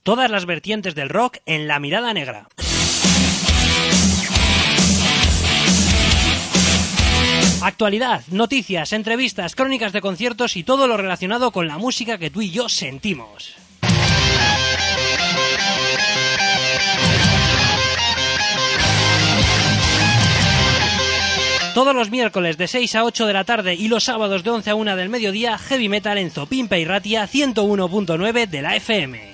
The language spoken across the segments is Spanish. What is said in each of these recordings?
Todas las vertientes del rock en La Mirada Negra. Actualidad, noticias, entrevistas, crónicas de conciertos y todo lo relacionado con la música que tú y yo sentimos. Todos los miércoles de 6 a 8 de la tarde y los sábados de 11 a 1 del mediodía, Heavy Metal en Zopimpe y Ratia 101.9 de la FM.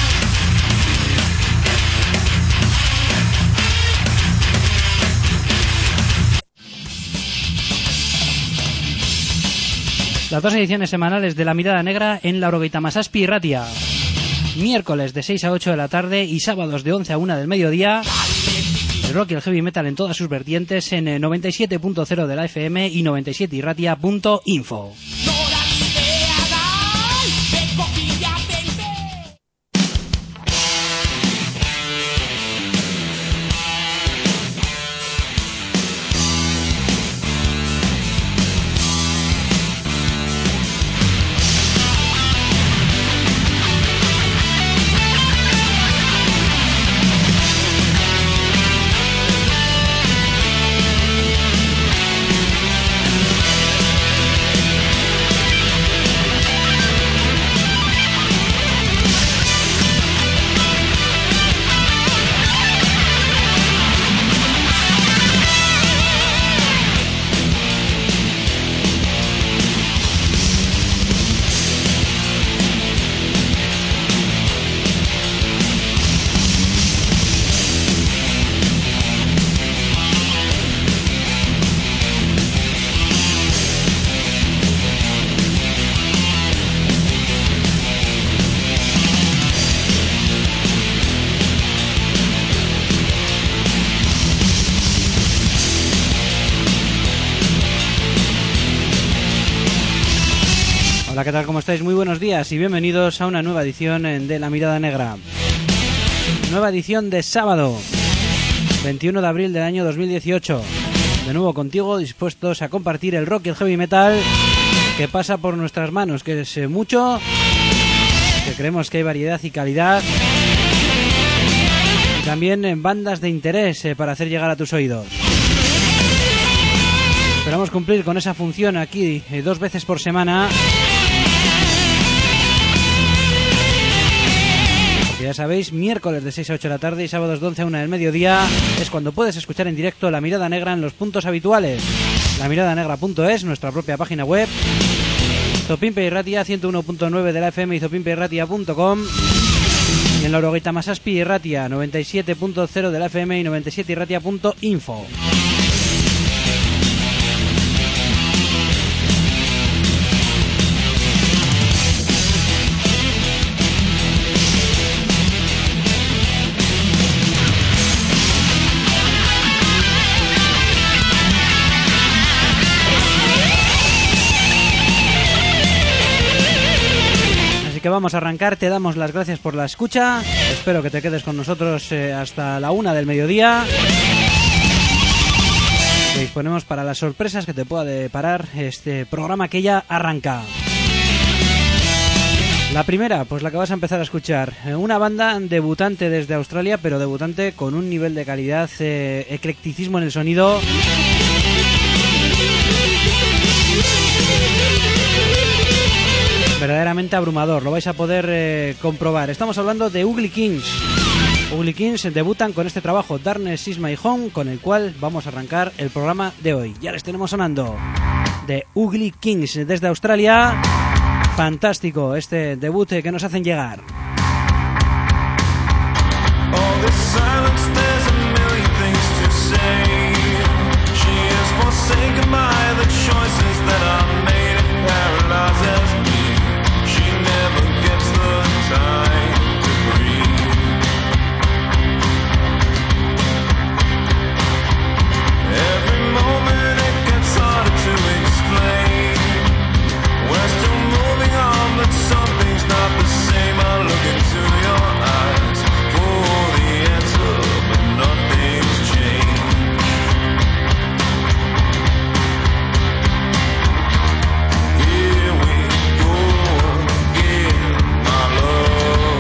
Las dos ediciones semanales de La Mirada Negra en la Orogeita Masaspi y Ratia. Miércoles de 6 a 8 de la tarde y sábados de 11 a 1 del mediodía. El rock y el heavy metal en todas sus vertientes en 97.0 de la FM y 97irratia.info. Hola, ¿qué tal? ¿Cómo estáis? Muy buenos días y bienvenidos a una nueva edición de La Mirada Negra. Nueva edición de sábado, 21 de abril del año 2018. De nuevo contigo, dispuestos a compartir el rock y el heavy metal que pasa por nuestras manos, que es mucho, que creemos que hay variedad y calidad, y también en bandas de interés para hacer llegar a tus oídos. Esperamos cumplir con esa función aquí 2 veces por semana. Ya sabéis, miércoles de 6 a 8 de la tarde y sábados de 11 a 1 del mediodía es cuando puedes escuchar en directo La Mirada Negra en los puntos habituales. lamiradanegra.es, nuestra propia página web, Zopimpe y Ratia 101.9 de la FM y zopimpeirratia.com, y en la Orogeita Masaspi y Ratia 97.0 de la FM y 97irratia.info. Que vamos a arrancar, te damos las gracias por la escucha, espero que te quedes con nosotros hasta la 1 del mediodía. Te disponemos para las sorpresas que te pueda deparar este programa que ya arranca. La primera, pues la que vas a empezar a escuchar, una banda debutante desde Australia, pero debutante con un nivel de calidad, eclecticismo en el sonido, verdaderamente abrumador, lo vais a poder comprobar. Estamos hablando de Ugly Kings. Ugly Kings debutan con este trabajo, Darkness Is My Home, con el cual vamos a arrancar el programa de hoy. Ya les tenemos sonando de Ugly Kings desde Australia. Fantástico este debut que nos hacen llegar. Something's not the same. I look into your eyes for the answer, but nothing's changed. Here we go again, my love.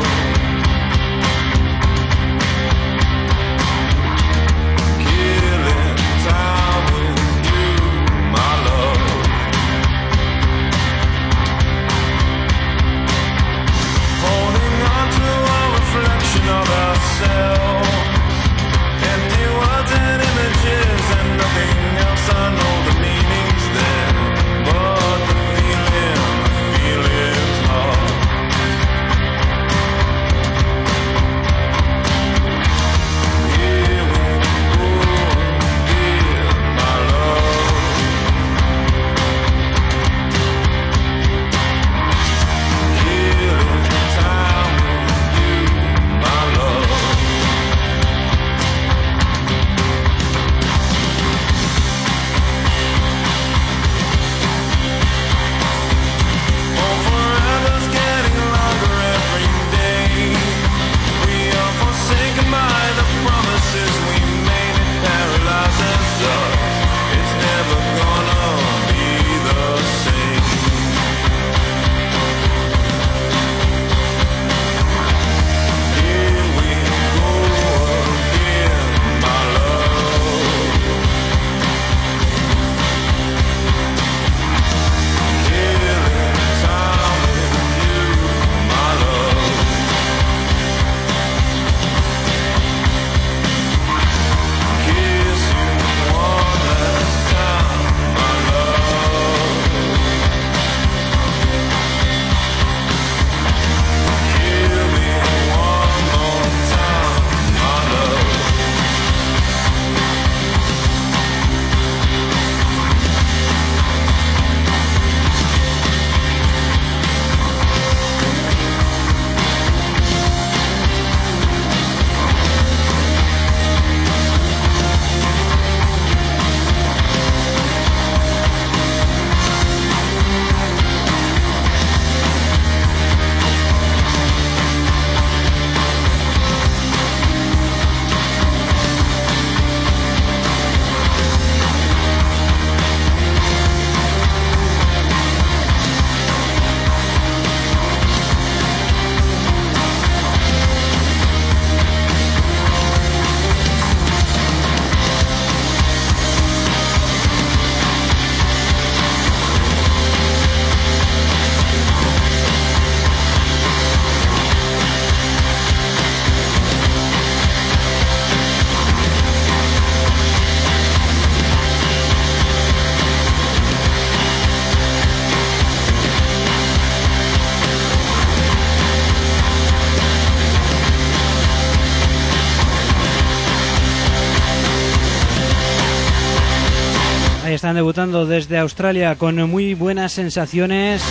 están debutando desde Australia con muy buenas sensaciones,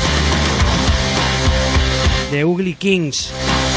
The Ugly Kings.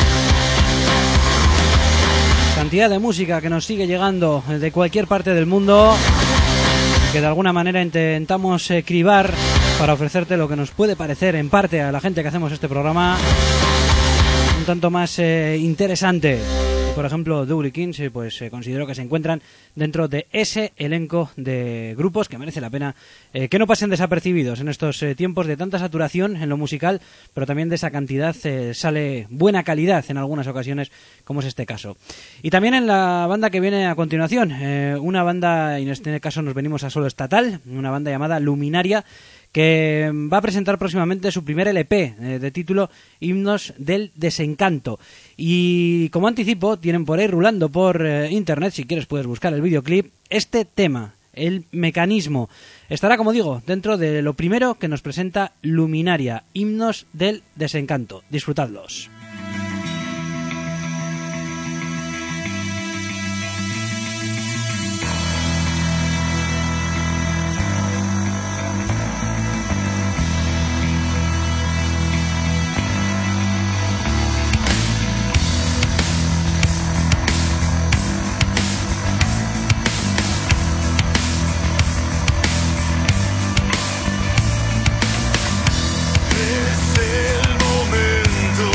Cantidad de música que nos sigue llegando de cualquier parte del mundo, que de alguna manera intentamos cribar para ofrecerte lo que nos puede parecer en parte a la gente que hacemos este programa un tanto más interesante. Por ejemplo, The Ugly Kings, pues considero que se encuentran dentro de ese elenco de grupos que merece la pena que no pasen desapercibidos en estos tiempos de tanta saturación en lo musical, pero también de esa cantidad sale buena calidad en algunas ocasiones, como es este caso. Y también en la banda que viene a continuación, una banda, y en este caso nos venimos a solo estatal, una banda llamada Luminaria, que va a presentar próximamente su primer LP de título Himnos del Desencanto. Y como anticipo, tienen por ahí rulando por internet, si quieres puedes buscar el videoclip, este tema, El Mecanismo. Estará, como digo, dentro de lo primero que nos presenta Luminaria, Himnos del Desencanto. Disfrutadlos. Es el momento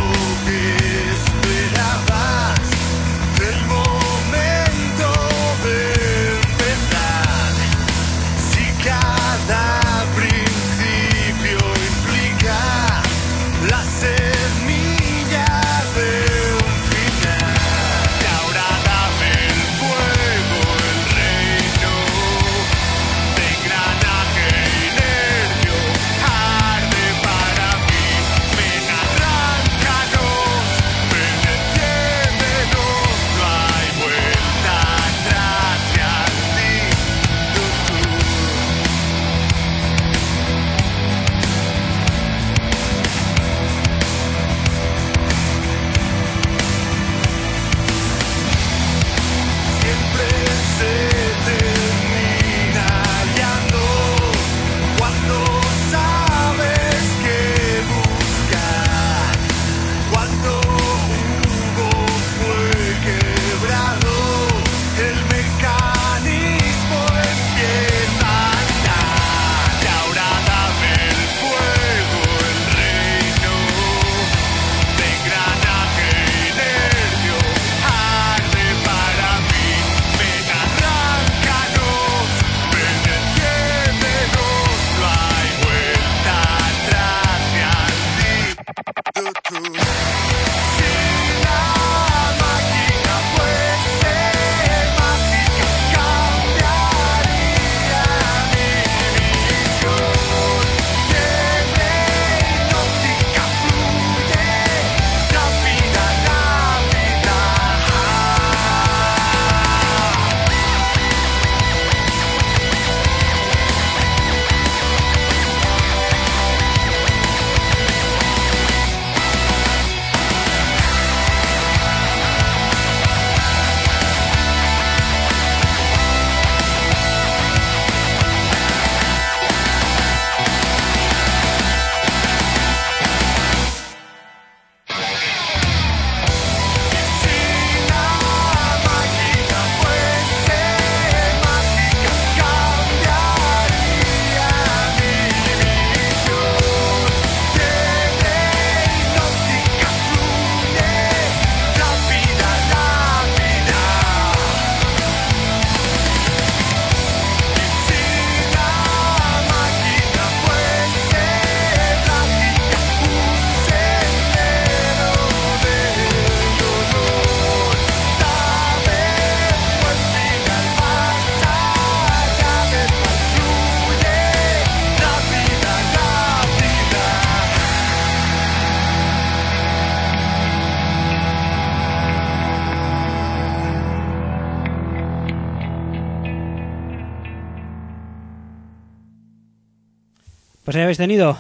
Pues ahí habéis tenido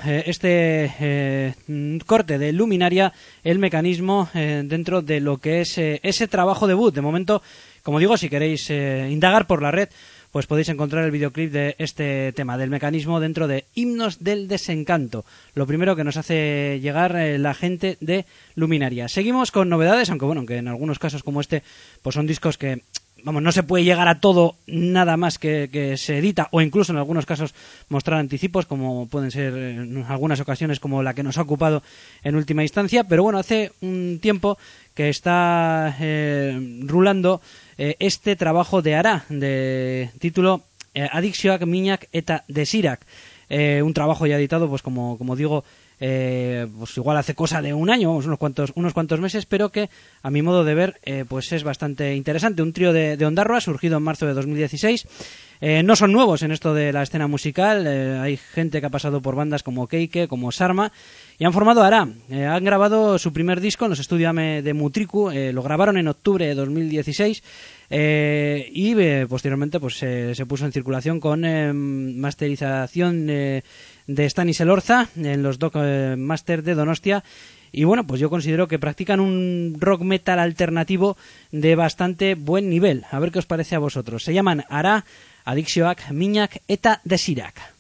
este corte de Luminaria, El Mecanismo, dentro de lo que es ese trabajo debut. De momento, como digo, si queréis indagar por la red, pues podéis encontrar el videoclip de este tema, del Mecanismo, dentro de Himnos del Desencanto, lo primero que nos hace llegar la gente de Luminaria. Seguimos con novedades, aunque bueno, aunque en algunos casos como este, pues son discos que, vamos, no se puede llegar a todo nada más que se edita, o incluso en algunos casos mostrar anticipos, como pueden ser en algunas ocasiones como la que nos ha ocupado en última instancia. Pero bueno, hace un tiempo que está rulando este trabajo de Ara, de título Adikzioak, Minak eta Desirak, un trabajo ya editado, pues como digo, pues igual hace cosa de un año, unos cuantos meses, pero que a mi modo de ver pues es bastante interesante. Un trío de Ondarroa surgido en marzo de 2016. No son nuevos en esto de la escena musical, hay gente que ha pasado por bandas como Keike, como Sarma, y han formado Ara. Han grabado su primer disco en los estudios AME de Mutriku, lo grabaron en octubre de 2016, y posteriormente pues se puso en circulación con masterización de Stanis Elorza en los Doc Master de Donostia. Y bueno, pues yo considero que practican un rock metal alternativo de bastante buen nivel. A ver qué os parece a vosotros. Se llaman Ara, Adikzioak, Minak eta Desirak.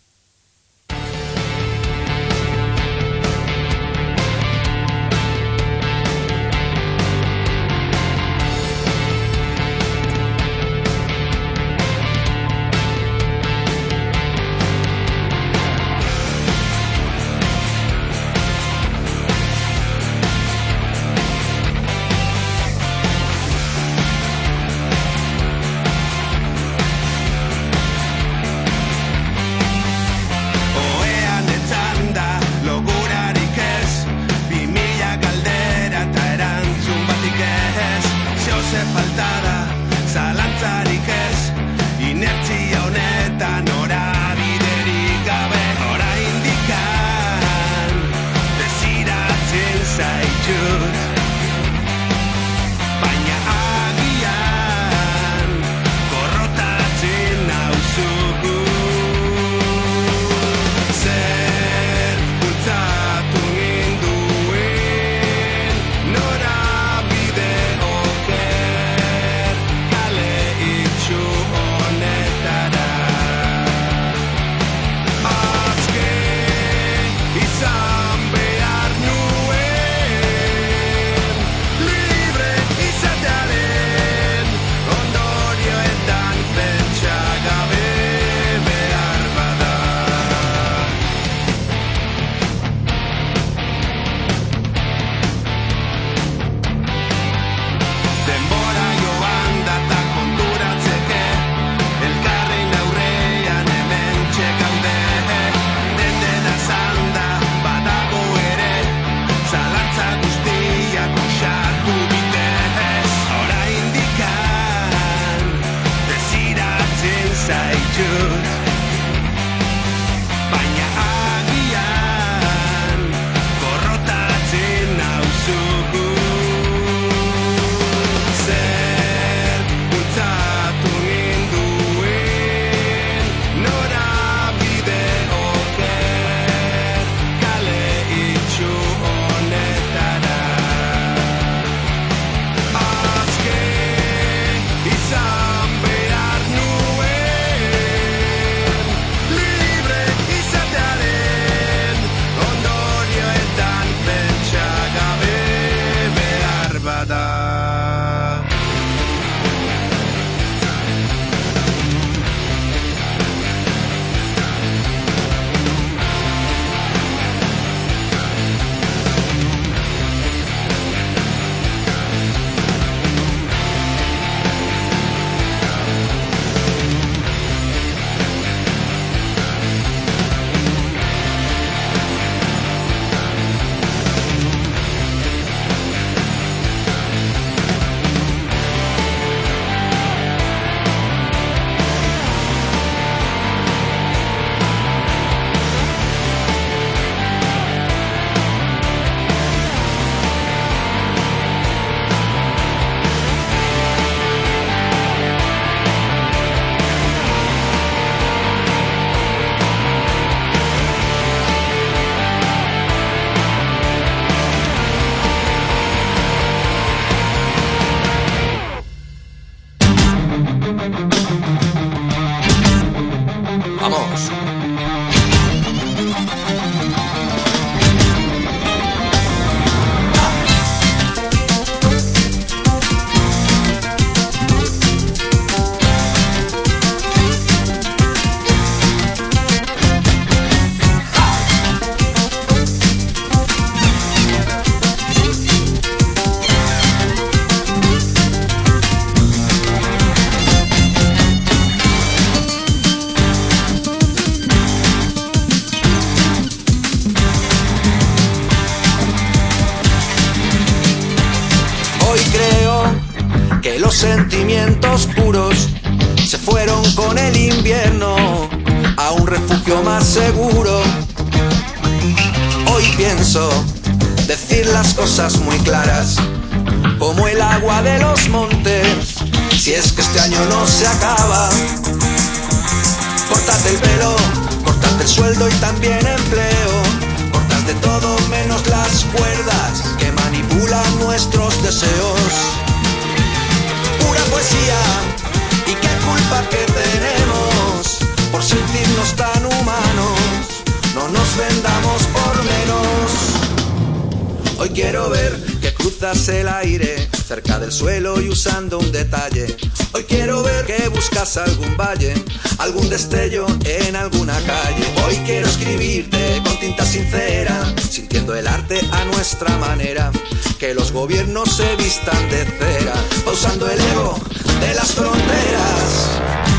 que los sentimientos puros se fueron con el invierno a un refugio más seguro. Hoy pienso decir las cosas muy claras, como el agua de los montes, si es que este año no se acaba. Cortate el pelo, cortate el sueldo y también empleo, cortate todo menos las cuerdas que manipulan nuestros deseos. Pura poesía, y qué culpa que tenemos por sentirnos tan humanos, no nos vendamos por menos. Hoy quiero ver que cruzas el aire cerca del suelo y usando un detalle. Hoy quiero ver que buscas algún valle, algún destello en alguna calle. Hoy quiero escribirte con tinta sincera, sintiendo el arte a nuestra manera, que los gobiernos se vistan de cera, pausando el ego de las fronteras.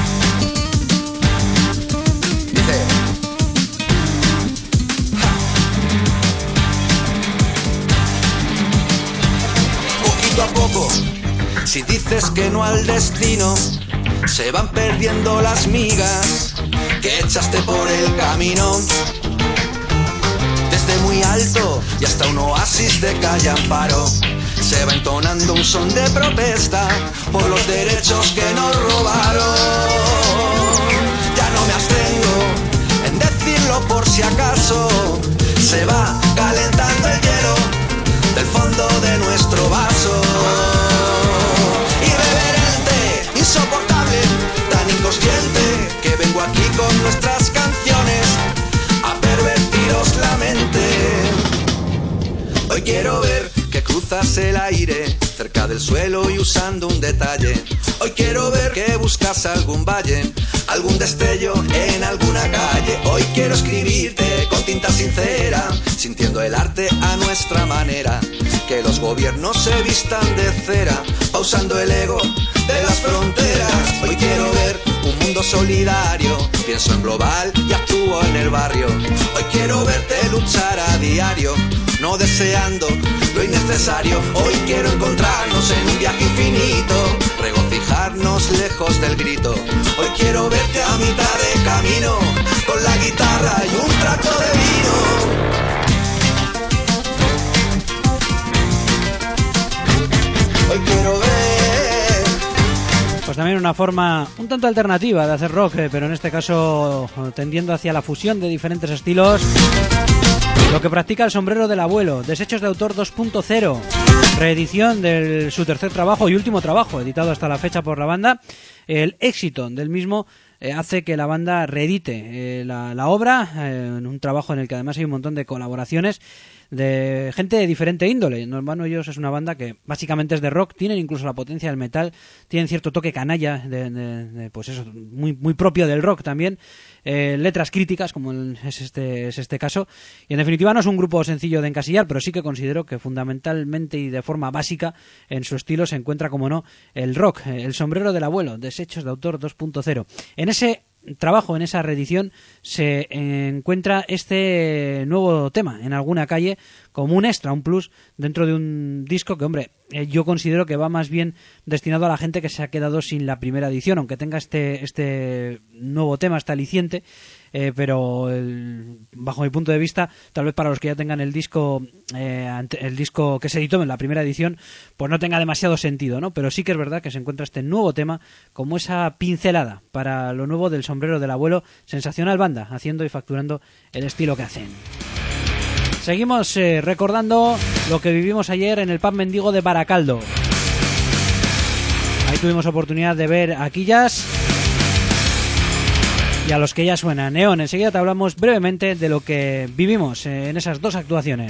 Dice: poquito a poco, si dices que no al destino, se van perdiendo las migas que echaste por el camino. Desde muy alto y hasta un oasis de calle Amparo, se va entonando un son de protesta por los derechos que nos robaron. Ya no me abstengo en decirlo por si acaso, se va calentando el hielo del fondo de nuestro vaso. Irreverente, insoportable, tan inconsciente, que vengo aquí con nuestras canciones a pervertiros la mente. Hoy quiero ver que cruzas el aire cerca del suelo y usando un detalle. Hoy quiero ver que buscas algún valle, algún destello en alguna calle. Hoy quiero escribirte con tinta sincera, sintiendo el arte a nuestra manera, que los gobiernos se vistan de cera, pausando el ego de las fronteras. Hoy quiero ver un mundo solidario, pienso en global y actúo en el barrio. Hoy quiero verte luchar a diario, no deseando lo innecesario. Hoy quiero encontrarnos en un viaje infinito, regocijarnos lejos del grito. Hoy quiero verte a mitad de camino, con la guitarra y un trato de vino. Hoy quiero ver. Pues también una forma un tanto alternativa de hacer rock, pero en este caso tendiendo hacia la fusión de diferentes estilos. Lo que practica el sombrero del abuelo, Desechos de Autor 2.0, reedición de su tercer trabajo y último trabajo, editado hasta la fecha por la banda. El éxito del mismo hace que la banda reedite la obra, en un trabajo en el que además hay un montón de colaboraciones de gente de diferente índole. Norman ellos es una banda que básicamente es de rock, tienen incluso la potencia del metal, tienen cierto toque canalla de pues eso, muy propio del rock también, letras críticas como es este caso, y en definitiva no es un grupo sencillo de encasillar, pero sí que considero que fundamentalmente y de forma básica en su estilo se encuentra, como no, el rock. El sombrero del abuelo, Desechos de Autor 2.0. En ese trabajo, en esa reedición, se encuentra este nuevo tema, En alguna calle, como un extra, un plus dentro de un disco que, hombre, yo considero que va más bien destinado a la gente que se ha quedado sin la primera edición, aunque tenga este nuevo tema, este aliciente, pero bajo mi punto de vista, tal vez para los que ya tengan el disco que se editó en la primera edición, pues no tenga demasiado sentido, ¿no? Pero sí que es verdad que se encuentra este nuevo tema como esa pincelada para lo nuevo del sombrero del abuelo. Sensacional banda, haciendo y facturando el estilo que hacen. Seguimos recordando lo que vivimos ayer en el Pub Mendigo de Baracaldo. Ahí tuvimos oportunidad de ver a Quillas y a los que ya suenan. Neón, enseguida te hablamos brevemente de lo que vivimos en esas dos actuaciones.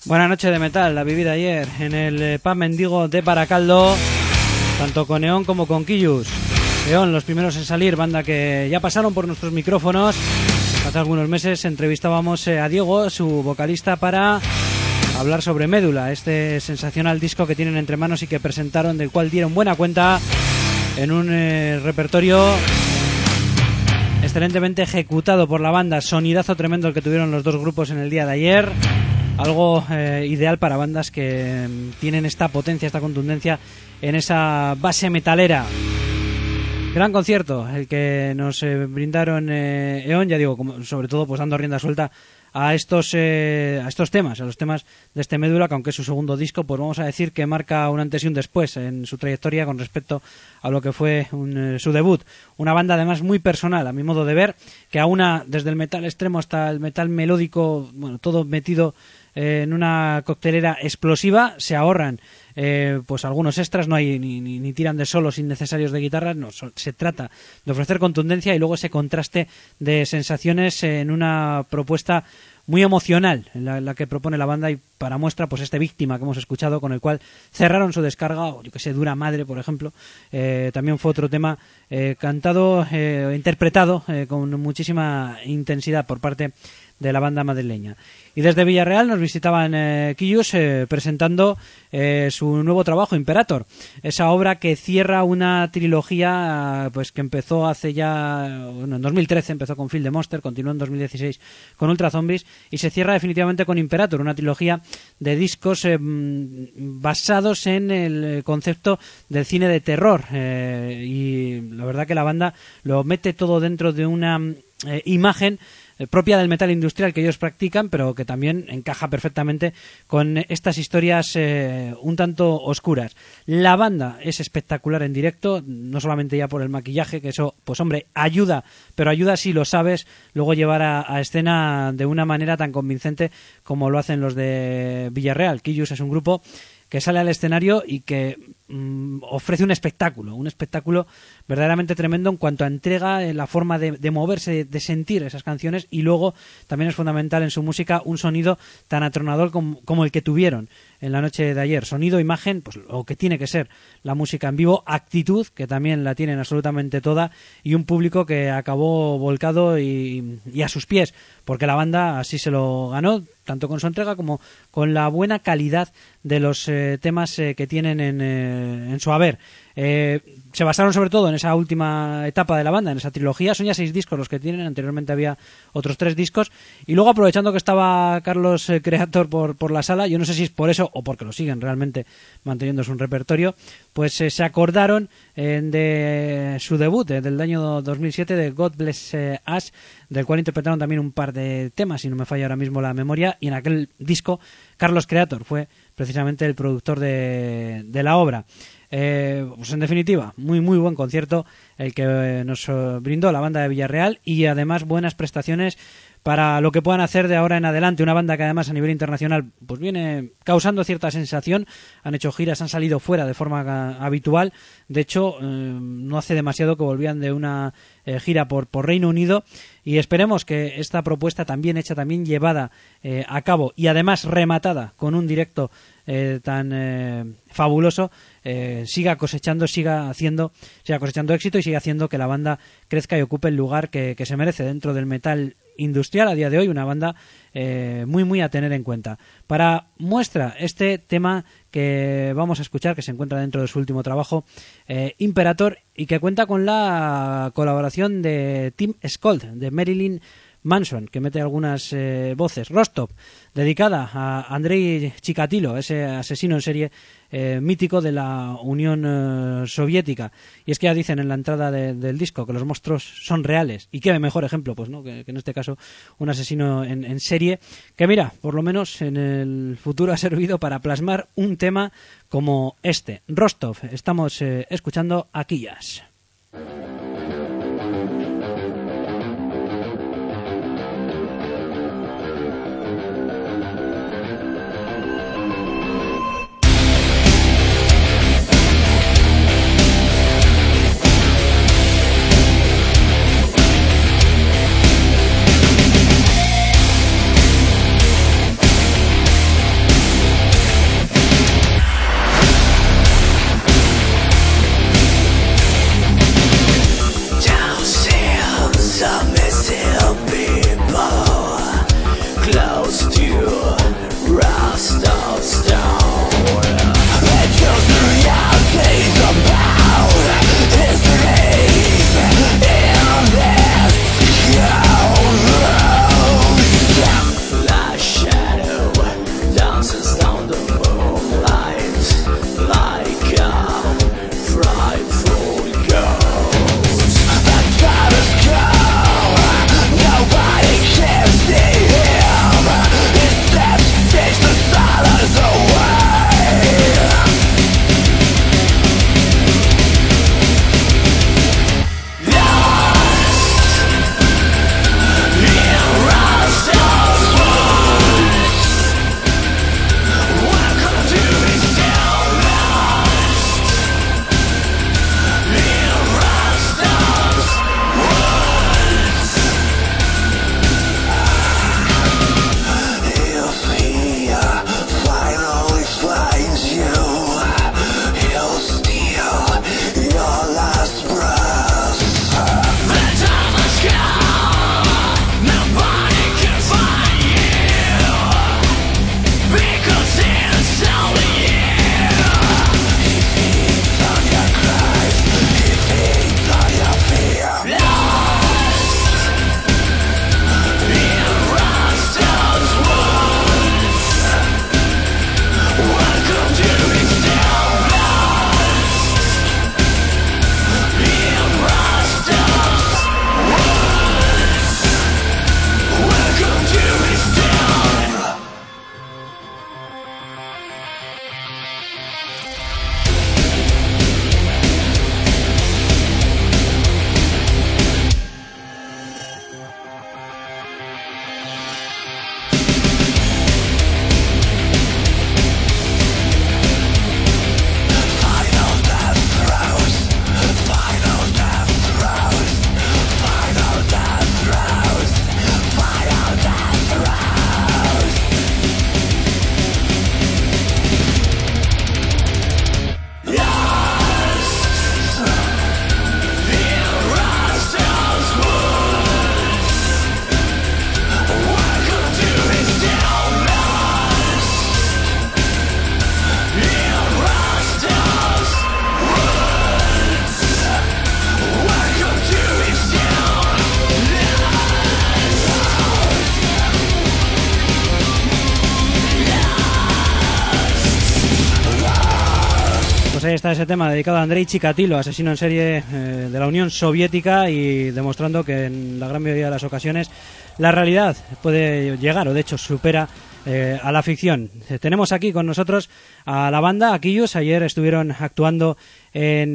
Buena noche de metal, la viví ayer en el pub Mendigo de Baracaldo, tanto con Eón como con Quillus. Eón, los primeros en salir, banda que ya pasaron por nuestros micrófonos. Hace algunos meses entrevistábamos a Diego, su vocalista, para hablar sobre Médula, este sensacional disco que tienen entre manos y que presentaron, del cual dieron buena cuenta en un repertorio excelentemente ejecutado por la banda. Sonidazo tremendo el que tuvieron los dos grupos en el día de ayer. Algo ideal para bandas que tienen esta potencia, esta contundencia en esa base metalera. Gran concierto el que nos brindaron Eón, ya digo, sobre todo pues dando rienda suelta a estos temas, a los temas de este Médula, que aunque es su segundo disco, pues vamos a decir que marca un antes y un después en su trayectoria con respecto a lo que fue su debut. Una banda además muy personal, a mi modo de ver, que aúna desde el metal extremo hasta el metal melódico, bueno, todo metido en una coctelera explosiva. Se ahorran pues algunos extras, no hay ni tiran de solos innecesarios de guitarra, no, se trata de ofrecer contundencia y luego ese contraste de sensaciones en una propuesta muy emocional en la que propone la banda, y para muestra pues este Víctima que hemos escuchado, con el cual cerraron su descarga, o yo que sé, Dura Madre, por ejemplo. También fue otro tema cantado, interpretado con muchísima intensidad por parte de la banda madrileña. Y desde Villarreal nos visitaban Quillus presentando su nuevo trabajo, Imperator, esa obra que cierra una trilogía pues que empezó hace ya, bueno, en 2013 empezó con Field the Monster, continuó en 2016 con Ultra Zombies y se cierra definitivamente con Imperator, una trilogía de discos basados en el concepto del cine de terror, y la verdad que la banda lo mete todo dentro de una imagen propia del metal industrial que ellos practican, pero que también encaja perfectamente con estas historias un tanto oscuras. La banda es espectacular en directo, no solamente ya por el maquillaje, que eso, pues hombre, ayuda, pero ayuda si lo sabes luego llevar a escena de una manera tan convincente como lo hacen los de Villarreal. Quillus es un grupo que sale al escenario y que ofrece un espectáculo verdaderamente tremendo en cuanto a entrega, la forma de moverse, de sentir esas canciones, y luego también es fundamental en su música un sonido tan atronador como el que tuvieron en la noche de ayer. Sonido, imagen, pues lo que tiene que ser la música en vivo, actitud, que también la tienen absolutamente toda, y un público que acabó volcado y a sus pies, porque la banda así se lo ganó, tanto con su entrega como con la buena calidad de los temas que tienen en su haber. Se basaron sobre todo en esa última etapa de la banda, en esa trilogía. Son ya 6 discos los que tienen, anteriormente había otros 3 discos, y luego, aprovechando que estaba Carlos Creator por la sala, yo no sé si es por eso o porque lo siguen realmente manteniendo su repertorio, pues se acordaron de su debut del año 2007, de God Bless Us, del cual interpretaron también un par de temas, si no me falla ahora mismo la memoria, y en aquel disco Carlos Creator fue precisamente el productor de la obra. Pues en definitiva, muy buen concierto el que nos brindó la banda de Villarreal, y además buenas prestaciones para lo que puedan hacer de ahora en adelante. Una banda que además a nivel internacional pues viene causando cierta sensación, han hecho giras, han salido fuera de forma habitual. De hecho, no hace demasiado que volvían de una gira por Reino Unido, y esperemos que esta propuesta también hecha, también llevada a cabo y además rematada con un directo tan fabuloso, siga cosechando éxito y siga haciendo que la banda crezca y ocupe el lugar que se merece dentro del metal industrial a día de hoy. Una banda muy a tener en cuenta. Para muestra este tema que vamos a escuchar, que se encuentra dentro de su último trabajo, Imperator, y que cuenta con la colaboración de Tim Skold, de Marilyn Manson, que mete algunas voces. Rostov, dedicada a Andrei Chikatilo, ese asesino en serie mítico de la Unión Soviética. Y es que ya dicen en la entrada del disco que los monstruos son reales, y qué mejor ejemplo pues no que en este caso un asesino en serie, que mira, por lo menos en el futuro ha servido para plasmar un tema como este. Rostov, estamos escuchando Aquillas. pues ahí está ese tema dedicado a Andrei Chikatilo, asesino en serie de la Unión Soviética, y demostrando que en la gran mayoría de las ocasiones la realidad puede llegar, o de hecho supera a la ficción. Tenemos aquí con nosotros a la banda Aquillos. Ayer estuvieron actuando en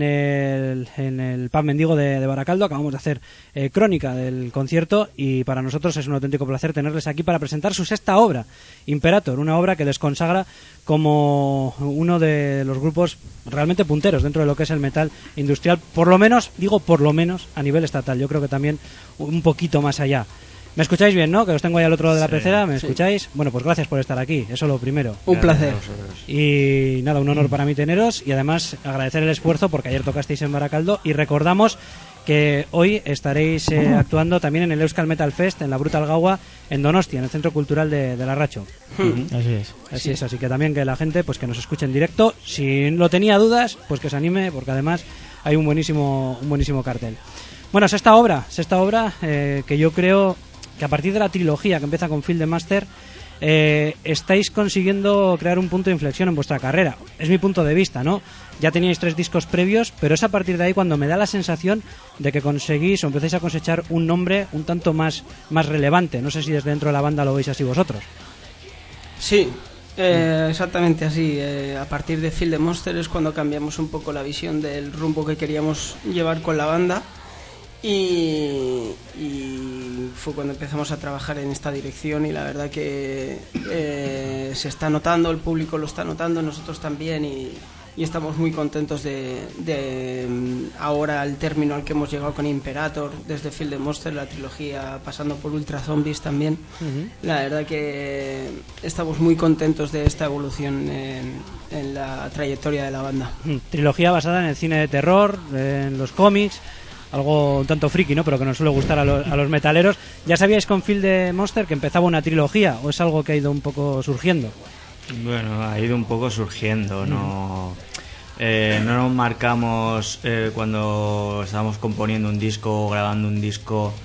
el Pub Mendigo de Baracaldo. Acabamos de hacer crónica del concierto y para nosotros es un auténtico placer tenerles aquí para presentar su sexta obra, Imperator, una obra que les consagra como uno de los grupos realmente punteros dentro de lo que es el metal industrial, por lo menos a nivel estatal. Yo creo que también un poquito más allá. ¿Me escucháis bien, no? Que os tengo ahí al otro lado de la pecera. ¿Me escucháis? Bueno, pues gracias por estar aquí. Eso lo primero. Un placer. Y nada, un honor para mí teneros. Y además agradecer el esfuerzo porque ayer tocasteis en Baracaldo. Y recordamos que hoy estaréis actuando también en el Euskal Metal Fest, en la Brutal Gaua, en Donostia, en el Centro Cultural de Larracho. Así es. Así que también que la gente pues que nos escuche en directo. Si lo tenía dudas, pues que se anime, porque además hay un buenísimo cartel. Bueno, sexta obra que yo creo que a partir de la trilogía que empieza con Field the Master estáis consiguiendo crear un punto de inflexión en vuestra carrera. Es mi punto de vista, ¿no? Ya teníais 3 discos previos, pero es a partir de ahí cuando me da la sensación de que conseguís o empezáis a cosechar un nombre un tanto más relevante. No sé si desde dentro de la banda lo veis así vosotros. Sí, exactamente así. A partir de Field the Monster es cuando cambiamos un poco la visión del rumbo que queríamos llevar con la banda. Y fue cuando empezamos a trabajar en esta dirección y la verdad que se está notando, el público lo está notando, nosotros también y estamos muy contentos de ahora el término al que hemos llegado con Imperator, desde Field the Monster, la trilogía, pasando por Ultra Zombies también. La verdad que estamos muy contentos de esta evolución en la trayectoria de la banda. Trilogía basada en el cine de terror, en los cómics, algo un tanto friki, ¿no? Pero que nos suele gustar a los metaleros. ¿Ya sabíais con Field the Monster que empezaba una trilogía o es algo que ha ido un poco surgiendo? Bueno, ha ido un poco surgiendo, no nos marcamos cuando estábamos componiendo un disco o grabando un disco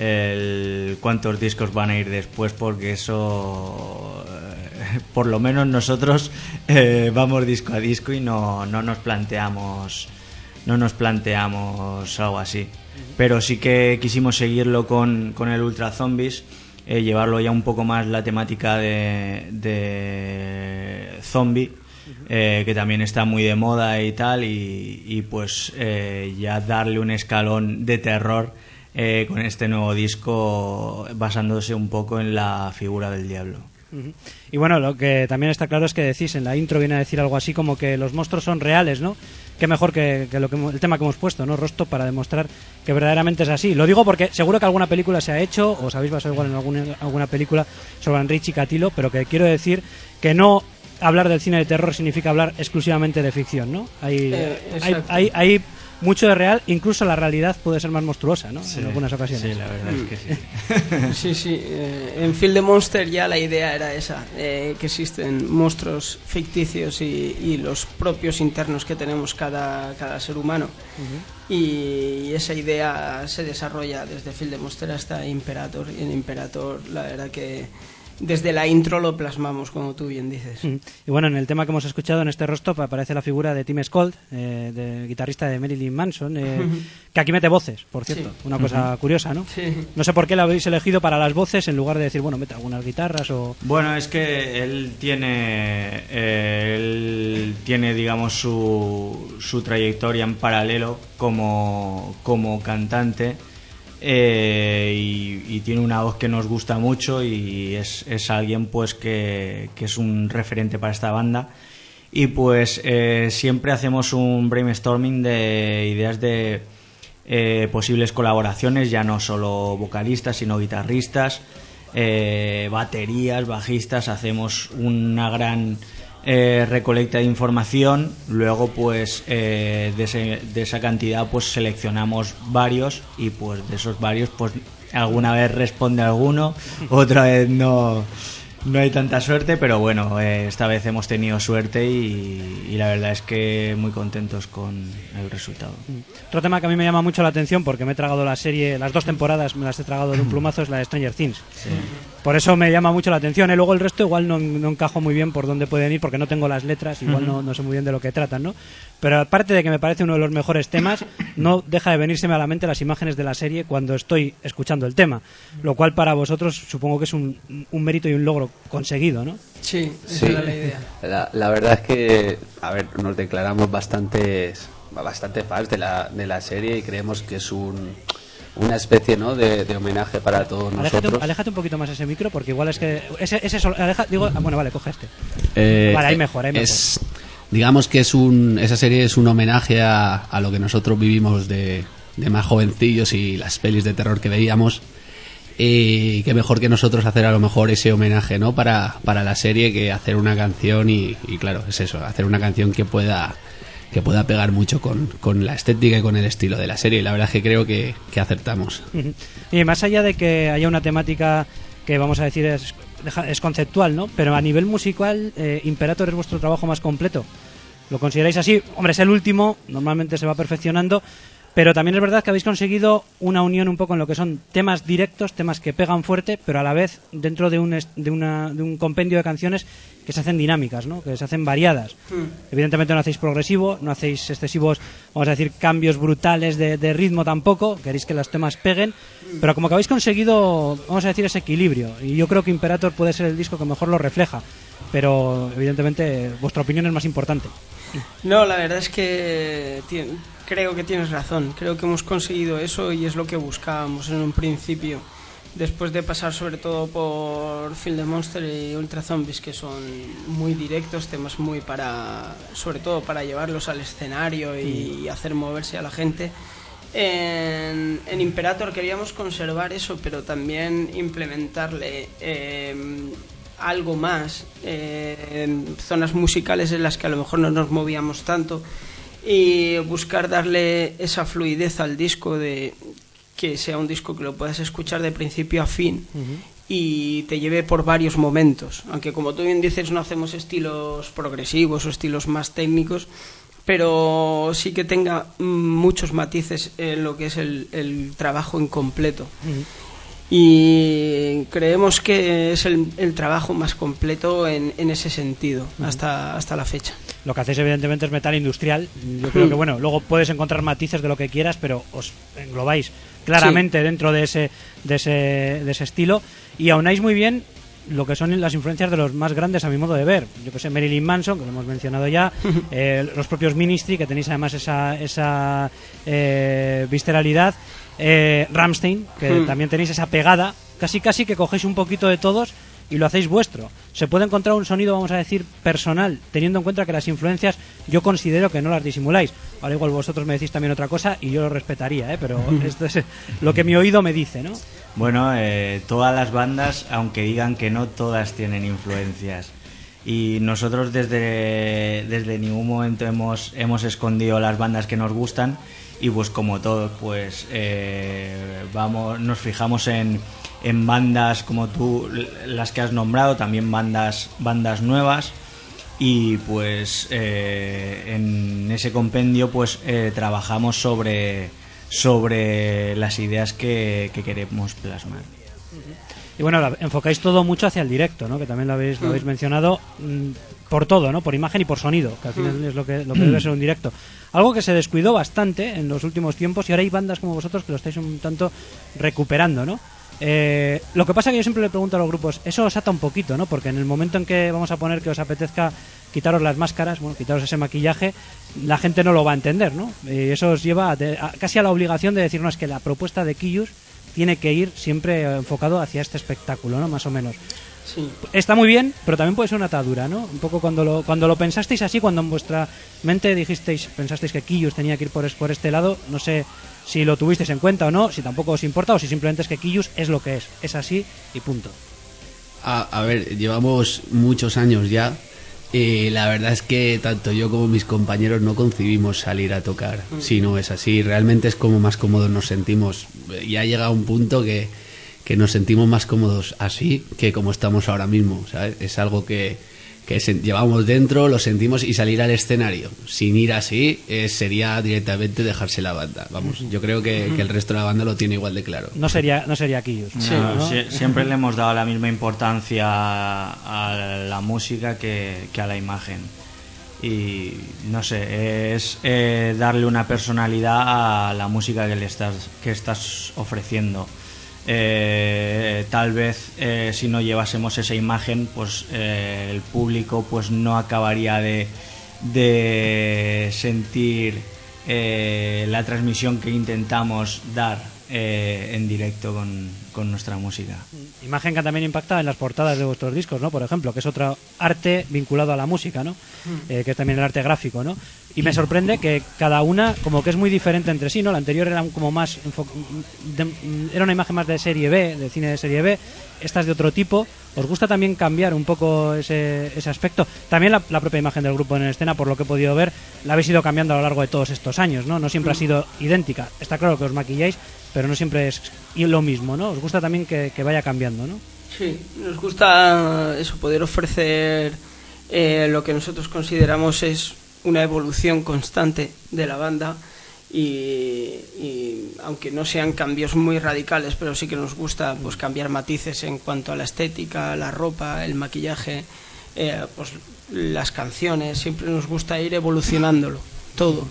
cuántos discos van a ir después, porque eso por lo menos nosotros vamos disco a disco y no nos planteamos algo así. Pero sí que quisimos seguirlo con el Ultra Zombies, llevarlo ya un poco más la temática de zombie, que también está muy de moda y tal, y pues ya darle un escalón de terror con este nuevo disco, basándose un poco en la figura del diablo. Y bueno, lo que también está claro es que decís en la intro, viene a decir algo así como que los monstruos son reales, ¿no? Qué mejor que el tema que hemos puesto, ¿no, Rosto? Para demostrar que verdaderamente es así. Lo digo porque seguro que alguna película se ha hecho, o os habéis basado igual en alguna película sobre Andrei Chikatilo, pero que quiero decir que no hablar del cine de terror significa hablar exclusivamente de ficción, ¿no? Hay mucho de real, incluso la realidad puede ser más monstruosa, ¿no? Sí, en algunas ocasiones. Sí, la verdad es que sí. Sí. En Field the Monster ya la idea era esa, que existen monstruos ficticios y los propios internos que tenemos cada ser humano. Y esa idea se desarrolla desde Field the Monster hasta Imperator. Y en Imperator la verdad que desde la intro lo plasmamos, como tú bien dices. Y bueno, en el tema que hemos escuchado en este rostop aparece la figura de Tim Skold, de guitarrista de Marilyn Manson, que aquí mete voces, por cierto. Sí. Una cosa curiosa, ¿no? Sí. No sé por qué la habéis elegido para las voces en lugar de decir, bueno, mete algunas guitarras o... Bueno, es que él tiene digamos, su trayectoria en paralelo como cantante. Y tiene una voz que nos gusta mucho y es alguien pues que es un referente para esta banda, y pues siempre hacemos un brainstorming de ideas de posibles colaboraciones, ya no solo vocalistas sino guitarristas, baterías, bajistas. Hacemos una gran recolecta de información, luego pues de esa cantidad pues seleccionamos varios, y pues de esos varios pues alguna vez responde alguno, otra vez no hay tanta suerte, pero bueno, esta vez hemos tenido suerte y la verdad es que muy contentos con el resultado. Otro tema que a mí me llama mucho la atención, porque me he tragado la serie, las 2 temporadas me las he tragado de un plumazo, es la de Stranger Things. Sí. Por eso me llama mucho la atención. Y luego el resto igual no encajo muy bien por dónde pueden ir, porque no tengo las letras, igual no sé muy bien de lo que tratan, ¿no? Pero aparte de que me parece uno de los mejores temas, no deja de venírseme a la mente las imágenes de la serie cuando estoy escuchando el tema, lo cual para vosotros supongo que es un mérito y un logro conseguido, ¿no? Sí, esa Sí. era la idea. La verdad es que, a ver, nos declaramos bastante fans de la serie y creemos que es una especie, ¿no?, de homenaje para todos nosotros. Aléjate un poquito más ese micro, porque igual es que... bueno, vale, coge este. Vale, ahí mejor. Digamos que esa serie es un homenaje a lo que nosotros vivimos de más jovencillos y las pelis de terror que veíamos. Y qué mejor que nosotros hacer a lo mejor ese homenaje, ¿no?, para la serie, que hacer una canción y claro, es eso, hacer una canción que pueda pegar mucho con la estética y con el estilo de la serie. Y la verdad es que creo que acertamos. Y más allá de que haya una temática que vamos a decir es conceptual, ¿no? Pero a nivel musical, Imperator es vuestro trabajo más completo. ¿Lo consideráis así? Hombre, es el último, normalmente se va perfeccionando, pero también es verdad que habéis conseguido una unión un poco en lo que son temas directos, temas que pegan fuerte, pero a la vez dentro de un compendio de canciones que se hacen dinámicas, ¿no?, que se hacen variadas. Evidentemente no hacéis progresivo, no hacéis excesivos, vamos a decir, cambios brutales de ritmo tampoco, queréis que los temas peguen, pero como que habéis conseguido, vamos a decir, ese equilibrio, y yo creo que Imperator puede ser el disco que mejor lo refleja, pero evidentemente vuestra opinión es más importante. No, la verdad es que creo que tienes razón. Creo que hemos conseguido eso y es lo que buscábamos en un principio. Después de pasar sobre todo por Feel the Monster y Ultra Zombies, que son muy directos, temas muy sobre todo para llevarlos al escenario y hacer moverse a la gente. En Imperator queríamos conservar eso, pero también implementarle algo más, zonas musicales en las que a lo mejor no nos movíamos tanto, y buscar darle esa fluidez al disco, de que sea un disco que lo puedas escuchar de principio a fin y te lleve por varios momentos, aunque como tú bien dices no hacemos estilos progresivos o estilos más técnicos, pero sí que tenga muchos matices en lo que es el trabajo incompleto. Y creemos que es el trabajo más completo en ese sentido hasta la fecha. Lo que hacéis evidentemente es metal industrial. Yo creo que bueno, luego puedes encontrar matices de lo que quieras, pero os englobáis claramente dentro de ese estilo, y aunáis muy bien lo que son las influencias de los más grandes a mi modo de ver. Yo que sé, Marilyn Manson, que lo hemos mencionado ya, los propios Ministry, que tenéis además esa visceralidad, Rammstein, que también tenéis esa pegada, casi que cogéis un poquito de todos y lo hacéis vuestro. Se puede encontrar un sonido, vamos a decir, personal, teniendo en cuenta que las influencias yo considero que no las disimuláis. Ahora igual vosotros me decís también otra cosa y yo lo respetaría, pero esto es lo que mi oído me dice, ¿no? Bueno, todas las bandas, aunque digan que no, todas tienen influencias. Y nosotros desde ningún momento hemos escondido las bandas que nos gustan, y pues como todo, pues nos fijamos en bandas como tú, las que has nombrado, también bandas nuevas, y pues en ese compendio pues trabajamos sobre las ideas que queremos plasmar. Y bueno, enfocáis todo mucho hacia el directo, ¿no?, que también lo habéis mencionado, por todo, ¿no?, por imagen y por sonido, que al final es lo que debe ser un directo. Algo que se descuidó bastante en los últimos tiempos, y ahora hay bandas como vosotros que lo estáis un tanto recuperando, ¿no? Lo que pasa es que yo siempre le pregunto a los grupos, eso os ata un poquito, ¿no? Porque en el momento en que vamos a poner que os apetezca quitaros las máscaras, bueno, quitaros ese maquillaje, la gente no lo va a entender, ¿no? Y eso os lleva casi a la obligación de decirnos que la propuesta de Quillus tiene que ir siempre enfocado hacia este espectáculo, ¿no?, más o menos. Sí. Está muy bien, pero también puede ser una atadura, ¿no? Un poco cuando lo pensasteis así, cuando en vuestra mente pensasteis que Quillus tenía que ir por este lado, no sé si lo tuvisteis en cuenta o no, si tampoco os importa, o si simplemente es que Quillus es lo que es así y punto. A ver, llevamos muchos años ya. La verdad es que tanto yo como mis compañeros no concibimos salir a tocar si no es así. Realmente es como más cómodos nos sentimos. Ya llega un punto que nos sentimos más cómodos así que como estamos ahora mismo, ¿sabes? Es algo que llevamos dentro, lo sentimos, y salir al escenario sin ir así sería directamente dejarse la banda. Vamos, yo creo que el resto de la banda lo tiene igual de claro. No sería Quillos. No, siempre le hemos dado la misma importancia a la música que a la imagen. Y no sé, es darle una personalidad a la música que estás ofreciendo. Tal vez si no llevásemos esa imagen, pues el público pues no acabaría de sentir la transmisión que intentamos dar en directo con nuestra música. Imagen que también impacta en las portadas de vuestros discos, ¿no? Por ejemplo, que es otro arte vinculado a la música, ¿no? Que es también el arte gráfico, ¿no? Y me sorprende que cada una como que es muy diferente entre sí, ¿no? La anterior era como más era una imagen más de serie B, de cine de serie B. Esta es de otro tipo. ¿Os gusta también cambiar un poco ese aspecto? También la propia imagen del grupo en escena, por lo que he podido ver, la habéis ido cambiando a lo largo de todos estos años, ¿no? No siempre ha sido idéntica. Está claro que os maquilláis, pero no siempre es lo mismo, ¿no? Os gusta también que vaya cambiando, ¿no? Sí, nos gusta eso, poder ofrecer lo que nosotros consideramos es una evolución constante de la banda y aunque no sean cambios muy radicales, pero sí que nos gusta pues cambiar matices en cuanto a la estética, la ropa, el maquillaje, pues las canciones, siempre nos gusta ir evolucionándolo todo.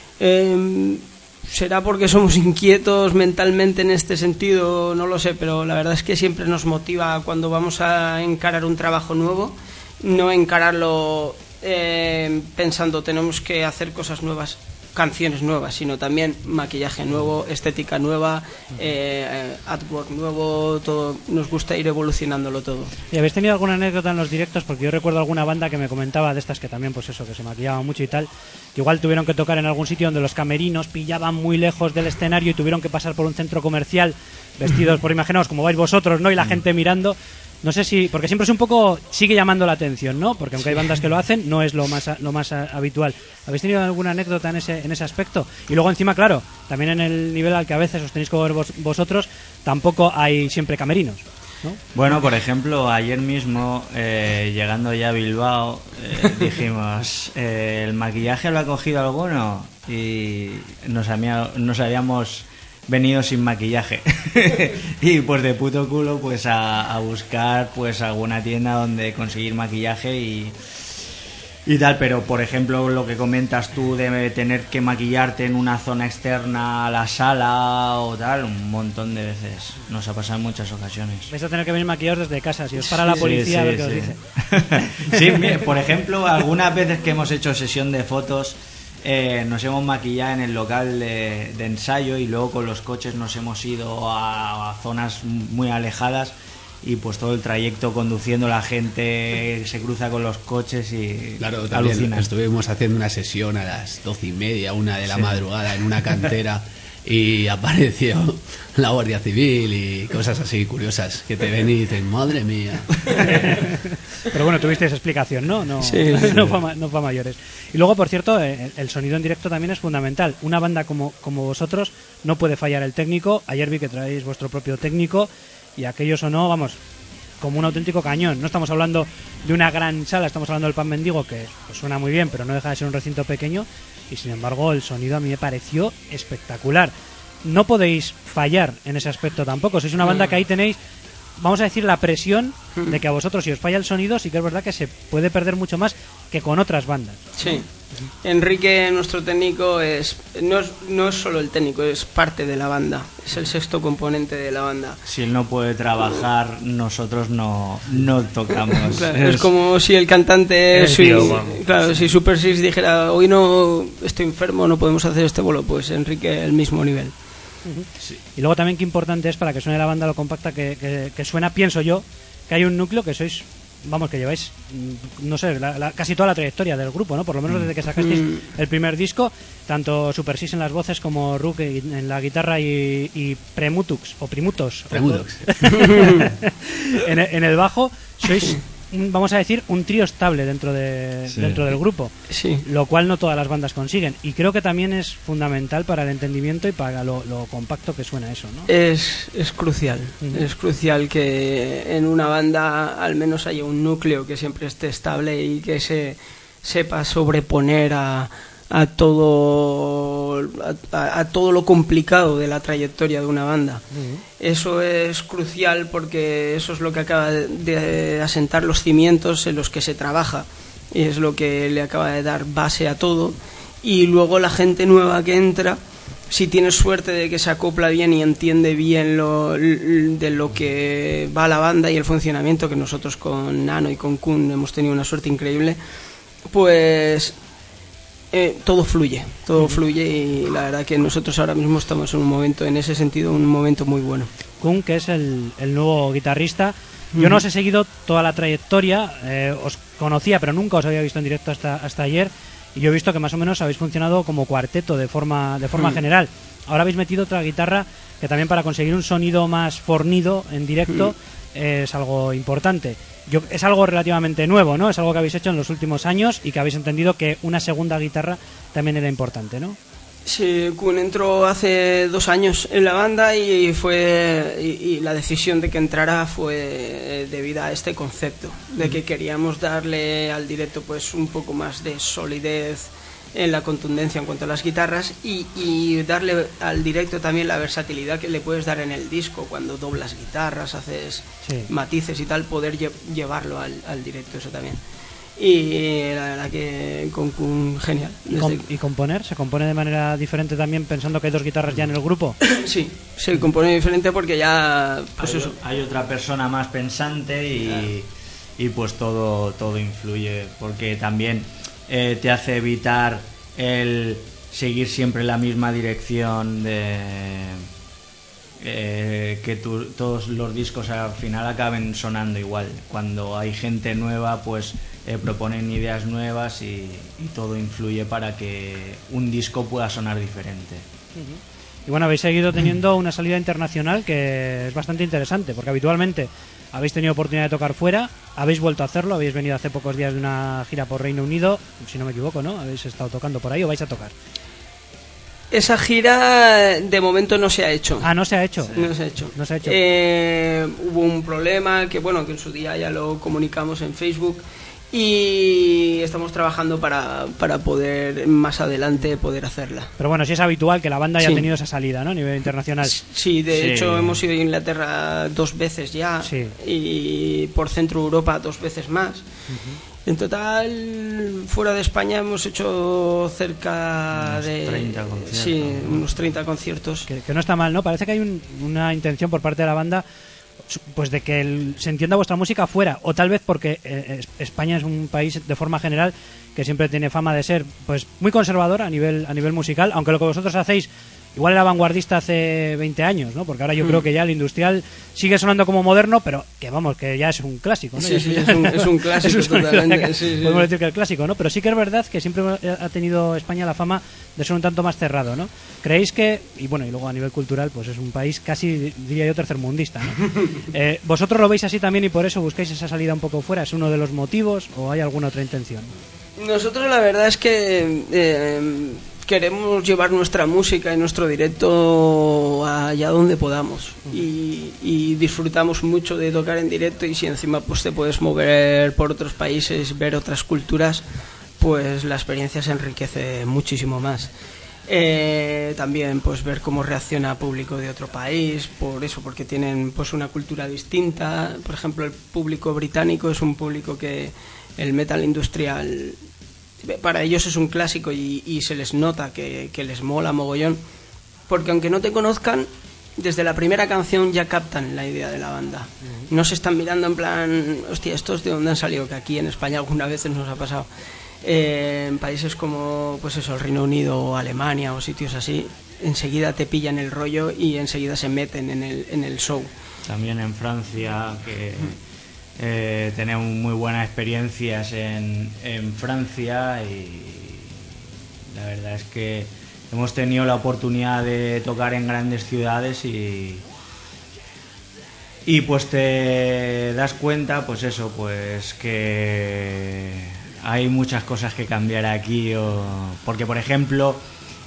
Será porque somos inquietos mentalmente en este sentido, no lo sé, pero la verdad es que siempre nos motiva cuando vamos a encarar un trabajo nuevo, no encararlo pensando tenemos que hacer cosas nuevas, canciones nuevas, sino también maquillaje nuevo, estética nueva, artwork nuevo, todo. Nos gusta ir evolucionándolo todo. ¿Y habéis tenido alguna anécdota en los directos? Porque yo recuerdo alguna banda que me comentaba de estas que también, pues eso, que se maquillaban mucho y tal, que igual tuvieron que tocar en algún sitio donde los camerinos pillaban muy lejos del escenario y tuvieron que pasar por un centro comercial vestidos, por imaginaos, como vais vosotros, ¿no? Y la gente mirando. No sé si, porque siempre es un poco, sigue llamando la atención, ¿no? Porque aunque hay bandas que lo hacen, no es lo más habitual. ¿Habéis tenido alguna anécdota en ese aspecto? Y luego encima, claro, también en el nivel al que a veces os tenéis que ver vosotros, tampoco hay siempre camerinos, ¿no? Bueno, por ejemplo, ayer mismo, llegando ya a Bilbao, dijimos, ¿el maquillaje lo ha cogido alguno? Y nos habíamos venido sin maquillaje y pues de puto culo pues a buscar pues alguna tienda donde conseguir maquillaje y tal, pero por ejemplo lo que comentas tú de tener que maquillarte en una zona externa a la sala o tal, un montón de veces nos ha pasado en muchas ocasiones. Vais a tener que venir maquillados desde casa, si os para la policía a ver qué os dice. Sí, mire, por ejemplo, algunas veces que hemos hecho sesión de fotos nos hemos maquillado en el local de ensayo y luego con los coches nos hemos ido a zonas muy alejadas y pues todo el trayecto conduciendo la gente se cruza con los coches y claro, también alucina. Estuvimos haciendo una sesión a las 12:30, 1 de la madrugada en una cantera y apareció la Guardia Civil y cosas así curiosas que te ven y dicen, madre mía. Pero bueno, tuvisteis explicación, ¿no? No, sí. No fue a mayores. Y luego, por cierto, el sonido en directo también es fundamental. Una banda como vosotros no puede fallar el técnico. Ayer vi que traéis vuestro propio técnico y aquello sonó, vamos, como un auténtico cañón. No estamos hablando de una gran sala, estamos hablando del Pan Mendigo, que pues, suena muy bien, pero no deja de ser un recinto pequeño. Y sin embargo, el sonido a mí me pareció espectacular. No podéis fallar en ese aspecto tampoco. Sois una banda que ahí tenéis, vamos a decir, la presión de que a vosotros, si os falla el sonido, sí que es verdad que se puede perder mucho más que con otras bandas. Sí. Enrique, nuestro técnico, no es solo el técnico, es parte de la banda. Es el sexto componente de la banda. Si él no puede trabajar, nosotros no tocamos. Claro, es como si el cantante, si Super 6 dijera, hoy no estoy enfermo, no podemos hacer este bolo, pues Enrique el mismo nivel. Sí. Y luego también qué importante es para que suene la banda lo compacta que suena, pienso yo, que hay un núcleo que sois, vamos, que lleváis, no sé, casi toda la trayectoria del grupo, ¿no? Por lo menos desde que sacasteis el primer disco, tanto Super 6 en las voces como Rook en la guitarra y Primutos Premutux. en el bajo, sois vamos a decir, un trío estable dentro del grupo, Sí. lo cual no todas las bandas consiguen, y creo que también es fundamental para el entendimiento y para lo compacto que suena eso, ¿no? Es crucial, Ujú. es crucial que en una banda al menos haya un núcleo que siempre esté estable y que se sepa sobreponer a todo lo complicado de la trayectoria de una banda. Eso es crucial porque eso es lo que acaba de asentar los cimientos en los que se trabaja y es lo que le acaba de dar base a todo, y luego la gente nueva que entra, si tiene suerte de que se acopla bien y entiende bien de lo que va la banda y el funcionamiento, que nosotros con Nano y con Kun hemos tenido una suerte increíble, pues todo fluye y la verdad que nosotros ahora mismo estamos en un momento, en ese sentido, un momento muy bueno. Kun, que es el nuevo guitarrista. Yo no os he seguido toda la trayectoria, os conocía pero nunca os había visto en directo hasta ayer, y yo he visto que más o menos habéis funcionado como cuarteto de forma general. Ahora habéis metido otra guitarra que también, para conseguir un sonido más fornido en directo, es algo importante. Es algo relativamente nuevo, ¿no? Es algo que habéis hecho en los últimos años y que habéis entendido que una segunda guitarra también era importante, ¿no? Sí, Kun entró hace 2 años en la banda y la decisión de que entrara fue debida a este concepto, de que queríamos darle al directo pues un poco más de solidez en la contundencia en cuanto a las guitarras y darle al directo también la versatilidad que le puedes dar en el disco cuando doblas guitarras, haces matices y tal, poder llevarlo al directo, eso también. Y la verdad que con Kun genial. ¿Y componer? ¿Se compone de manera diferente también pensando que hay 2 guitarras ya en el grupo? Sí, se compone diferente porque ya pues hay otra persona más pensante y pues todo influye, porque también te hace evitar el seguir siempre la misma dirección de que todos los discos al final acaben sonando igual. Cuando hay gente nueva pues proponen ideas nuevas y todo influye para que un disco pueda sonar diferente. Y bueno, habéis seguido teniendo una salida internacional que es bastante interesante, porque habitualmente habéis tenido oportunidad de tocar fuera, habéis vuelto a hacerlo, habéis venido hace pocos días de una gira por Reino Unido, si no me equivoco, ¿no? ¿Habéis estado tocando por ahí o vais a tocar? Esa gira de momento no se ha hecho. Ah, ¿no se ha hecho? No se ha hecho. No se ha hecho. Hubo un problema que en su día ya lo comunicamos en Facebook y estamos trabajando para poder más adelante poder hacerla. Pero bueno, sí es habitual que la banda haya tenido esa salida, ¿no? A nivel internacional. Sí, de hecho hemos ido a Inglaterra 2 veces ya y por Centro Europa 2 veces más. En total, fuera de España hemos hecho cerca de 30 conciertos. Sí, unos 30 conciertos. Que no está mal, ¿no? Parece que hay una intención por parte de la banda, pues de que se entienda vuestra música fuera, o tal vez porque España es un país de forma general que siempre tiene fama de ser pues muy conservador a nivel musical, aunque lo que vosotros hacéis igual era vanguardista hace 20 años, ¿no? Porque ahora yo creo que ya el industrial sigue sonando como moderno, pero que ya es un clásico, ¿no? Sí, es un clásico totalmente. Podemos decir que es clásico, ¿no? Pero sí que es verdad que siempre ha tenido España la fama de ser un tanto más cerrado, ¿no? ¿Creéis que, y luego a nivel cultural, pues es un país casi, diría yo, tercermundista, ¿no? ¿Vosotros lo veis así también y por eso buscáis esa salida un poco fuera? ¿Es uno de los motivos o hay alguna otra intención? Nosotros la verdad es que queremos llevar nuestra música y nuestro directo allá donde podamos y disfrutamos mucho de tocar en directo, y si encima pues te puedes mover por otros países, ver otras culturas, pues la experiencia se enriquece muchísimo más. También pues ver cómo reacciona público de otro país, porque tienen pues una cultura distinta. Por ejemplo, el público británico es un público que el metal industrial para ellos es un clásico y se les nota que les mola mogollón, porque aunque no te conozcan, desde la primera canción ya captan la idea de la banda. No se están mirando en plan, hostia, ¿estos de dónde han salido? Que aquí en España algunas veces nos ha pasado. En países como pues eso, el Reino Unido o Alemania o sitios así, enseguida te pillan el rollo y enseguida se meten en el show. También en Francia, que tenemos muy buenas experiencias en Francia, y la verdad es que hemos tenido la oportunidad de tocar en grandes ciudades y Y pues te das cuenta, pues eso, pues que hay muchas cosas que cambiar aquí, porque por ejemplo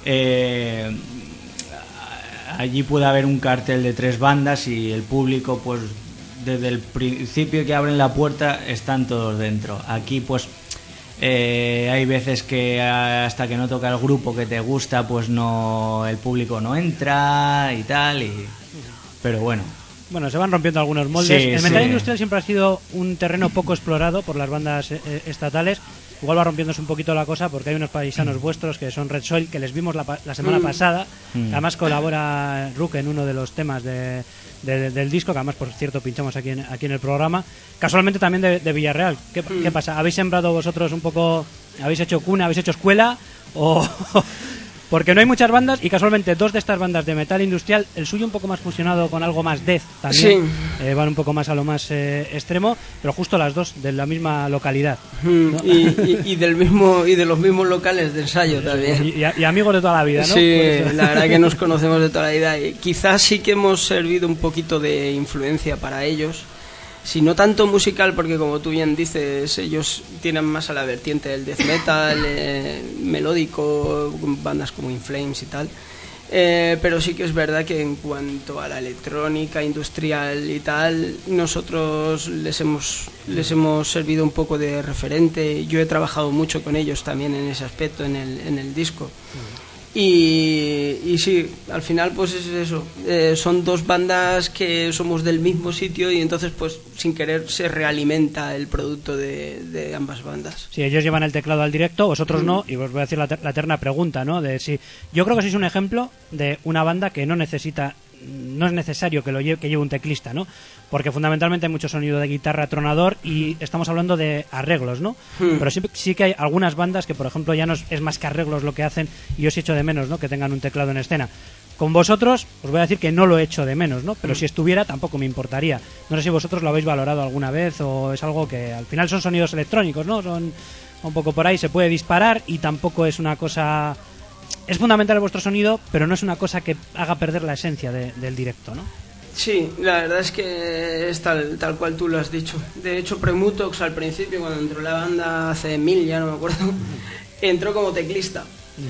allí puede haber un cartel de 3 bandas y el público pues desde el principio que abren la puerta están todos dentro. Aquí pues hay veces que hasta que no toca el grupo que te gusta pues no, el público no entra y tal, pero bueno, se van rompiendo algunos moldes. Sí, el metal sí. industrial siempre ha sido un terreno poco explorado por las bandas estatales. Igual va rompiéndose un poquito la cosa porque hay unos paisanos vuestros que son Red Soil, que les vimos la semana pasada. Además colabora Rook en uno de los temas del disco, que además por cierto pinchamos aquí en el programa. Casualmente también de Villarreal. ¿Qué pasa? ¿Habéis sembrado vosotros un poco, habéis hecho cuna, habéis hecho escuela? Porque no hay muchas bandas y casualmente 2 de estas bandas de metal industrial, el suyo un poco más fusionado con algo más death también, van un poco más a lo más extremo, pero justo las 2 de la misma localidad, ¿no? y de los mismos locales de ensayo también. Y amigos de toda la vida, ¿no? Sí, la verdad que nos conocemos de toda la vida y quizás sí que hemos servido un poquito de influencia para ellos. Si no tanto musical, porque como tú bien dices, ellos tienen más a la vertiente del death metal, melódico, bandas como In Flames y tal. Pero sí que es verdad que en cuanto a la electrónica industrial y tal, nosotros les hemos servido un poco de referente. Yo he trabajado mucho con ellos también en ese aspecto en el disco. Y sí, al final pues es eso, son 2 bandas que somos del mismo sitio y entonces pues sin querer se realimenta el producto de ambas bandas. Sí, ellos llevan el teclado al directo, vosotros no, y os voy a decir la eterna pregunta, ¿no? De si yo creo que sois un ejemplo de una banda que no es necesario que lleve un teclista, ¿no? Porque fundamentalmente hay mucho sonido de guitarra tronador y estamos hablando de arreglos, ¿no? Pero sí que hay algunas bandas que, por ejemplo, ya no es más que arreglos lo que hacen y yo sí echo de menos, ¿no? Que tengan un teclado en escena. Con vosotros, os voy a decir que no lo echo de menos, ¿no? Pero si estuviera, tampoco me importaría. No sé si vosotros lo habéis valorado alguna vez o es algo que al final son sonidos electrónicos, ¿no? Son un poco por ahí, se puede disparar y tampoco es una cosa... Es fundamental vuestro sonido, pero no es una cosa que haga perder la esencia del directo, ¿no? Sí, la verdad es que es tal cual tú lo has dicho. De hecho, Premutox al principio, cuando entró la banda hace 1000, ya no me acuerdo, entró como teclista.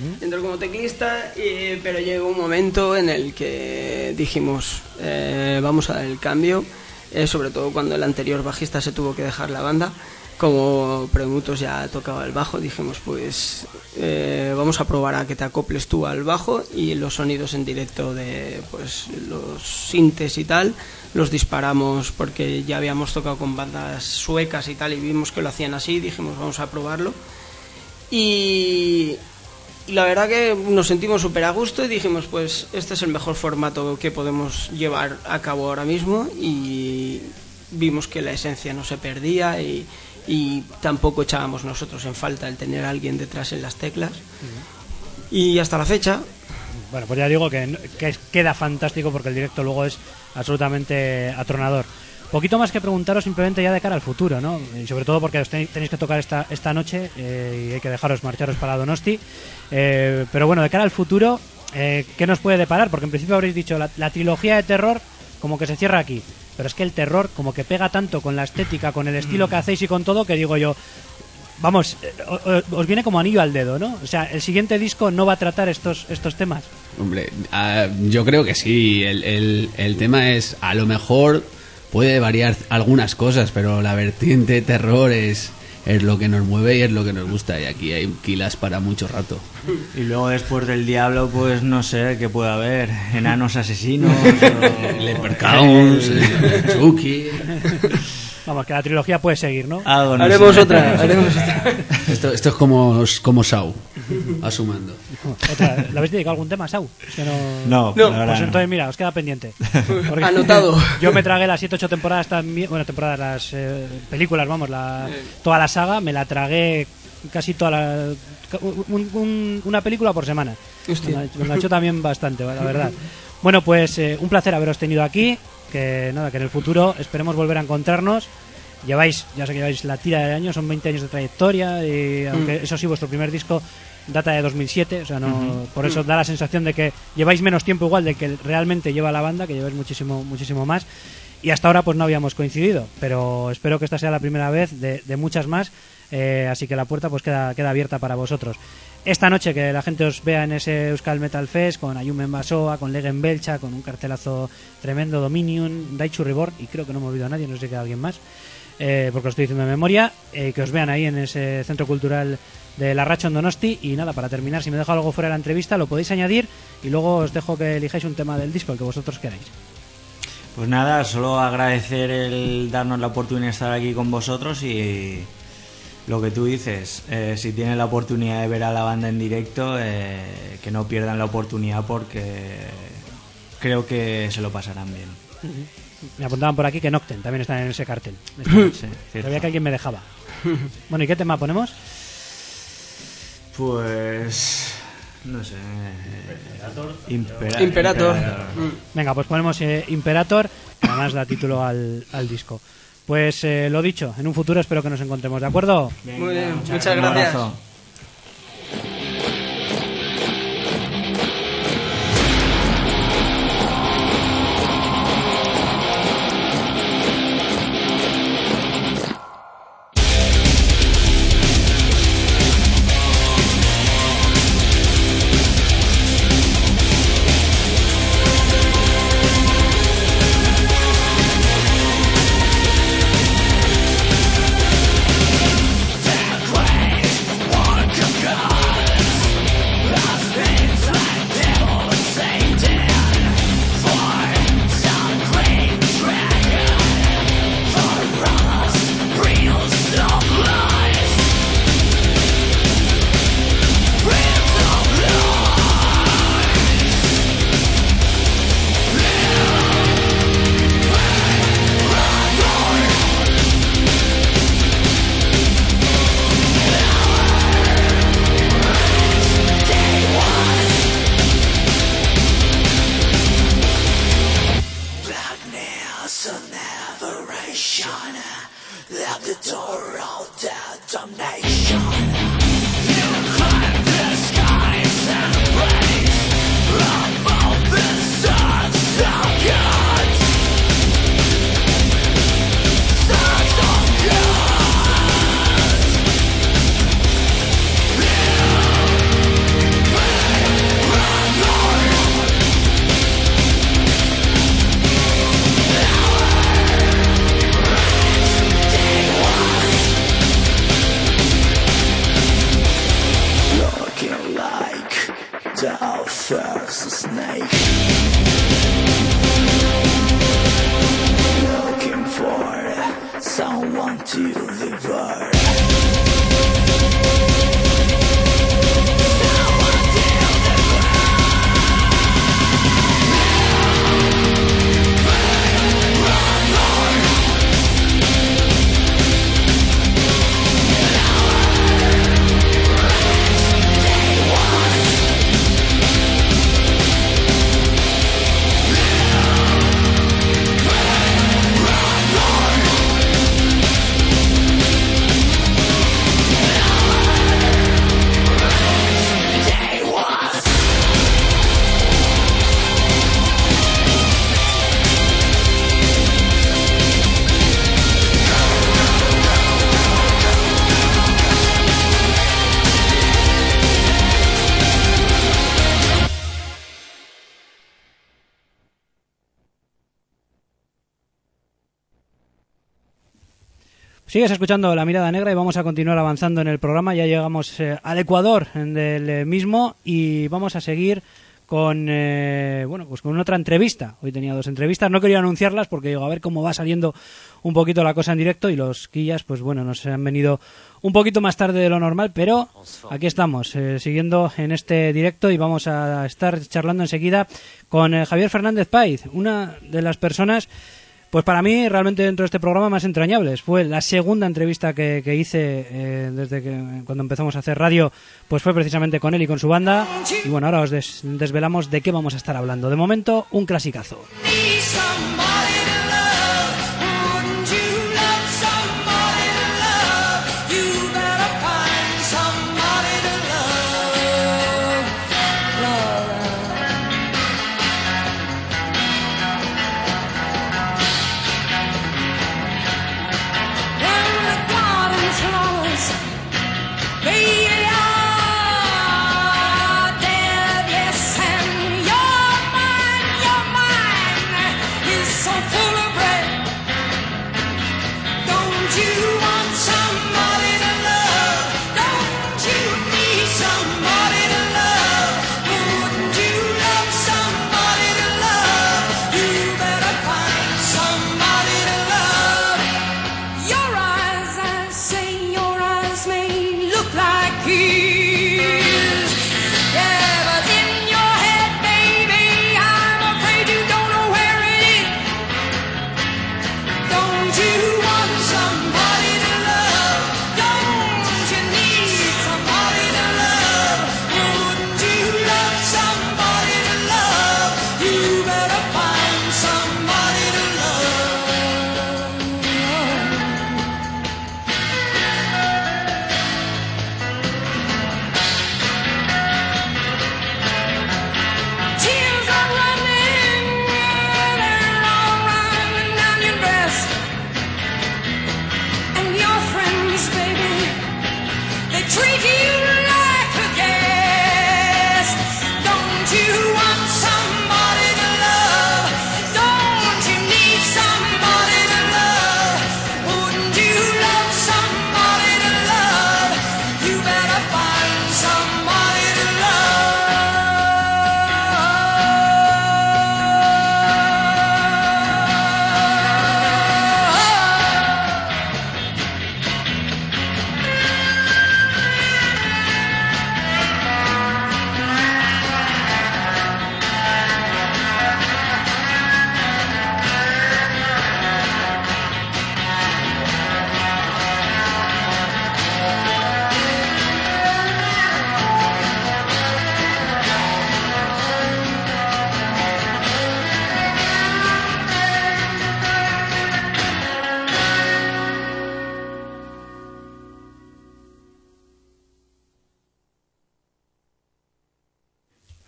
Pero llegó un momento en el que dijimos, vamos a dar el cambio, sobre todo cuando el anterior bajista se tuvo que dejar la banda. Como Premutos ya tocaba el bajo, dijimos pues vamos a probar a que te acoples tú al bajo y los sonidos en directo de pues los sintes y tal los disparamos porque ya habíamos tocado con bandas suecas y tal y vimos que lo hacían así, dijimos vamos a probarlo y la verdad que nos sentimos súper a gusto y dijimos pues este es el mejor formato que podemos llevar a cabo ahora mismo y vimos que la esencia no se perdía y tampoco echábamos nosotros en falta el tener a alguien detrás en las teclas y hasta la fecha. Bueno, pues ya digo que queda fantástico porque el directo luego es absolutamente atronador. Poquito más que preguntaros simplemente ya de cara al futuro, ¿no? Y sobre todo porque os tenéis que tocar esta noche y hay que marcharos para Donosti. Pero bueno, de cara al futuro, ¿qué nos puede deparar? Porque en principio habréis dicho la trilogía de terror como que se cierra aquí. Pero es que el terror como que pega tanto con la estética, con el estilo que hacéis y con todo, que digo yo, vamos, os viene como anillo al dedo, ¿no? O sea, el siguiente disco no va a tratar estos temas. Hombre, yo creo que sí. El tema es, a lo mejor puede variar algunas cosas, pero la vertiente terror es lo que nos mueve y es lo que nos gusta. Y aquí hay quilas para mucho rato. Y luego después del Diablo, pues no sé qué puede haber. Enanos asesinos, Leprechauns, Chucky. Vamos, que la trilogía puede seguir, ¿no? Haremos otra. Esto es como Sau, asumando. ¿Le habéis dedicado algún tema a Sau? Es que no. Pues entonces mira, os queda pendiente. Porque anotado. Yo me tragué las 7-8 temporadas las películas, vamos, toda la saga, me la tragué casi toda una película por semana. Me ha hecho también bastante, la verdad. Bueno, pues un placer haberos tenido aquí. Que nada, que en el futuro esperemos volver a encontrarnos. Ya sé que lleváis la tira de años, son 20 años de trayectoria y aunque eso sí, vuestro primer disco data de 2007, o sea, no, por eso da la sensación de que lleváis menos tiempo igual de que realmente lleva la banda, que lleváis muchísimo más. y hasta ahora pues no habíamos coincidido, pero espero que esta sea la primera vez de muchas más, así que la puerta pues queda abierta para vosotros. Esta noche que la gente os vea en ese Euskal Metal Fest con Ayumen Basoa, con Legen Belcha, con un cartelazo tremendo, Dominion, Daichu Reborn, y creo que no me he olvidado a nadie, no sé si queda alguien más, porque lo estoy diciendo de memoria, que os vean ahí en ese centro cultural de La Racha en Donosti. Y nada, para terminar, si me dejo algo fuera de la entrevista lo podéis añadir y luego os dejo que elijáis un tema del disco, el que vosotros queráis. Pues nada, solo agradecer el darnos la oportunidad de estar aquí con vosotros y lo que tú dices, si tienen la oportunidad de ver a la banda en directo, que no pierdan la oportunidad porque creo que se lo pasarán bien. Me apuntaban por aquí que Nocten también está en ese cartel. Sí, sabía que alguien me dejaba. Bueno, ¿y qué tema ponemos? Pues... no sé... Imperator. Venga, pues ponemos Imperator, que además da título al disco. Pues lo dicho, en un futuro espero que nos encontremos, ¿de acuerdo? Venga, Muy bien, muchas un gracias. abrazo. Sigues escuchando La Mirada Negra y vamos a continuar avanzando en el programa. Ya llegamos al Ecuador del mismo y vamos a seguir con pues con otra entrevista. Hoy tenía 2 entrevistas, no quería anunciarlas porque digo, a ver cómo va saliendo un poquito la cosa en directo, y los quillas pues bueno, nos han venido un poquito más tarde de lo normal, pero aquí estamos siguiendo en este directo y vamos a estar charlando enseguida con Javier Fernández Paiz, una de las personas, pues para mí realmente dentro de este programa más entrañables. Fue la segunda entrevista que hice desde que cuando empezamos a hacer radio, pues fue precisamente con él y con su banda. Y bueno, ahora os desvelamos de qué vamos a estar hablando. De momento, un clasicazo.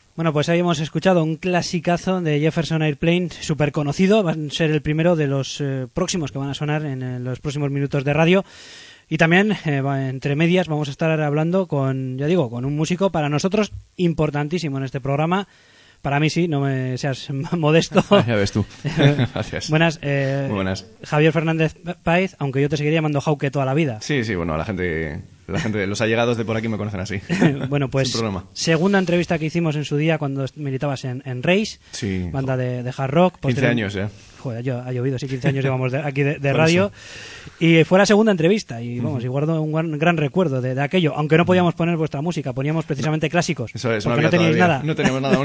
Bueno, pues ahí hemos escuchado un clasicazo de Jefferson Airplane, súper conocido. Va a ser el primero de los próximos que van a sonar en los próximos minutos de radio. Y también, entre medias, vamos a estar hablando con un músico para nosotros importantísimo en este programa. Para mí sí, no me seas modesto. Ya ves tú. Gracias. Buenas. Muy buenas. Javier Fernández Páez, aunque yo te seguiría llamando Jauke toda la vida. Sí, bueno, la gente, los allegados de por aquí me conocen así. Bueno, pues Sin problema. Segunda entrevista que hicimos en su día cuando militabas en Rage, Sí. banda de hard rock. 15 años, ¿eh? Joder, ha llovido, sí, 15 años llevamos aquí de radio. Y fue la segunda entrevista y vamos, y guardo un gran recuerdo de aquello. Aunque no podíamos poner vuestra música, poníamos precisamente clásicos. Eso es, porque no teníais nada. No teníamos nada aún.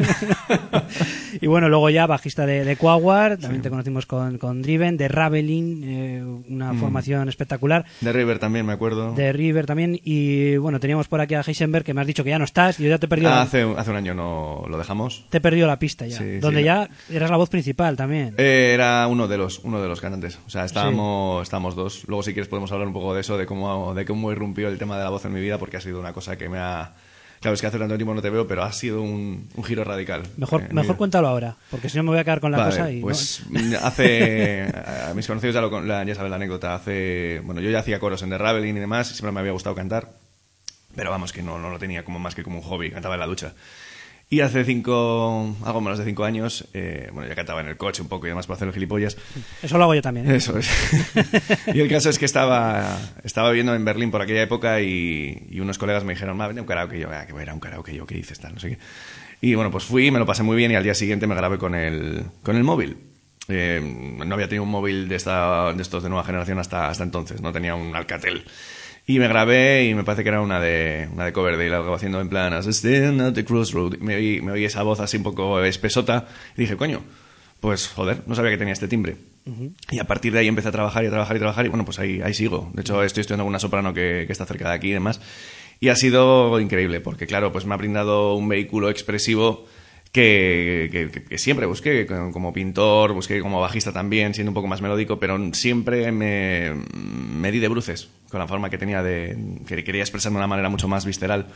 Y bueno, luego ya bajista de Quagwar, también te conocimos con Driven, de Ravelin, una formación espectacular. De River también, me acuerdo. De River también. Y bueno, teníamos por aquí a Heisenberg, que me has dicho que ya no estás. Yo ya te he perdido. Hace un año no lo dejamos. Te he perdido la pista ya. Sí, donde sí. ya eras la voz principal también. Era uno de los cantantes. O sea, estábamos dos. Luego, si quieres, podemos hablar un poco de eso, de cómo irrumpió el tema de la voz en mi vida, porque ha sido una cosa que me ha... Claro, es que hace tanto tiempo no te veo, pero ha sido un giro radical. Mejor cuéntalo ahora, porque si no me voy a quedar con la cosa. Y pues hace... A mis conocidos ya saben la anécdota. Bueno, yo ya hacía coros en The Ravelin y demás, y siempre me había gustado cantar, pero vamos, que no lo tenía como más que como un hobby, cantaba en la ducha. Y hace algo menos de 5 años, bueno, ya cantaba en el coche un poco y demás para hacer el gilipollas. Eso lo hago yo también, ¿eh? Eso es. Y el caso es que estaba viviendo en Berlín por aquella época y unos colegas me dijeron, ven a un karaoke. Y yo, que voy a ir a un karaoke, yo, ¿qué dices? Tal, no sé qué. Y bueno, pues fui, me lo pasé muy bien y al día siguiente me grabé con el móvil. No había tenido un móvil de estos de nueva generación hasta entonces, no tenía un Alcatel. Y me grabé y me parece que era una de Coverdale, algo haciendo en plan As I stand at the crossroad. Me oí esa voz así un poco espesota y dije, coño, pues joder, no sabía que tenía este timbre. Y a partir de ahí empecé a trabajar y bueno, pues ahí sigo. De hecho, estoy estudiando con una soprano que está cerca de aquí y demás. Y ha sido increíble porque, claro, pues me ha brindado un vehículo expresivo que siempre busqué como pintor, busqué como bajista también, siendo un poco más melódico, pero siempre me di de bruces con la forma que tenía que quería expresarme de una manera mucho más visceral.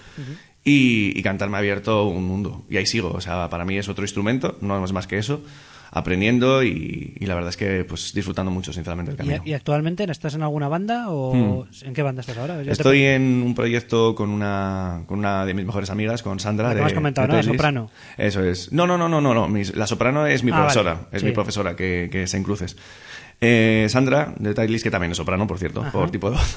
Y cantar me ha abierto un mundo. Y ahí sigo, o sea, para mí es otro instrumento, no es más que eso, aprendiendo y la verdad es que pues disfrutando mucho, sinceramente, el camino. ¿Y actualmente estás en alguna banda o en qué banda estás ahora? Estoy en un proyecto con una de mis mejores amigas, con Sandra. La que me has comentado, ¿no? La soprano. Eso es. No. La soprano es mi profesora. Vale. Es mi profesora que es en Cruces. Sandra, de Tailis, que también es soprano, por cierto, por tipo de voz.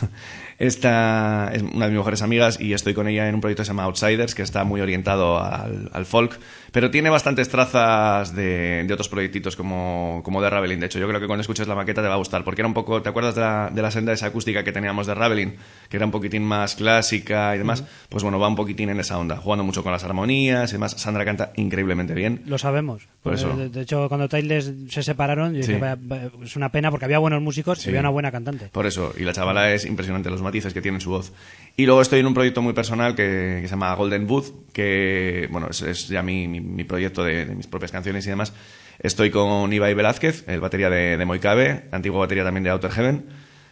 Esta es una de mis mejores amigas y estoy con ella en un proyecto que se llama Outsiders, que está muy orientado al folk, pero tiene bastantes trazas de otros proyectitos como de Ravelin. De hecho, yo creo que cuando escuches la maqueta te va a gustar, porque era un poco, ¿te acuerdas de la senda esa acústica que teníamos de Ravelin? Que era un poquitín más clásica y demás. Pues bueno, va un poquitín en esa onda, jugando mucho con las armonías y demás. Sandra canta increíblemente bien. Lo sabemos. Por eso. De hecho, cuando Tailes se separaron, yo dije, es una pena porque había buenos músicos y había una buena cantante. Por eso, y la chavala es impresionante, los matices que tiene en su voz. Y luego estoy en un proyecto muy personal que se llama Golden Booth, que bueno, es ya mi proyecto de mis propias canciones y demás. Estoy con Ibai Velázquez, el batería de Moicabe, antigua batería también de Outer Heaven.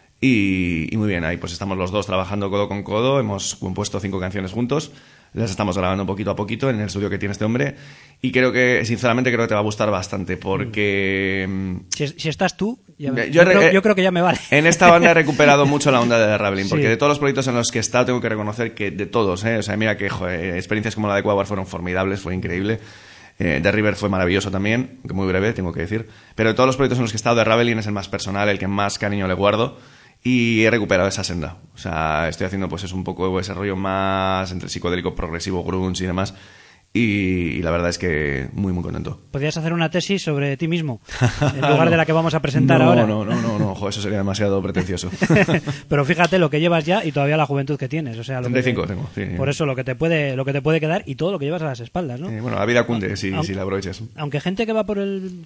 Y muy bien, ahí pues estamos los dos trabajando codo con codo, hemos compuesto 5 canciones juntos, las estamos grabando poquito a poquito en el estudio que tiene este hombre y sinceramente creo que te va a gustar bastante porque... Si estás tú, yo creo que ya me vale. En esta banda he recuperado mucho la onda de Ravelin, porque de todos los proyectos en los que he estado tengo que reconocer que de todos, o sea, mira que experiencias como la de Quagwar fueron formidables, fue increíble. The River fue maravilloso también, aunque muy breve, tengo que decir. Pero de todos los proyectos en los que he estado, de Ravelin es el más personal, el que más cariño le guardo. Y he recuperado esa senda. O sea, estoy haciendo pues es un poco ese rollo más entre psicodélico, progresivo, grunge y demás. Y la verdad es que muy, muy contento. Podrías hacer una tesis sobre ti mismo, en lugar de la que vamos a presentar ahora. No, joder, eso sería demasiado pretencioso. Pero fíjate lo que llevas ya y todavía la juventud que tienes. O sea, 35 tengo, sí. Por eso lo que te puede quedar y todo lo que llevas a las espaldas, ¿no? Bueno, la vida cunde si la aprovechas. Aunque gente que va por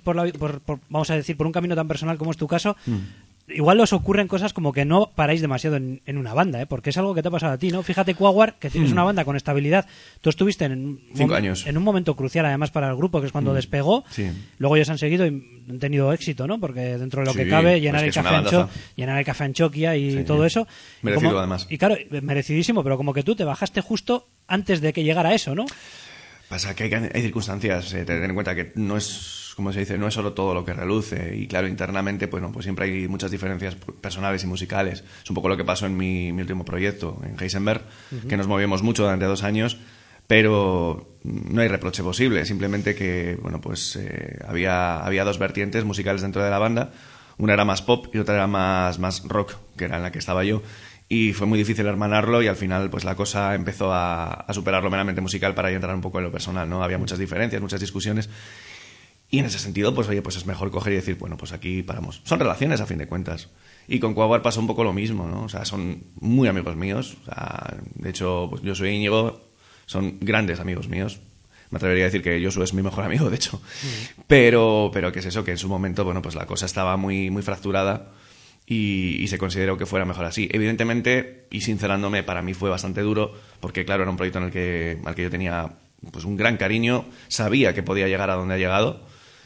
vamos a decir, por un camino tan personal como es tu caso... Igual os ocurren cosas como que no paráis demasiado en una banda, ¿eh? Porque es algo que te ha pasado a ti, ¿no? Fíjate, Quagwar, que tienes una banda con estabilidad. Tú estuviste en 5 años. En un momento crucial, además, para el grupo, que es cuando despegó. Sí. Luego ellos han seguido y han tenido éxito, ¿no? Porque dentro de lo que cabe, llenar el café Anchoquia y todo eso. Merecido, además. Y claro, merecidísimo, pero como que tú te bajaste justo antes de que llegara eso, ¿no? Pasa que hay circunstancias, tener en cuenta que no es, como se dice, no es solo todo lo que reluce. Y claro, internamente, pues no, pues siempre hay muchas diferencias personales y musicales. Es un poco lo que pasó en mi último proyecto, en Heisenberg, que nos movimos mucho durante 2 años, pero no hay reproche posible. Simplemente que, bueno, pues había 2 vertientes musicales dentro de la banda. Una era más pop y otra era más rock, que era en la que estaba yo. Y fue muy difícil hermanarlo y al final pues la cosa empezó a superar lo meramente musical para ya entrar un poco en lo personal, ¿no? Había muchas diferencias, muchas discusiones y en ese sentido pues oye, pues es mejor coger y decir, bueno, pues aquí paramos. Son relaciones a fin de cuentas. Y con Quagwar pasó un poco lo mismo, ¿no? O sea, son muy amigos míos. O sea, de hecho, pues Josué y Íñigo son grandes amigos míos. Me atrevería a decir que Josué es mi mejor amigo, de hecho. Pero ¿qué es eso? Que en su momento, bueno, pues la cosa estaba muy, muy fracturada. Y se consideró que fuera mejor así. Evidentemente, y sincerándome, para mí fue bastante duro, porque claro, era un proyecto al que yo tenía pues un gran cariño, sabía que podía llegar a donde ha llegado,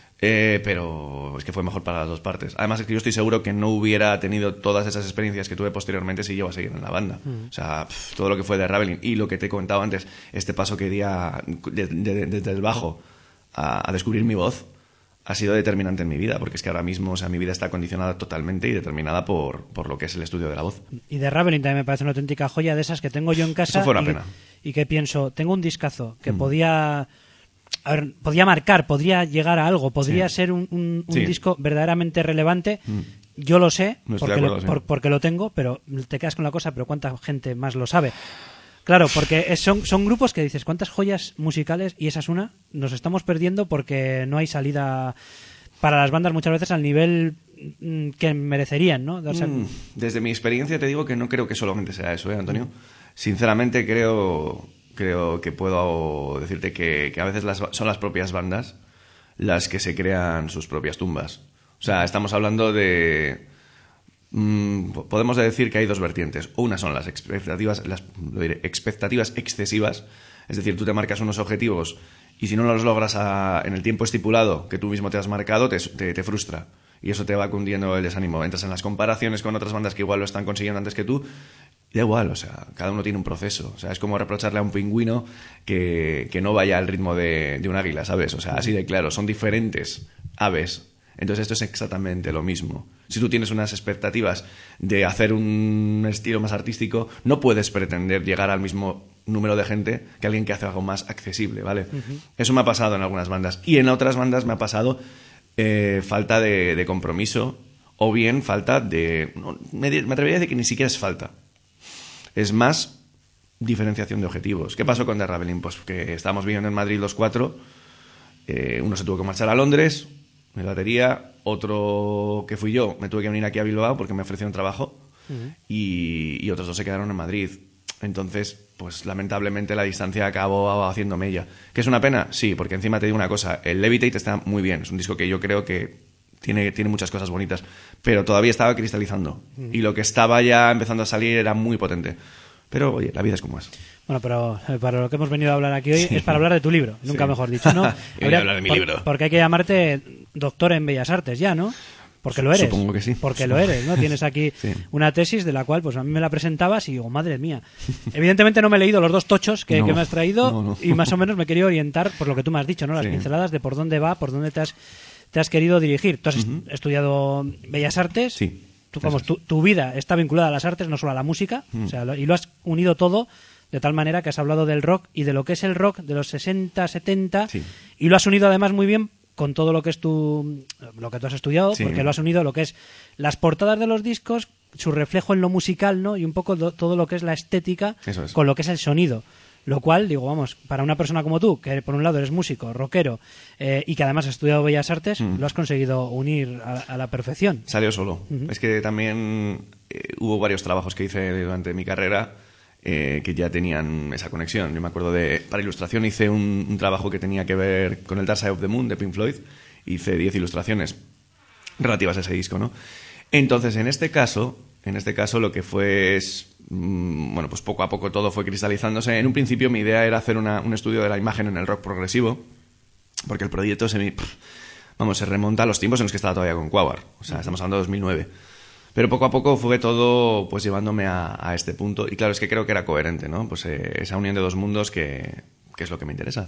pero es que fue mejor para las 2 partes. Además es que yo estoy seguro que no hubiera tenido todas esas experiencias que tuve posteriormente si yo iba a seguir en la banda. O sea, todo lo que fue de Ravelin y lo que te he comentado antes, este paso que di desde el bajo a descubrir mi voz, ha sido determinante en mi vida, porque es que ahora mismo, o sea, mi vida está condicionada totalmente y determinada por lo que es el estudio de la voz. Y de Ravelin también me parece una auténtica joya de esas que tengo yo en casa. Eso fue una pena. Y que pienso, tengo un discazo que podía marcar, podría llegar a algo, podría ser un disco verdaderamente relevante. Yo lo sé, porque lo tengo, pero te quedas con la cosa, pero ¿cuánta gente más lo sabe? Claro, porque son grupos que dices, ¿cuántas joyas musicales? Y esa es una, nos estamos perdiendo porque no hay salida para las bandas muchas veces al nivel que merecerían, ¿no? O sea, desde mi experiencia te digo que no creo que solamente sea eso, Antonio. Sinceramente creo que puedo decirte que a veces son las propias bandas las que se crean sus propias tumbas. O sea, estamos hablando de... podemos decir que hay 2 vertientes. Una son las expectativas excesivas, es decir, tú te marcas unos objetivos y si no los logras en el tiempo estipulado que tú mismo te has marcado, te frustra y eso te va cundiendo el desánimo. Entras en las comparaciones con otras bandas que igual lo están consiguiendo antes que tú. Da igual, o sea, cada uno tiene un proceso. O sea, es como reprocharle a un pingüino que no vaya al ritmo de un águila, ¿sabes? O sea, así de claro, son diferentes aves. Entonces esto es exactamente lo mismo. Si tú tienes unas expectativas de hacer un estilo más artístico, no puedes pretender llegar al mismo número de gente que alguien que hace algo más accesible, ¿vale? Eso me ha pasado en algunas bandas. Y en otras bandas me ha pasado falta de compromiso o bien falta de... me atrevería a decir que ni siquiera es falta. Es más diferenciación de objetivos. ¿Qué pasó con The Ravelin? Pues que estábamos viviendo en Madrid los 4. Uno se tuvo que marchar a Londres, mi batería. Otro, que fui yo, me tuve que venir aquí a Bilbao porque me ofrecieron trabajo. Y otros 2 se quedaron en Madrid. Entonces, pues lamentablemente la distancia acabó haciendo mella. ¿Que es una pena? Sí, porque encima te digo una cosa. El Levitate está muy bien. Es un disco que yo creo que tiene muchas cosas bonitas, pero todavía estaba cristalizando y lo que estaba ya empezando a salir era muy potente. Pero oye, la vida es como es. Bueno, pero para lo que hemos venido a hablar aquí hoy es para hablar de tu libro, nunca mejor dicho, ¿no? Voy a hablar de mi libro. Porque hay que llamarte doctor en Bellas Artes ya, ¿no? Porque lo eres. Supongo que sí. Porque lo eres, ¿no? Tienes aquí una tesis de la cual pues a mí me la presentabas y digo, madre mía. Evidentemente no me he leído los 2 tochos que me has traído y más o menos me he querido orientar por lo que tú me has dicho, ¿no? Las pinceladas de por dónde va, por dónde te has querido dirigir. Tú has estudiado Bellas Artes. Sí. Tu vida está vinculada a las artes, no solo a la música. O sea, y lo has unido todo de tal manera que has hablado del rock y de lo que es el rock de los 60, 70 y lo has unido además muy bien con todo lo que es lo que tú has estudiado, porque lo has unido lo que es las portadas de los discos, su reflejo en lo musical, ¿no? Y un poco todo lo que es la estética con lo que es el sonido. Lo cual, digo, vamos, para una persona como tú, que por un lado eres músico, rockero, y que además has estudiado Bellas Artes, lo has conseguido unir a la perfección. Salió solo. Es que también hubo varios trabajos que hice durante mi carrera que ya tenían esa conexión. Yo me acuerdo para ilustración hice un trabajo que tenía que ver con el Dark Side of the Moon de Pink Floyd. Hice 10 ilustraciones relativas a ese disco, ¿no? Entonces, en este caso lo que fue es... bueno, pues poco a poco todo fue cristalizándose. En un principio mi idea era hacer un estudio de la imagen en el rock progresivo, porque el proyecto se remonta a los tiempos en los que estaba todavía con Quagwar. O sea, estamos hablando de 2009. Pero poco a poco fue todo pues llevándome a este punto. Y claro, es que creo que era coherente, ¿no? Pues esa unión de 2 mundos que que es lo que me interesa.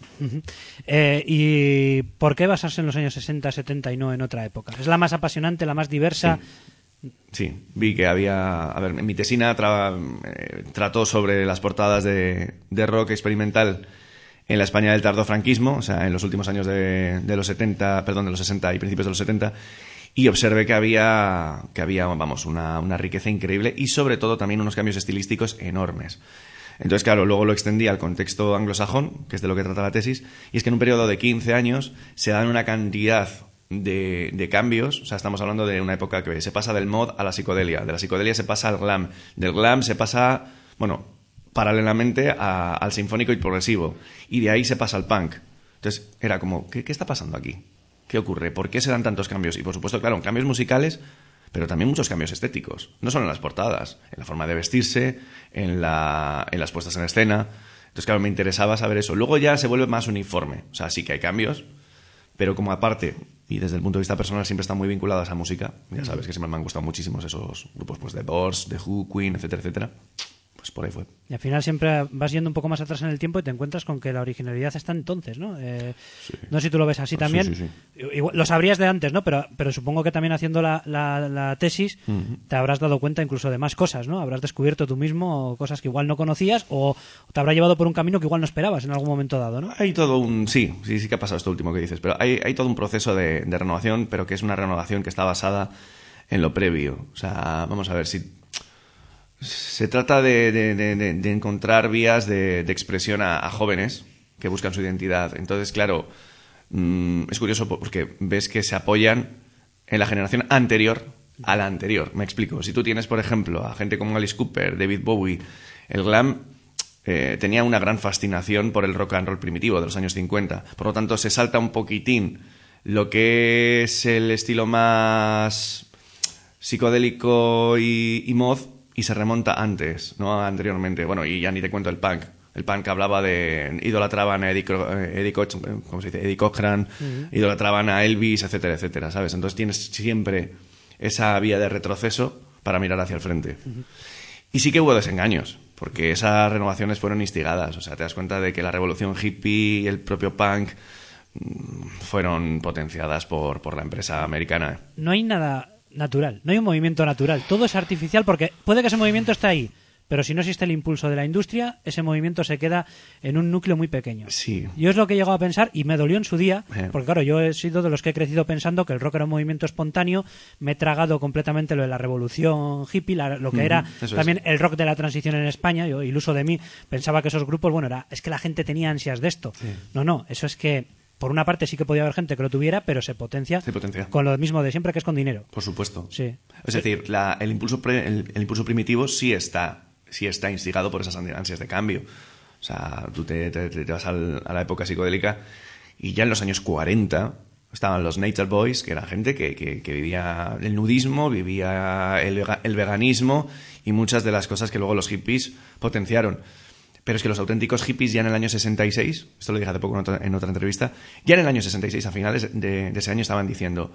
¿Y por qué basarse en los años 60, 70 y no en otra época? ¿Es la más apasionante, la más diversa? Sí, vi que había... A ver, mi tesina trató sobre las portadas de rock experimental en la España del tardofranquismo, o sea, en los últimos años de los 70, perdón, de los 60 y principios de los 70, y observé que había vamos, una riqueza increíble y sobre todo también unos cambios estilísticos enormes. Entonces, claro, luego lo extendí al contexto anglosajón, que es de lo que trata la tesis, y es que en un periodo de 15 años se dan una cantidad de cambios. O sea, estamos hablando de una época que se pasa del mod a la psicodelia, de la psicodelia se pasa al glam, del glam se pasa, bueno, paralelamente al sinfónico y progresivo, y de ahí se pasa al punk. Entonces, era como, ¿qué está pasando aquí? ¿Qué ocurre? ¿Por qué se dan tantos cambios? Y por supuesto, claro, cambios musicales, pero también muchos cambios estéticos, no solo en las portadas, en la forma de vestirse, en las puestas en escena. Entonces, claro, me interesaba saber eso. Luego ya se vuelve más uniforme, o sea, sí que hay cambios, pero como aparte, y desde el punto de vista personal siempre está muy vinculado a esa música, ya sabes que siempre me han gustado muchísimos esos grupos, pues, de Doors, The Who, Queen, etcétera, etcétera. Pues por ahí fue. Y al final siempre vas yendo un poco más atrás en el tiempo y te encuentras con que la originalidad está entonces, ¿no? Sí. No sé si tú lo ves así también. Sí. Igual, lo sabrías de antes, ¿no? Pero supongo que también haciendo la tesis te habrás dado cuenta incluso de más cosas, ¿no? Habrás descubierto tú mismo cosas que igual no conocías o te habrá llevado por un camino que igual no esperabas en algún momento dado, ¿no? Hay todo un... Sí que ha pasado esto último que dices, pero hay todo un proceso de renovación, pero que es una renovación que está basada en lo previo. O sea, vamos a ver si... Se trata de encontrar vías de expresión a jóvenes que buscan su identidad. Entonces, claro, es curioso porque ves que se apoyan en la generación anterior a la anterior. Me explico. Si tú tienes, por ejemplo, a gente como Alice Cooper, David Bowie, el glam tenía una gran fascinación por el rock and roll primitivo de los años 50. Por lo tanto, se salta un poquitín lo que es el estilo más psicodélico y mod, y se remonta antes, no anteriormente. Bueno, y ya ni te cuento el punk. El punk hablaba idolatraban a Eddie Cochran, idolatraban a Elvis, etcétera, etcétera, ¿sabes? Entonces tienes siempre esa vía de retroceso para mirar hacia el frente. Y sí que hubo desengaños, porque esas renovaciones fueron instigadas. O sea, te das cuenta de que la revolución hippie y el propio punk fueron potenciadas por la empresa americana. No hay nada natural, no hay un movimiento natural, todo es artificial porque puede que ese movimiento esté ahí, pero si no existe el impulso de la industria, ese movimiento se queda en un núcleo muy pequeño. Sí. Yo es lo que he llegado a pensar y me dolió en su día, porque claro, yo he sido de los que he crecido pensando que el rock era un movimiento espontáneo, me he tragado completamente lo de la revolución hippie, lo que era también el rock de la transición en España, yo, iluso de mí, pensaba que esos grupos, bueno, es que la gente tenía ansias de esto. Sí. No, eso es que por una parte sí que podía haber gente que lo tuviera, pero se potencia con lo mismo de siempre, que es con dinero. Por supuesto. Sí. Es decir, el impulso primitivo sí está instigado por esas ansias de cambio. O sea, tú te vas a la época psicodélica y ya en los años 40 estaban los Nature Boys, que era gente que vivía el nudismo, vivía el veganismo y muchas de las cosas que luego los hippies potenciaron. Pero es que los auténticos hippies ya en el año 66, esto lo dije hace poco en otra entrevista, ya en el año 66, a finales de ese año, estaban diciendo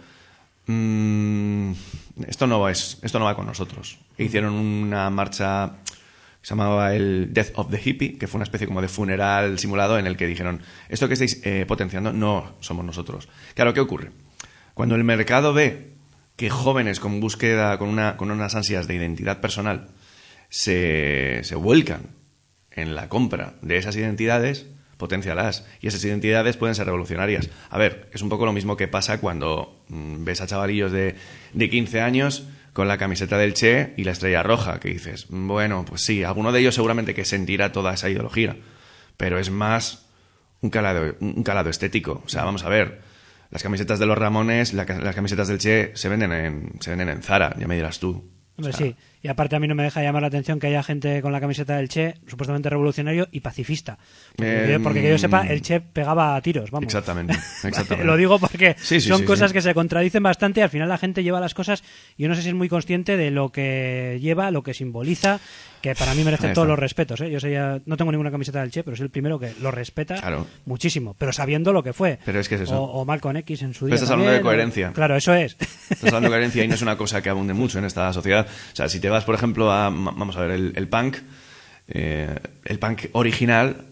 esto no va con nosotros. E hicieron una marcha que se llamaba el Death of the Hippie, que fue una especie como de funeral simulado en el que dijeron, esto que estáis potenciando no somos nosotros. Claro, ¿qué ocurre? Cuando el mercado ve que jóvenes con búsqueda, con unas ansias de identidad personal se vuelcan en la compra de esas identidades, poténcialas. Y esas identidades pueden ser revolucionarias. A ver, es un poco lo mismo que pasa cuando ves a chavalillos de 15 años con la camiseta del Che y la estrella roja, que dices, bueno, pues sí, alguno de ellos seguramente que sentirá toda esa ideología, pero es más un calado estético. O sea, vamos a ver, las camisetas de los Ramones, las camisetas del Che se venden en Zara, ya me dirás tú. Hombre, sí. Y aparte a mí no me deja llamar la atención que haya gente con la camiseta del Che, supuestamente revolucionario y pacifista. Porque que yo sepa, el Che pegaba a tiros, vamos. Exactamente. Lo digo porque son cosas sí. que se contradicen bastante y al final la gente lleva las cosas y yo no sé si es muy consciente de lo que lleva, lo que simboliza, que para mí merece todos los respetos. Yo no tengo ninguna camiseta del Che, pero soy el primero que lo respeta muchísimo, pero sabiendo lo que fue. Pero es que es eso. O Malcolm X en su día. Pero estás hablando de coherencia. Claro, eso es. Estás hablando de coherencia y no es una cosa que abunde mucho en esta sociedad. O sea, si te vas, por ejemplo, vamos a ver, el punk original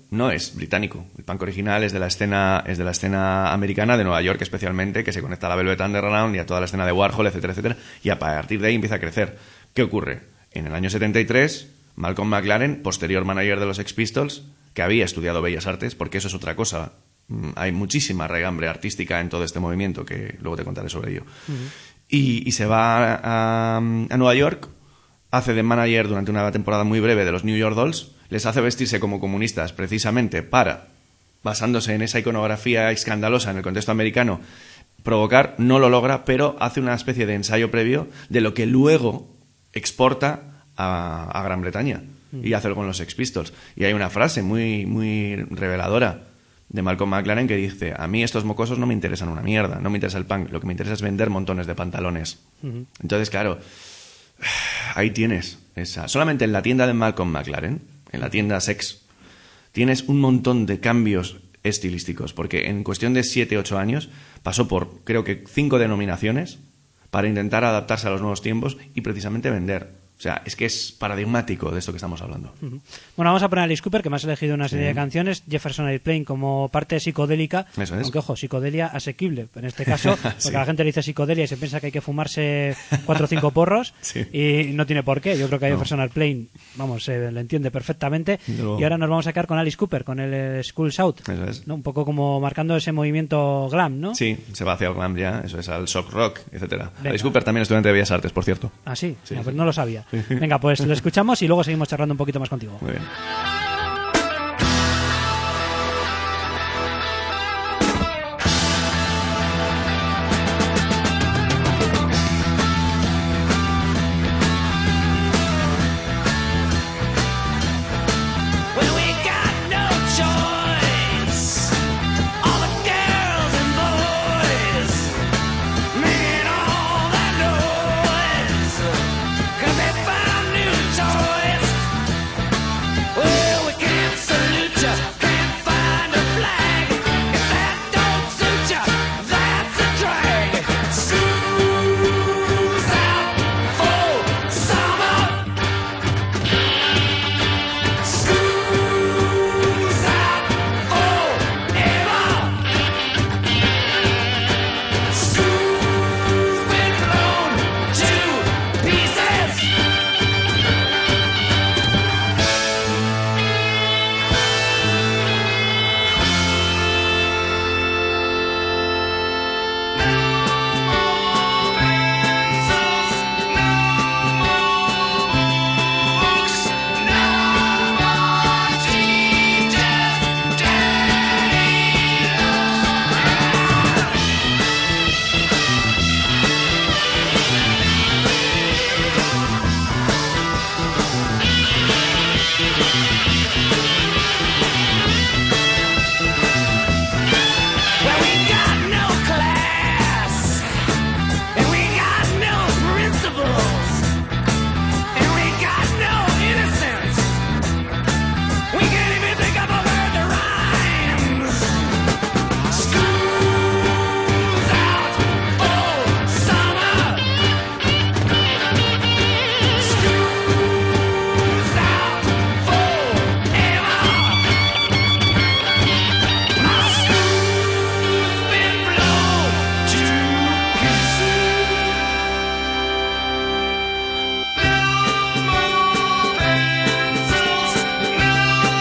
no es británico. El punk original es de la escena americana, de Nueva York especialmente, que se conecta a la Velvet Underground y a toda la escena de Warhol, etcétera, etcétera, y a partir de ahí empieza a crecer. ¿Qué ocurre? En el año 73, Malcolm McLaren, posterior manager de los Sex Pistols, que había estudiado Bellas Artes, porque eso es otra cosa, hay muchísima regambre artística en todo este movimiento, que luego te contaré sobre ello, y se va a Nueva York, hace de manager durante una temporada muy breve de los New York Dolls, les hace vestirse como comunistas precisamente para, basándose en esa iconografía escandalosa en el contexto americano, provocar, no lo logra, pero hace una especie de ensayo previo de lo que luego exporta a Gran Bretaña y hace con los Sex Pistols. Y hay una frase muy, muy reveladora de Malcolm McLaren que dice: a mí estos mocosos no me interesan una mierda, no me interesa el punk, lo que me interesa es vender montones de pantalones. Entonces, claro, ahí tienes esa. Solamente en la tienda de Malcolm McLaren, en la tienda Sex, tienes un montón de cambios estilísticos, porque en cuestión de 7-8 años pasó por, creo que 5 denominaciones para intentar adaptarse a los nuevos tiempos y precisamente vender. O sea, es que es paradigmático de esto que estamos hablando. Bueno, vamos a poner a Alice Cooper, que me has elegido una serie de canciones, Jefferson Airplane como parte psicodélica, Eso es. aunque ojo, psicodelia asequible en este caso, porque a la gente le dice psicodelia y se piensa que hay que fumarse 4 o 5 porros, y no tiene por qué. Yo creo que a Jefferson Airplane, vamos, se le entiende perfectamente. Y ahora nos vamos a quedar con Alice Cooper, con el Schools Out, Eso es. ¿no? Un poco como marcando ese movimiento glam, ¿no? Sí, se va hacia el glam ya, eso es, al shock rock, etcétera. Venga. Alice Cooper también estudiante de Bellas Artes, por cierto. Ah, sí, Sí, pues sí. no lo sabía. Venga, pues lo escuchamos y luego seguimos charlando un poquito más contigo. Muy bien. Well, we got no choice. All the girls and boys making all that noise, 'cause they found new toys. Well, we can't salute ya, can't find a flag. If that don't suit ya, that's a drag. School's out for summer. School's out forever. School's been blown to pieces. Well, we got no class, and we got no principles, and we got no innocence. We can't even think of a word that rhymes. School's out for summer. School's out forever. My school's been blown to pieces. No more pencils, no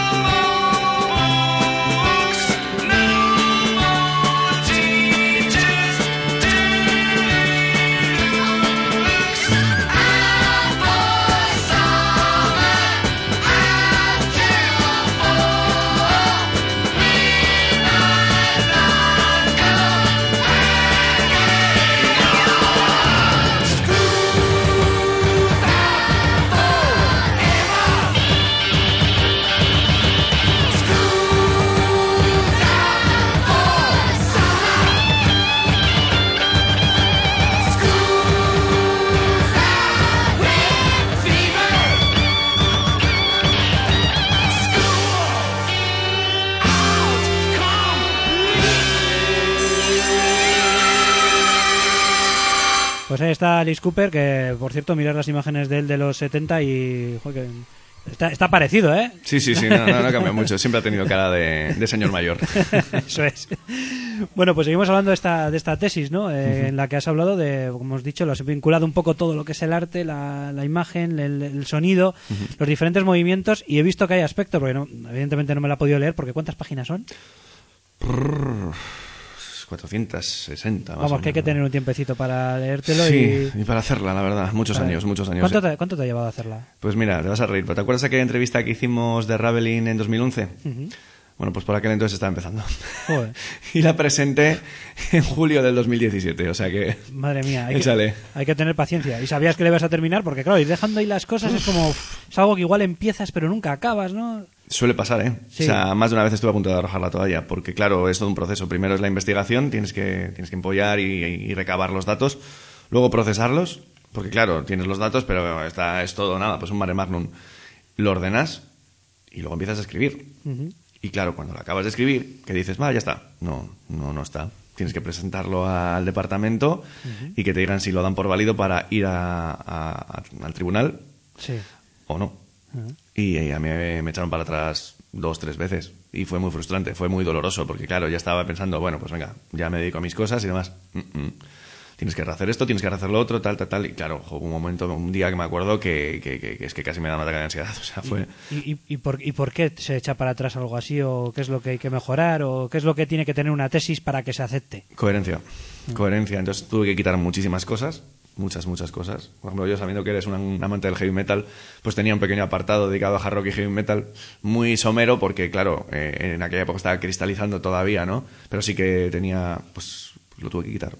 more books, no more teachers, looks out for summer, out to fall. Pues ahí está Alice Cooper, que por cierto, mirar las imágenes de él de los 70 y joder, Está parecido, ¿eh? Sí, no cambia mucho. Siempre ha tenido cara de señor mayor. Eso es. Bueno, pues seguimos hablando de esta tesis, ¿no? En la que has hablado de, como hemos dicho, lo has vinculado un poco todo lo que es el arte, la imagen, el sonido, los diferentes movimientos, y he visto que hay aspectos, porque evidentemente no me la he podido leer, porque ¿cuántas páginas son? 460 más. Vamos, que hay que tener un tiempecito para leértelo. Sí, y para hacerla, la verdad. Muchos años. ¿Cuánto te ha llevado a hacerla? Pues mira, te vas a reír. ¿Te acuerdas aquella entrevista que hicimos de Ravelin en 2011? Bueno, pues por aquel entonces estaba empezando. Joder. Y la presenté en julio del 2017, o sea que... Madre mía, hay que tener paciencia. ¿Y sabías que le ibas a terminar? Porque claro, ir dejando ahí las cosas es como... Es algo que igual empiezas pero nunca acabas, ¿no? Suele pasar, ¿eh? Sí. O sea, más de una vez estuve a punto de arrojar la toalla, porque claro, es todo un proceso. Primero es la investigación, tienes que empollar y recabar los datos, luego procesarlos, porque claro, tienes los datos, pero es todo nada, pues un mare magnum. Lo ordenas y luego empiezas a escribir. Y claro, cuando lo acabas de escribir, que dices, ya está. No está. Tienes que presentarlo al departamento y que te digan si lo dan por válido para ir al tribunal o no. Y a mí me echaron para atrás 2-3 veces y fue muy frustrante, fue muy doloroso porque claro, ya estaba pensando, bueno, pues venga, ya me dedico a mis cosas y demás. Tienes que rehacer esto, tienes que rehacer lo otro, tal, y claro, hubo un día que me acuerdo que es que casi me da un ataque de ansiedad, o sea, fue... ¿Y por qué se echa para atrás algo así? ¿O qué es lo que hay que mejorar? ¿O qué es lo que tiene que tener una tesis para que se acepte? Coherencia, entonces tuve que quitar muchísimas cosas, muchas cosas. Por ejemplo, yo sabiendo que eres un amante del heavy metal, pues tenía un pequeño apartado dedicado a hard rock y heavy metal, muy somero porque, claro, en aquella época estaba cristalizando todavía, ¿no? Pero sí que tenía, pues lo tuve que quitar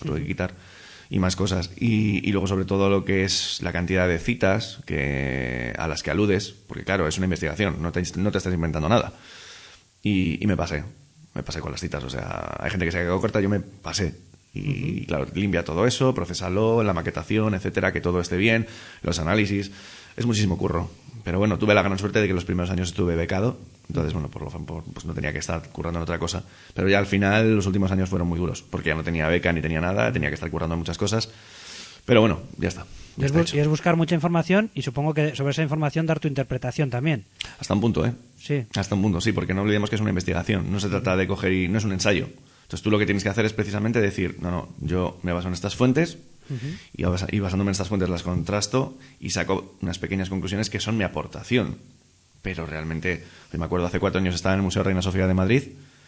y más cosas. Y luego, sobre todo, lo que es la cantidad de citas a las que aludes, porque, claro, es una investigación, no te estás inventando nada. Y me pasé con las citas, o sea, hay gente que se ha quedado corta, yo me pasé. Y claro, limpia todo eso, procésalo, la maquetación, etcétera, que todo esté bien, los análisis, es muchísimo curro. Pero bueno, tuve la gran suerte de que los primeros años estuve becado, entonces bueno, pues no tenía que estar currando en otra cosa. Pero ya al final los últimos años fueron muy duros, porque ya no tenía beca ni tenía nada, tenía que estar currando en muchas cosas. Pero bueno, ya está. Y es buscar mucha información y supongo que sobre esa información dar tu interpretación también. Hasta un punto, ¿eh? Sí. Hasta un punto, sí, porque no olvidemos que es una investigación, no se trata de coger no es un ensayo. Entonces tú lo que tienes que hacer es precisamente decir, no, yo me baso en estas fuentes y basándome en estas fuentes las contrasto y saco unas pequeñas conclusiones que son mi aportación. Pero realmente, me acuerdo hace 4 años estaba en el Museo Reina Sofía de Madrid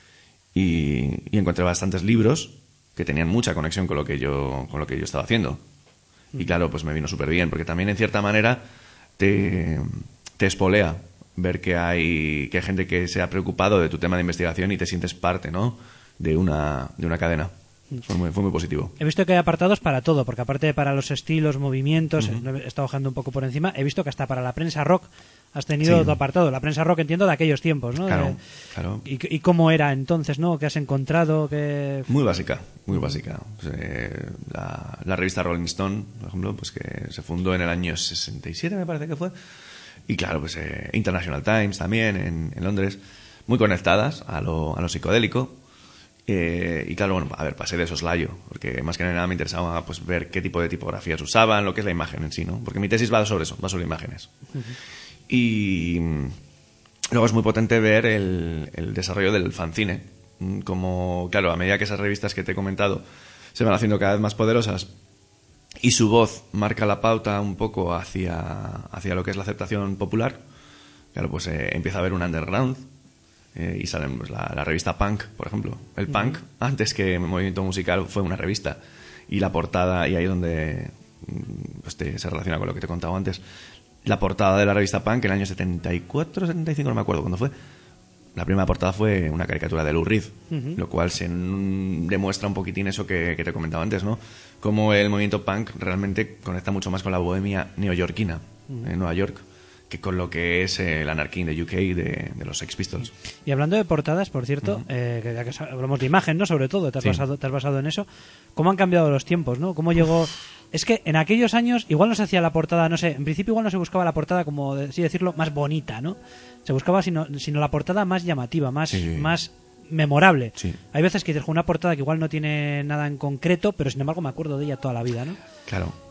y encontré bastantes libros que tenían mucha conexión con lo que yo estaba haciendo. Y claro, pues me vino súper bien, porque también en cierta manera te espolea ver que hay gente que se ha preocupado de tu tema de investigación y te sientes parte, ¿no?, de una cadena. Fue muy positivo. He visto que hay apartados para todo, porque aparte para los estilos, movimientos, he estado bajando un poco por encima, he visto que hasta para la prensa rock has tenido tu apartado. La prensa rock, entiendo, de aquellos tiempos, ¿no? Claro. ¿Y cómo era entonces, no? ¿Qué has encontrado? Muy básica. La revista Rolling Stone, por ejemplo, pues que se fundó en el año 67, me parece que fue. Y claro, pues International Times también, en Londres, muy conectadas a lo psicodélico. Y claro, bueno, a ver, pasé de soslayo, porque más que nada me interesaba pues ver qué tipo de tipografías usaban, lo que es la imagen en sí, ¿no? Porque mi tesis va sobre eso, va sobre imágenes. Y luego es muy potente ver el desarrollo del fanzine, como, claro, a medida que esas revistas que te he comentado se van haciendo cada vez más poderosas y su voz marca la pauta un poco hacia lo que es la aceptación popular, claro, pues empieza a haber un underground. Y salen pues, la revista Punk, por ejemplo. El Punk, antes que Movimiento Musical, fue una revista. Y la portada, y ahí es donde pues, se relaciona con lo que te he contado antes. La portada de la revista Punk, en el año 74, 75, no me acuerdo cuándo fue. La primera portada fue una caricatura de Lou Reed, lo cual se demuestra un poquitín eso que te comentaba antes, ¿no? Cómo el movimiento punk realmente conecta mucho más con la bohemia neoyorquina, en Nueva York, que con lo que es el Anarchy in the UK de los Sex Pistols. Y hablando de portadas, por cierto, que ya que hablamos de imagen, ¿no? Sobre todo, te has basado en eso. ¿Cómo han cambiado los tiempos, no? ¿Cómo llegó...? Es que en aquellos años igual no se hacía la portada, no sé, en principio igual no se buscaba la portada, como así decirlo, más bonita, ¿no? Se buscaba sino la portada más llamativa, más memorable. Sí. Hay veces que dices una portada que igual no tiene nada en concreto, pero sin embargo me acuerdo de ella toda la vida, ¿no? Claro.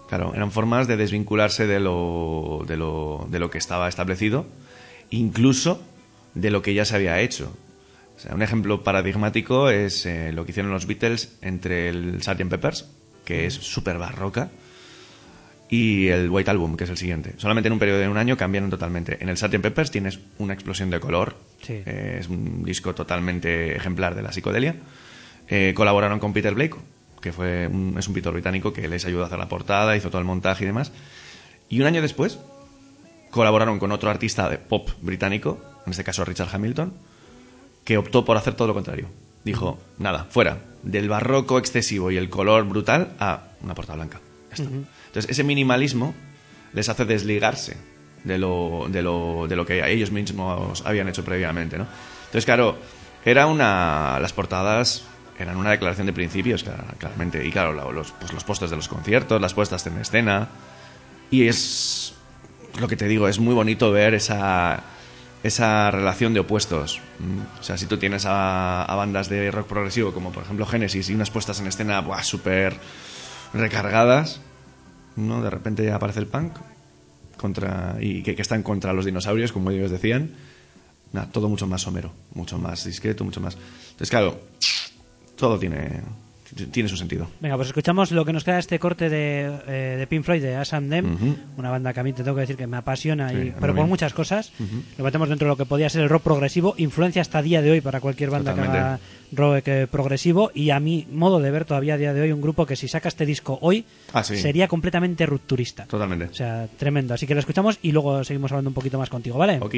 Claro, eran formas de desvincularse de lo que estaba establecido, incluso de lo que ya se había hecho. O sea, un ejemplo paradigmático es lo que hicieron los Beatles entre el Sgt. Peppers, que es súper barroca, y el White Album, que es el siguiente. Solamente en un periodo de un año cambiaron totalmente. En el Sgt. Peppers tienes una explosión de color. Sí. Es un disco totalmente ejemplar de la psicodelia. Colaboraron con Peter Blake, que es un pintor británico que les ayudó a hacer la portada, hizo todo el montaje y demás. Y un año después colaboraron con otro artista de pop británico, en este caso Richard Hamilton, que optó por hacer todo lo contrario. Dijo, nada, fuera del barroco excesivo y el color brutal a una portada blanca. Ya está. Entonces, ese minimalismo les hace desligarse de lo que ellos mismos habían hecho previamente, ¿no? Entonces, claro, las portadas eran una declaración de principios, claramente. Y claro, los pósters de los conciertos, las puestas en escena. Y es lo que te digo, es muy bonito ver esa relación de opuestos. O sea, si tú tienes a bandas de rock progresivo, como por ejemplo Genesis, y unas puestas en escena súper recargadas, ¿no? De repente aparece el punk y que están contra los dinosaurios, como ellos decían. Nada, todo mucho más somero, mucho más discreto, mucho más... Entonces, claro, todo tiene su sentido. Venga, pues escuchamos lo que nos queda de este corte de Pink Floyd, de As and Them, una banda que a mí te tengo que decir que me apasiona, Sí, pero por muchas cosas. Lo metemos dentro de lo que podía ser el rock progresivo, influencia hasta día de hoy para cualquier banda Totalmente. que haga rock progresivo, y a mi modo de ver todavía a día de hoy un grupo que si saca este disco hoy Sí. sería completamente rupturista. Totalmente. O sea, tremendo. Así que lo escuchamos y luego seguimos hablando un poquito más contigo, ¿vale? Ok.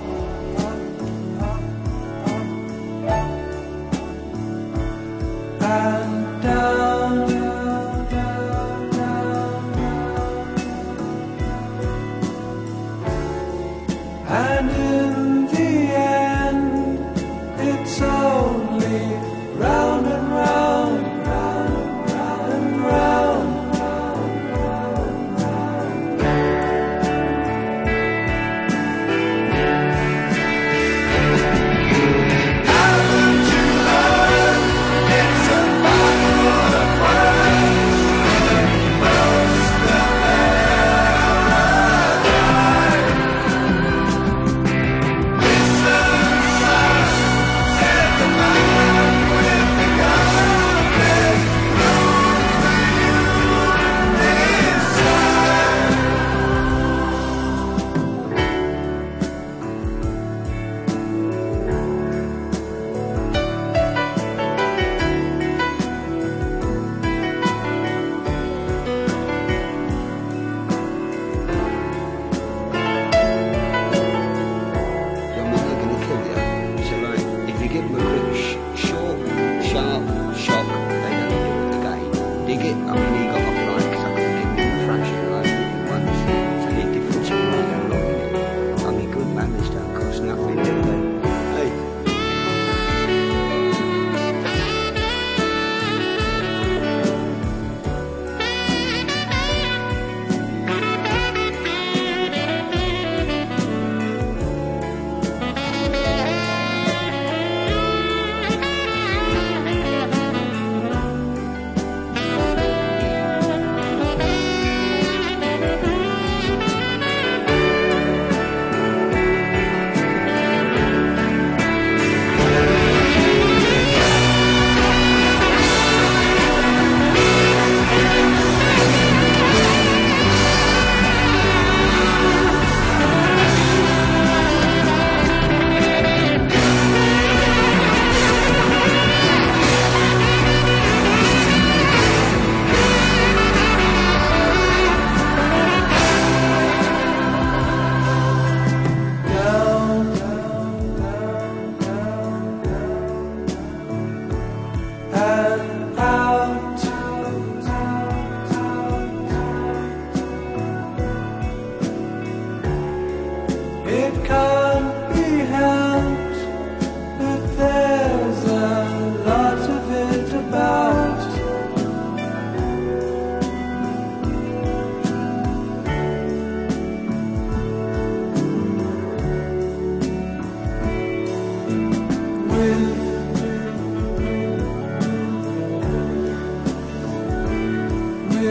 And in the end, it's only round and round, round, round and round, round, round, round. Haven't you heard? It's a battle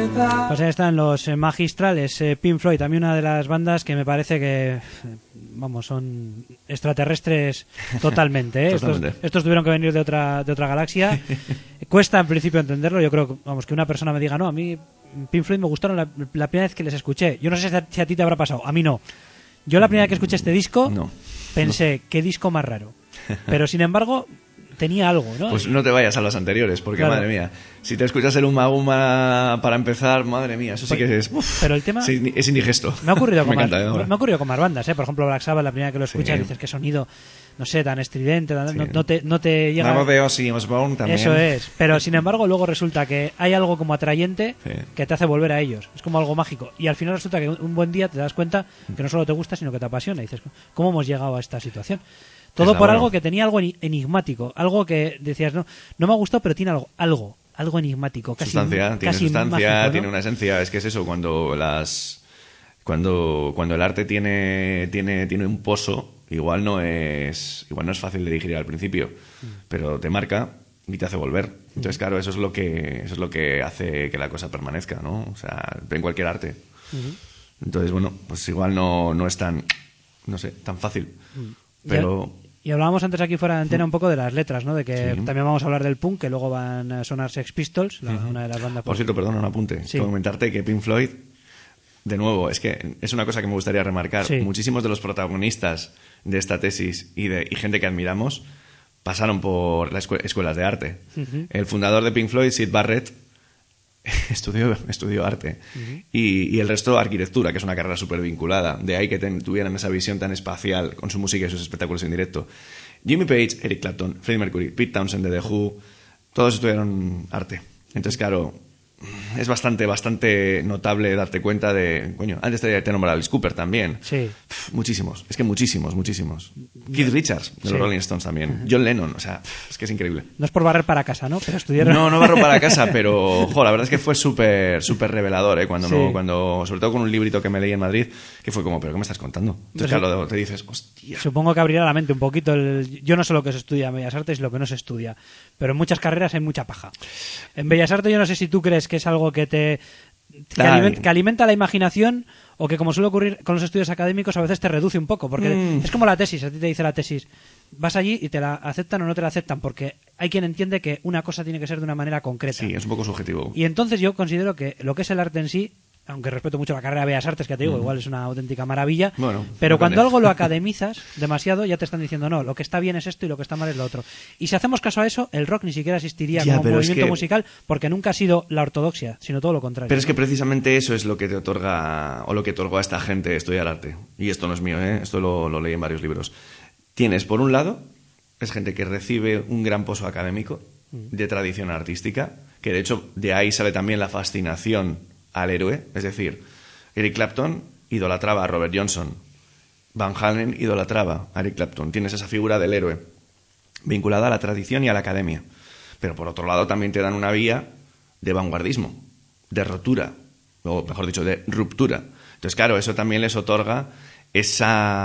Pues ahí están los magistrales Pink Floyd, también una de las bandas que me parece que, vamos, son extraterrestres totalmente, ¿eh? Totalmente. Estos tuvieron que venir de otra galaxia. Cuesta en principio entenderlo. Yo creo, vamos, que una persona me diga, no, a mí Pink Floyd me gustaron la primera vez que les escuché. Yo no sé si a ti te habrá pasado, a mí no. Yo la primera vez que escuché este disco pensé, qué disco más raro. Pero sin embargo tenía algo, ¿no? Pues no te vayas a los anteriores, porque Claro. madre mía, si te escuchas el Uma Uma para empezar, madre mía, eso sí que es... Pero el tema... sí, es indigesto. Me ha ocurrido Me con encanta, más, ahora. me ha ocurrido con más bandas, ¿eh? Por ejemplo, Black Sabbath, la primera que lo escuchas Sí. dices, qué sonido, no sé, tan estridente, tan- Sí. no te llega... Vamos de Ozzy Osbourne también. Eso es, pero sin embargo luego resulta que hay algo como atrayente Sí. que te hace volver a ellos, es como algo mágico, y al final resulta que un buen día te das cuenta que no solo te gusta sino que te apasiona, y dices, ¿cómo hemos llegado a esta situación? Todo Está por bueno. algo que tenía algo enigmático, algo que decías, no me ha gustado, pero tiene algo enigmático, casi Sustancia, tiene casi sustancia, mágico, ¿no? tiene una esencia, es que es eso, cuando el arte tiene un pozo, igual no es fácil de digerir al principio, pero te marca y te hace volver. Entonces, claro, eso es lo que hace que la cosa permanezca, ¿no? O sea, en cualquier arte. Entonces, bueno, pues igual no es tan, no sé, tan fácil. Pero Y hablábamos antes aquí fuera de antena un poco de las letras, ¿no? De que Sí. también vamos a hablar del punk, que luego van a sonar Sex Pistols, una de las bandas... por cierto, perdona un apunte. Sí. Puedo comentarte que Pink Floyd, de nuevo, es que es una cosa que me gustaría remarcar. Sí. Muchísimos de los protagonistas de esta tesis y gente que admiramos pasaron por las escuelas de arte. El fundador de Pink Floyd, Syd Barrett, estudió arte. Y el resto arquitectura, que es una carrera súper vinculada. De ahí que tuvieran esa visión tan espacial con su música y sus espectáculos en directo. Jimmy Page, Eric Clapton, Freddie Mercury, Pete Townshend de The Who, todos estudiaron arte. Entonces, claro, es bastante notable darte cuenta de... Coño, antes te he nombrado Alice Cooper también. Sí. Muchísimos. Es que muchísimos. Keith Richards, de los Sí. Rolling Stones también. John Lennon, o sea, es que es increíble. No es por barrer para casa, ¿no? Pero estudiaron... No barro para casa, pero la verdad es que fue súper revelador, ¿eh? Cuando, Sí. sobre todo con un librito que me leí en Madrid, que fue como, ¿pero qué me estás contando? Entonces, Pues claro, te dices, hostia. Supongo que abrirá la mente un poquito. Yo no sé lo que se estudia en Bellas Artes y lo que no se estudia, pero en muchas carreras hay mucha paja. En Bellas Artes yo no sé si tú crees que es algo que que alimenta la imaginación o que, como suele ocurrir con los estudios académicos, a veces te reduce un poco, porque es como la tesis. A ti te dice la tesis, vas allí y te la aceptan o no te la aceptan, porque hay quien entiende que una cosa tiene que ser de una manera concreta. Sí, es un poco subjetivo. Y entonces yo considero que lo que es el arte en sí, aunque respeto mucho la carrera de Bellas Artes, que te digo, igual es una auténtica maravilla, Bueno, pero depende. cuando algo lo academizas demasiado, ya te están diciendo, no, lo que está bien es esto y lo que está mal es lo otro. Y si hacemos caso a eso, el rock ni siquiera existiría Ya, como pero es movimiento que- musical, porque nunca ha sido la ortodoxia, sino todo lo contrario. Pero es que precisamente eso es lo que te otorga, o lo que otorgó a esta gente estudiar arte. Y esto no es mío, ¿eh? Esto lo leí en varios libros. Tienes, por un lado, es gente que recibe un gran pozo académico de tradición artística, que de hecho de ahí sale también la fascinación al héroe. Es decir, Eric Clapton idolatraba a Robert Johnson. Van Halen idolatraba a Eric Clapton. Tienes esa figura del héroe vinculada a la tradición y a la academia. Pero por otro lado también te dan una vía de vanguardismo, de rotura, o mejor dicho, de ruptura. Entonces, claro, eso también les otorga ese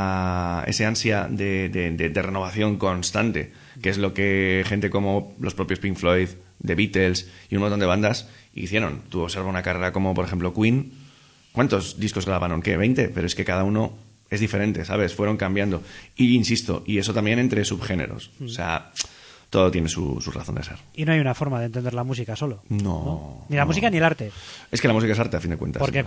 ansia de renovación constante, que es lo que gente como los propios Pink Floyd, The Beatles y un montón de bandas hicieron. Tú observas una carrera como, por ejemplo, Queen. ¿Cuántos discos grabaron? ¿Qué? 20, pero es que cada uno es diferente, ¿sabes? Fueron cambiando. Y insisto, y eso también entre subgéneros. O sea, todo tiene su razón de ser. Y no hay una forma de entender la música solo. No. Ni la no. música ni el arte. Es que la música es arte, a fin de cuentas. Porque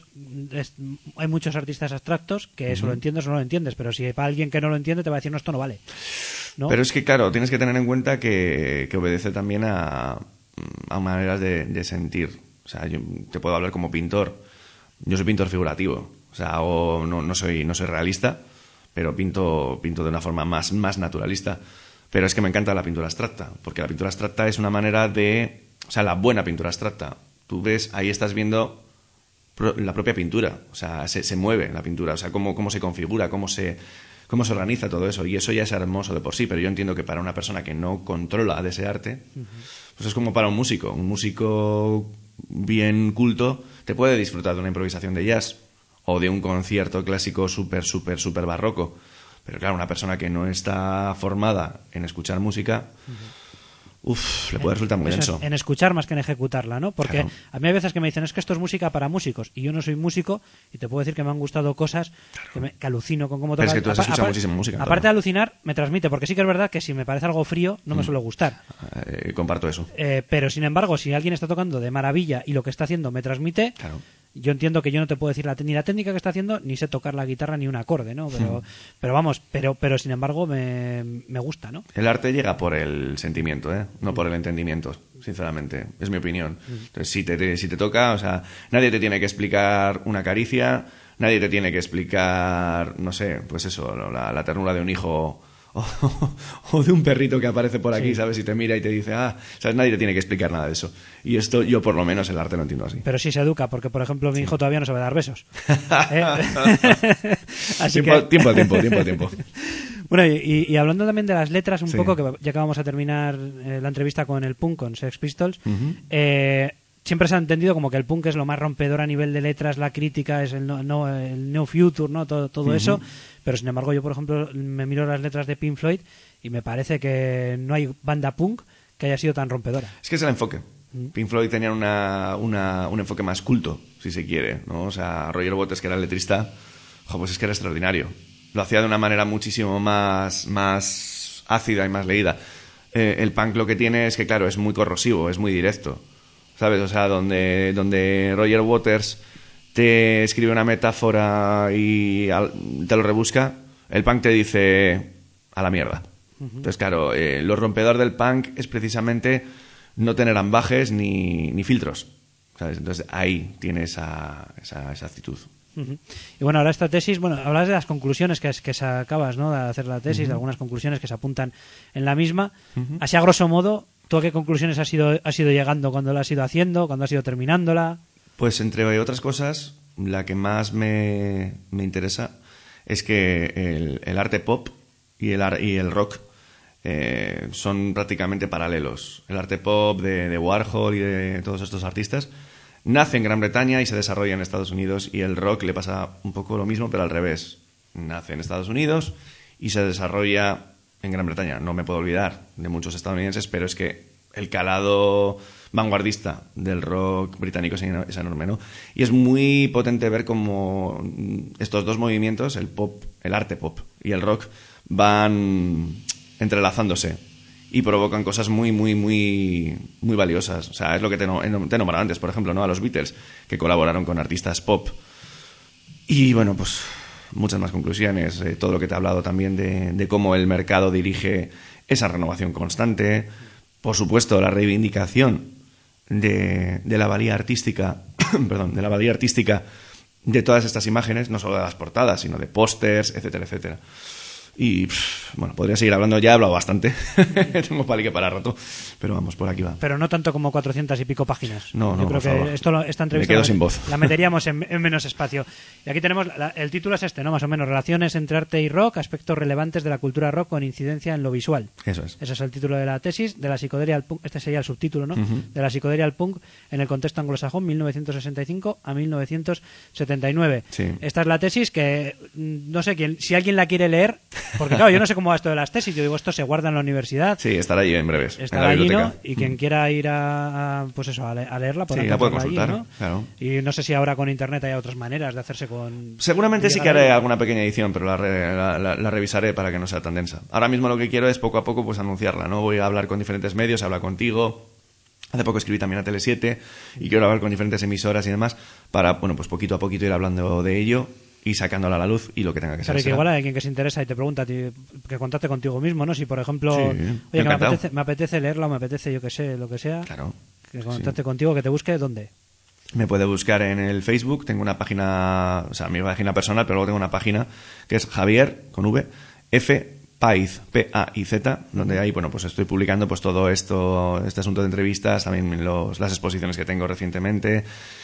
hay muchos artistas abstractos que eso lo entiendes o no lo entiendes, pero si para alguien que no lo entiende te va a decir, no, esto no vale. ¿No? Pero es que, claro, tienes que tener en cuenta que obedece también a maneras de sentir. O sea, yo te puedo hablar como pintor. Yo soy pintor figurativo. O sea, no soy realista, pero pinto de una forma más naturalista. Pero es que me encanta la pintura abstracta, porque la pintura abstracta es una manera de... O sea, la buena pintura abstracta. Tú ves, ahí estás viendo la propia pintura. O sea, se mueve la pintura. O sea, cómo se configura, cómo se organiza todo eso. Y eso ya es hermoso de por sí. Pero yo entiendo que para una persona que no controla de ese arte, pues es como para un músico. Un músico bien culto te puede disfrutar de una improvisación de jazz o de un concierto clásico súper barroco. Pero claro, una persona que no está formada en escuchar música, le puede resultar muy denso. En escuchar más que en ejecutarla, ¿no? Porque Claro. a mí hay veces que me dicen, es que esto es música para músicos, y yo no soy músico, y te puedo decir que me han gustado cosas que alucino con cómo toca. Pero es que tú has escuchado muchísima música, Aparte de Antonio. alucinar, me transmite, porque sí que es verdad que si me parece algo frío, no me suele gustar. Comparto eso. Pero sin embargo, si alguien está tocando de maravilla y lo que está haciendo me transmite, Claro. yo entiendo que yo no te puedo decir ni la técnica que está haciendo, ni sé tocar la guitarra ni un acorde, ¿no? Pero vamos, pero sin embargo me gusta, ¿no? El arte llega por el sentimiento, no por el entendimiento, sinceramente. Es mi opinión. Entonces, si te toca, o sea, nadie te tiene que explicar una caricia, nadie te tiene que explicar, no sé, pues eso, la ternura de un hijo o de un perrito que aparece por aquí, ¿sabes? Y te mira y te dice, ¿sabes? Nadie te tiene que explicar nada de eso. Y esto, yo por lo menos, el arte lo entiendo así. Pero sí se educa, porque por ejemplo mi hijo todavía no sabe dar besos. Así Tiempo al tiempo. Bueno, y hablando también de las letras un poco, que ya que vamos a terminar la entrevista con el punk, con Sex Pistols, siempre se ha entendido como que el punk es lo más rompedor a nivel de letras, la crítica, es el New Future, ¿no? Todo eso. Pero sin embargo, yo, por ejemplo, me miro las letras de Pink Floyd y me parece que no hay banda punk que haya sido tan rompedora. Es que es el enfoque. Pink Floyd tenían un enfoque más culto, si se quiere, ¿no? O sea, Roger Waters, que era el letrista, pues es que era extraordinario. Lo hacía de una manera muchísimo más ácida y más leída. El punk lo que tiene es que, claro, es muy corrosivo, es muy directo, ¿sabes? O sea, donde Roger Waters te escribe una metáfora y te lo rebusca, el punk te dice a la mierda. Entonces, claro, lo rompedor del punk es precisamente no tener ambajes ni filtros, ¿sabes? Entonces ahí tiene esa actitud. Y bueno, ahora esta tesis, hablas de las conclusiones que sacabas, ¿no? De hacer la tesis, de algunas conclusiones que se apuntan en la misma. Así a grosso modo, ¿tú a qué conclusiones has ido llegando cuando la has ido haciendo, cuando has ido terminándola? Pues entre otras cosas, la que más me interesa es que el arte pop y el rock son prácticamente paralelos. El arte pop de Warhol y de todos estos artistas nace en Gran Bretaña y se desarrolla en Estados Unidos, y el rock le pasa un poco lo mismo, pero al revés. Nace en Estados Unidos y se desarrolla en Gran Bretaña. No me puedo olvidar de muchos estadounidenses, pero es que el calado vanguardista del rock británico es enorme, ¿no? Y es muy potente ver cómo estos dos movimientos, el pop, el arte pop y el rock, van entrelazándose y provocan cosas muy, muy, muy, muy valiosas. O sea, es lo que te nombraba antes, por ejemplo, ¿no? A los Beatles, que colaboraron con artistas pop. Y bueno, pues muchas más conclusiones. Todo lo que te he hablado también de cómo el mercado dirige esa renovación constante. Por supuesto, la reivindicación de la valía artística, perdón, de la valía artística de todas estas imágenes, no solo de las portadas, sino de pósters, etcétera, etcétera. Y bueno, podría seguir hablando, ya he hablado bastante. Tengo palique para rato, pero vamos, por aquí va. Pero no tanto como 400 y pico páginas. No, yo creo por favor. que esta entrevista Me quedo sin voz. la meteríamos en menos espacio. Y aquí tenemos, el título es este, ¿no? Más o menos, relaciones entre arte y rock, aspectos relevantes de la cultura rock con incidencia en lo visual. Eso es. Ese es el título de la tesis, de la psicodelia al punk, este sería el subtítulo, ¿no? De la psicodelia al punk en el contexto anglosajón, 1965 a 1979. Sí. Esta es la tesis que, no sé, si alguien la quiere leer, porque claro, yo no sé cómo va esto de las tesis, yo digo, esto se guarda en la universidad. Sí, estará allí en breves. Estará en la allí, ¿no? biblioteca. Y quien quiera ir a leerla, podrá Sí, la puede encontrarla consultar, allí, ¿no? claro. Y no sé si ahora con internet hay otras maneras de hacerse con... Seguramente sí que llegar haré ahí. alguna pequeña edición, pero la revisaré para que no sea tan densa. Ahora mismo lo que quiero es poco a poco pues anunciarla, ¿no? Voy a hablar con diferentes medios, hablar contigo. Hace poco escribí también a Tele7 y quiero hablar con diferentes emisoras y demás para, bueno, pues poquito a poquito ir hablando de ello y sacándola a la luz y lo que tenga que ser. Pero que será. igual hay alguien que se interesa y te pregunta a ti, que contacte contigo mismo, ¿no? Si por ejemplo, Sí, oye, que encantado. me apetece leerla o me apetece, yo que sé, lo que sea, Claro. que contacte contigo, que te busque, ¿dónde? Me puede buscar en el Facebook, tengo una página, o sea, mi página personal, pero luego tengo una página que es Javier, con V, F, Paiz, P-A-I-Z, donde ahí, bueno, pues estoy publicando pues todo esto, este asunto de entrevistas, también las exposiciones que tengo recientemente,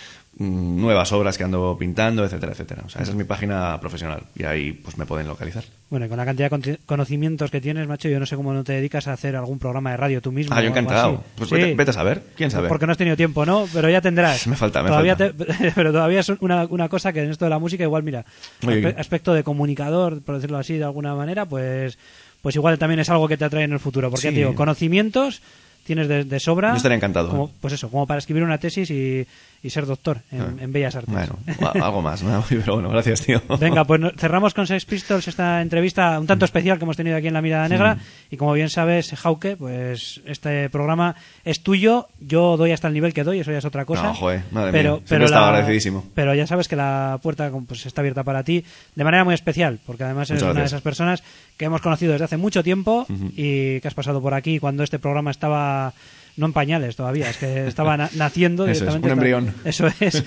nuevas obras que ando pintando, etcétera, etcétera. O sea, esa es mi página profesional y ahí pues me pueden localizar. Bueno, y con la cantidad de conocimientos que tienes, macho, yo no sé cómo no te dedicas a hacer algún programa de radio tú mismo. Ah, yo o algo encantado. así. Pues Sí. vete a saber, quién sabe. Porque no has tenido tiempo, ¿no? Pero ya tendrás. Me falta. Pero todavía es una cosa que en esto de la música, igual, mira, Oye, aspecto de comunicador, por decirlo así, de alguna manera, pues igual también es algo que te atrae en el futuro. Porque, Sí. tío, conocimientos tienes de sobra. Yo estaría encantado. Como, pues eso, como para escribir una tesis y ser doctor en Bellas Artes. Bueno, algo más, ¿no? Pero bueno, gracias, tío. Venga, pues cerramos con Sex Pistols esta entrevista un tanto especial que hemos tenido aquí en La Mirada Negra. Y como bien sabes, Jauke, pues este programa es tuyo. Yo doy hasta el nivel que doy, eso ya es otra cosa. No, joder, madre mía. Siempre estaba agradecidísimo. Pero ya sabes que la puerta pues, está abierta para ti de manera muy especial, porque además eres una de esas personas que hemos conocido desde hace mucho tiempo y que has pasado por aquí cuando este programa estaba no en pañales todavía, es que estaba naciendo directamente. Es, un embrión. Eso es.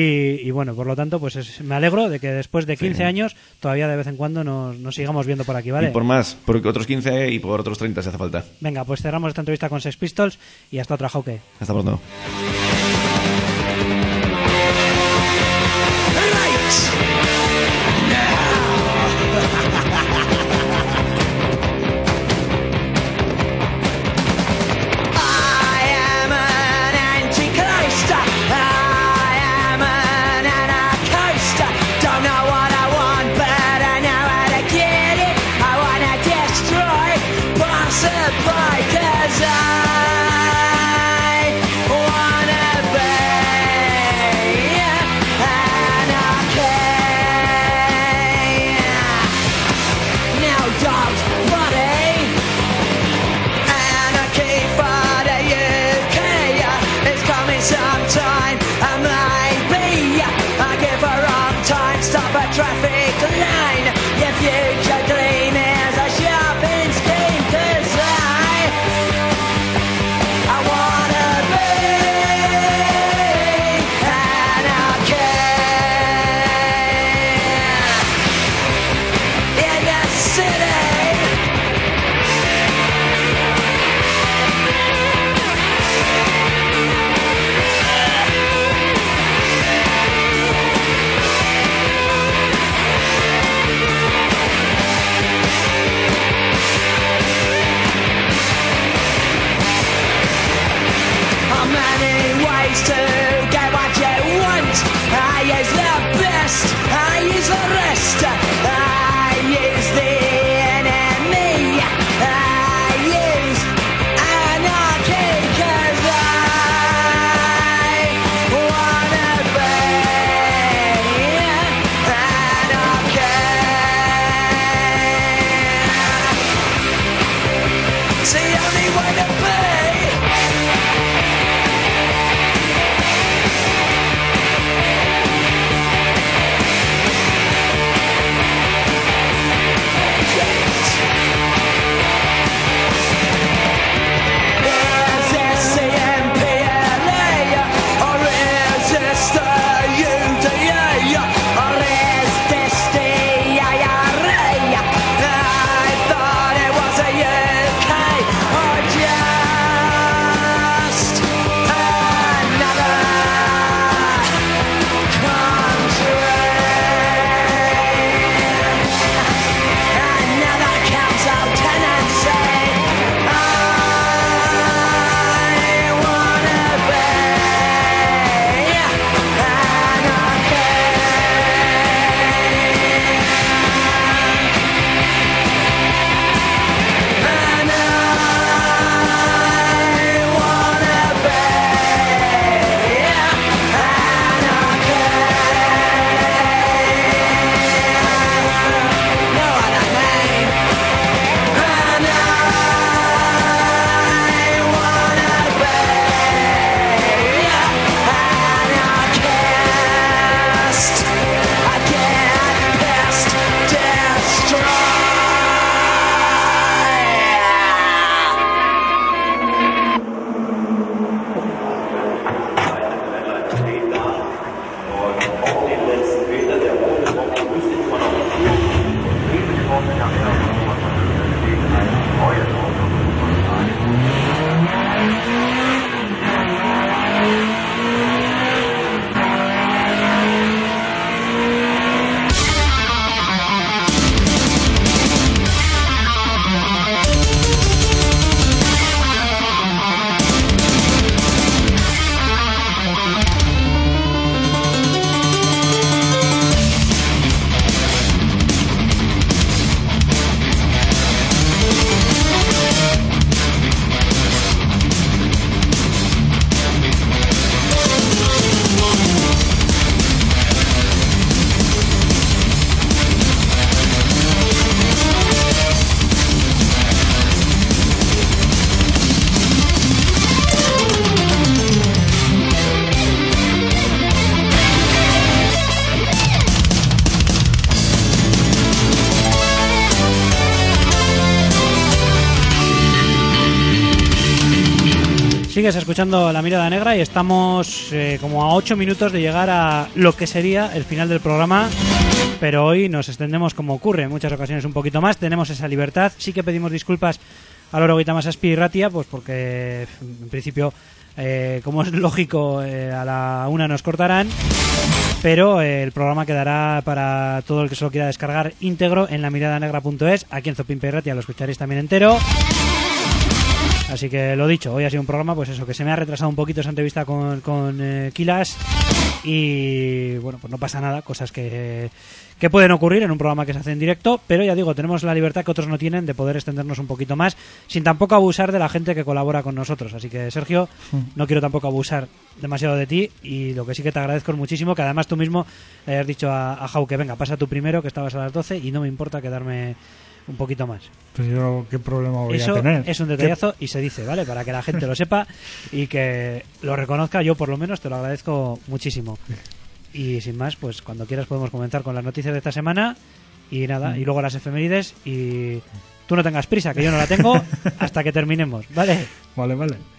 Y bueno, por lo tanto, pues me alegro de que después de 15 años todavía de vez en cuando nos sigamos viendo por aquí, ¿vale? Y por más, por otros 15 y por otros 30 si hace falta. Venga, pues cerramos esta entrevista con Sex Pistols y hasta otra, Jauke. Hasta pronto. It's the only way to be. Sigues escuchando La Mirada Negra y estamos como a 8 minutos de llegar a lo que sería el final del programa, pero hoy nos extendemos como ocurre en muchas ocasiones un poquito más, tenemos esa libertad. Sí que pedimos disculpas a Loro Guitamasaspi y Ratia, pues porque en principio, como es lógico, a la 1 nos cortarán, pero el programa quedará para todo el que se lo quiera descargar íntegro en lamiradanegra.es. Aquí en Zopimpe y Ratia lo escucharéis también entero. Así que lo dicho, hoy ha sido un programa, pues eso, que se me ha retrasado un poquito esa entrevista con Kilas y bueno, pues no pasa nada, cosas que pueden ocurrir en un programa que se hace en directo, pero ya digo, tenemos la libertad que otros no tienen de poder extendernos un poquito más sin tampoco abusar de la gente que colabora con nosotros. Así que, Sergio, no quiero tampoco abusar demasiado de ti y lo que sí que te agradezco es muchísimo que además tú mismo le hayas dicho a Jau que venga, pasa tú primero, que estabas a las 12 y no me importa quedarme un poquito más. Pues yo, ¿qué problema voy Eso a tener? Es un detallazo y se dice, ¿vale? Para que la gente lo sepa y que lo reconozca, yo por lo menos te lo agradezco muchísimo. Y sin más, pues cuando quieras podemos comenzar con las noticias de esta semana y nada, y luego las efemérides y tú no tengas prisa, que yo no la tengo hasta que terminemos, ¿vale? Vale.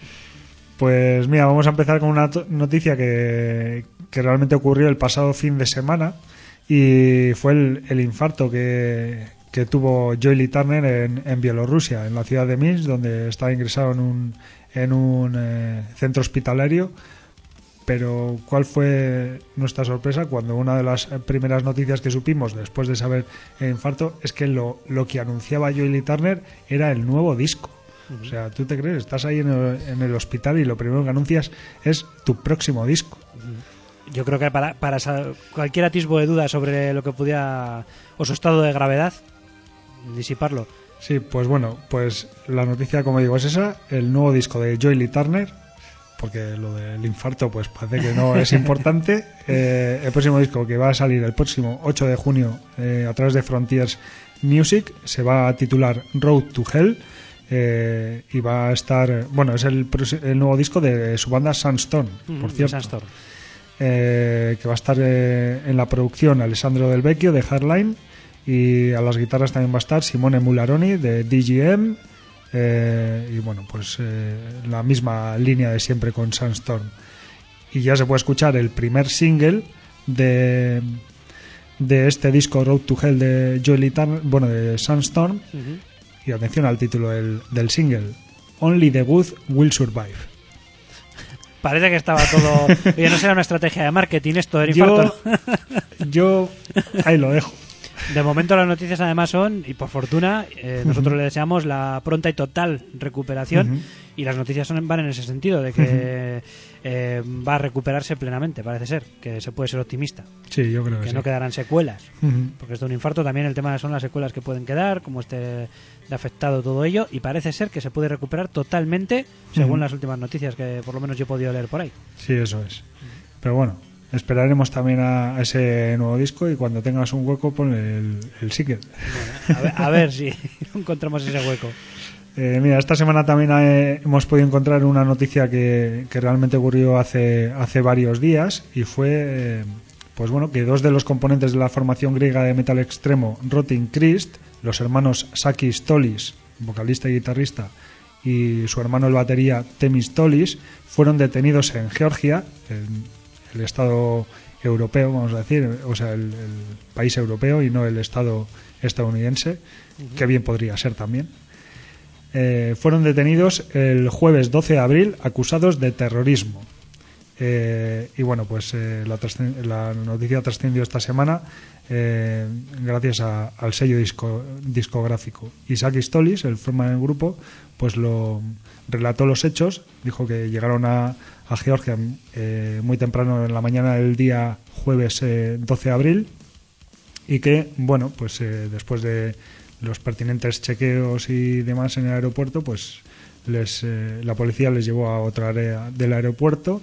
Pues mira, vamos a empezar con una noticia que realmente ocurrió el pasado fin de semana y fue el infarto que tuvo Joy Lee Turner en Bielorrusia, en la ciudad de Minsk, donde estaba ingresado en un centro hospitalario. Pero ¿cuál fue nuestra sorpresa cuando una de las primeras noticias que supimos después de saber el infarto es que lo que anunciaba Joy Lee Turner era el nuevo disco? O sea, ¿tú te crees? Estás ahí en el hospital y lo primero que anuncias es tu próximo disco. Yo creo que para cualquier atisbo de duda sobre lo que pudiera o su estado de gravedad, disiparlo. Sí, pues bueno, pues la noticia, como digo, es esa, el nuevo disco de Joy Lee Turner, porque lo del infarto pues parece que no es importante. El próximo disco, que va a salir el próximo 8 de junio a través de Frontiers Music, se va a titular Road to Hell y va a estar, bueno, es el nuevo disco de su banda Sandstorm, por cierto. Sandstorm. Que va a estar en la producción Alessandro Del Vecchio de Hardline, y a las guitarras también va a estar Simone Mularoni de DGM, y bueno, pues la misma línea de siempre con Sandstorm. Y ya se puede escuchar el primer single de este disco Road to Hell de Joy Lee Turner, bueno, de Sandstorm. Y atención al título del single: Only the Good Will Survive. Parece que estaba todo... Oye, no será una estrategia de marketing esto del infarto. Yo ahí lo dejo. De momento las noticias además son, y por fortuna, nosotros le deseamos la pronta y total recuperación, y las noticias van en ese sentido, de que va a recuperarse plenamente, parece ser, que se puede ser optimista. Sí, yo creo que sí. No quedarán secuelas, porque esto de un infarto también el tema son las secuelas que pueden quedar, como esté de afectado todo ello, y parece ser que se puede recuperar totalmente, según las últimas noticias que por lo menos yo he podido leer por ahí. Sí, eso es. Pero bueno, esperaremos también a ese nuevo disco, y cuando tengas un hueco pon el single. Bueno, a ver si encontramos ese hueco. Mira, esta semana también hemos podido encontrar una noticia que realmente ocurrió hace varios días, y fue pues bueno, que dos de los componentes de la formación griega de metal extremo Rotting Christ, los hermanos Sakis Tolis, vocalista y guitarrista, y su hermano el batería Temis Tolis, fueron detenidos en Georgia, el estado europeo, vamos a decir, o sea, el país europeo y no el estado estadounidense, que bien podría ser también. Fueron detenidos el jueves 12 de abril acusados de terrorismo. Y bueno, pues la noticia trascendió esta semana gracias al sello discográfico. Sakis Tolis, el frontman del grupo, pues lo relató los hechos. Dijo que llegaron a Georgia muy temprano en la mañana del día jueves 12 de abril, y que, bueno, pues después de los pertinentes chequeos y demás en el aeropuerto, pues la policía les llevó a otra área del aeropuerto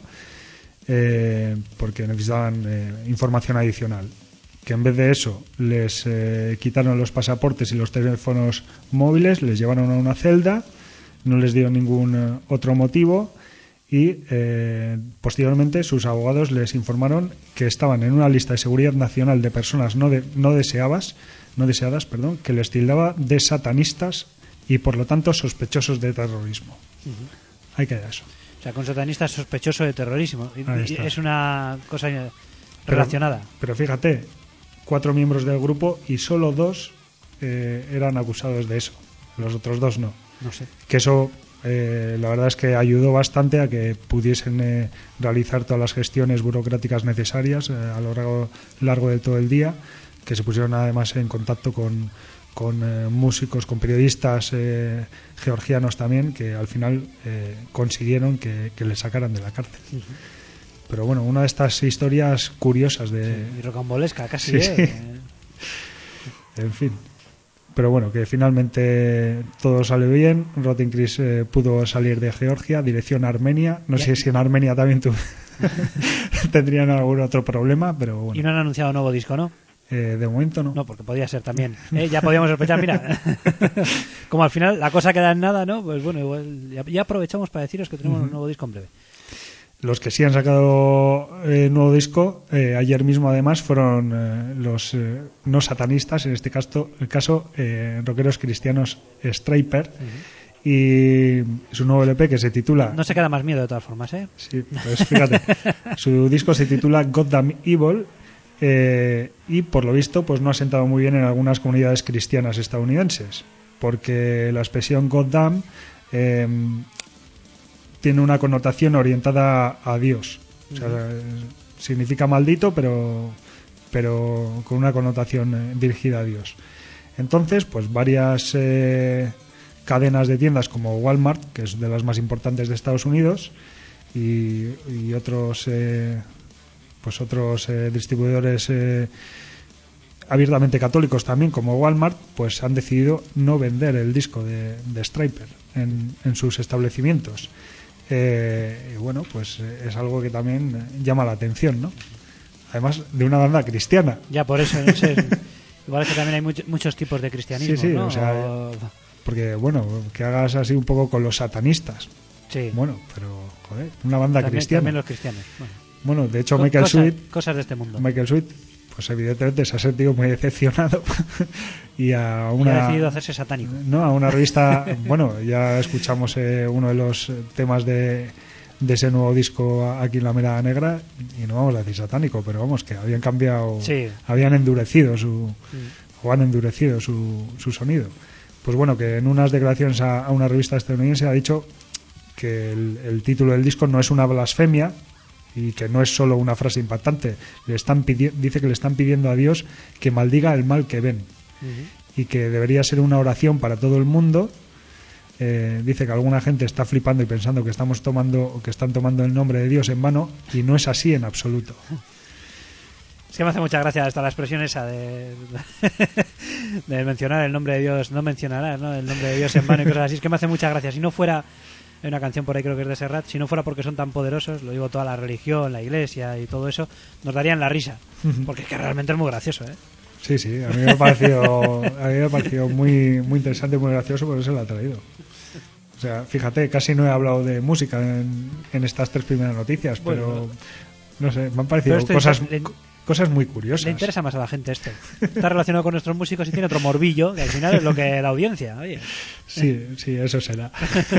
porque necesitaban información adicional. Que en vez de eso les quitaron los pasaportes y los teléfonos móviles, les llevaron a una celda, no les dio ningún otro motivo, y posteriormente sus abogados les informaron que estaban en una lista de seguridad nacional de personas no deseadas, que les tildaba de satanistas y por lo tanto sospechosos de terrorismo. Ahí queda eso. O sea, que un satanista es sospechoso de terrorismo. Ahí Y está. es una cosa relacionada. Pero fíjate, 4 miembros del grupo y solo 2 eran acusados de eso. Los otros 2 no. No sé. Que eso, la verdad es que ayudó bastante a que pudiesen realizar todas las gestiones burocráticas necesarias a lo largo de todo el día, que se pusieron además en contacto con músicos, con periodistas georgianos también, que al final consiguieron que le sacaran de la cárcel. Pero bueno, una de estas historias curiosas de... Y rocambolesca, casi. Sí, sí. En fin. Pero bueno, que finalmente todo salió bien. Rotting Chris pudo salir de Georgia, dirección a Armenia. No sé si en Armenia también tendrían algún otro problema, pero bueno. Y no han anunciado nuevo disco, ¿no? De momento no. No, porque podía ser también. Ya podíamos sospechar, mira. Como al final la cosa queda en nada, ¿no? Pues bueno, igual ya aprovechamos para deciros que tenemos un nuevo disco en breve. Los que sí han sacado nuevo disco, ayer mismo además, fueron los no satanistas, en este caso rockeros cristianos Striper, y su nuevo LP que se titula... No se queda más miedo de todas formas, ¿eh? Sí, pues fíjate, su disco se titula Goddamn Evil, y por lo visto pues no ha sentado muy bien en algunas comunidades cristianas estadounidenses, porque la expresión Goddamn tiene una connotación orientada a Dios. O sea, significa maldito, pero con una connotación dirigida a Dios. Entonces, pues varias cadenas de tiendas como Walmart, que es de las más importantes de Estados Unidos, y otros distribuidores abiertamente católicos también, como Walmart, pues han decidido no vender el disco de Striper en sus establecimientos. Y bueno, pues es algo que también llama la atención, ¿no? Además de una banda cristiana. Ya, por eso, no sé, igual es que también hay muchos tipos de cristianismo, Sí, ¿no? o sea, porque bueno, que hagas así un poco con los satanistas. Sí. Bueno, pero joder, una banda cristiana. También los cristianos. Bueno, de hecho Michael Sweet, cosas de este mundo. Michael Sweet, pues evidentemente se ha sentido muy decepcionado y ha decidido hacerse satánico. No, a una revista, bueno, ya escuchamos uno de los temas de ese nuevo disco aquí en La Mirada Negra, y no vamos a decir satánico, pero vamos, que habían cambiado, habían endurecido o han endurecido su sonido. Pues bueno, que en unas declaraciones a una revista estadounidense ha dicho que el título del disco no es una blasfemia y que no es solo una frase impactante. Dice que le están pidiendo a Dios que maldiga el mal que ven, y que debería ser una oración para todo el mundo. Dice que alguna gente está flipando y pensando que están tomando el nombre de Dios en vano, y no es así en absoluto. Es que me hace mucha gracia hasta la expresión esa de mencionar el nombre de Dios, no mencionarás, ¿no?, el nombre de Dios en vano y cosas así. Es que me hace mucha gracia. Si no fuera, hay una canción por ahí, creo que es de Serrat, si no fuera porque son tan poderosos, lo digo, toda la religión, la iglesia y todo eso, nos darían la risa, porque es que realmente es muy gracioso, ¿eh? Sí, a mí me ha parecido muy, muy interesante, muy gracioso, por eso lo ha traído. O sea, fíjate, casi no he hablado de música en estas 3 primeras noticias, pero no sé, me han parecido cosas muy curiosas. Le interesa más a la gente esto. Está relacionado con nuestros músicos y tiene otro morbillo, que al final es lo que la audiencia, oye. Sí, eso será.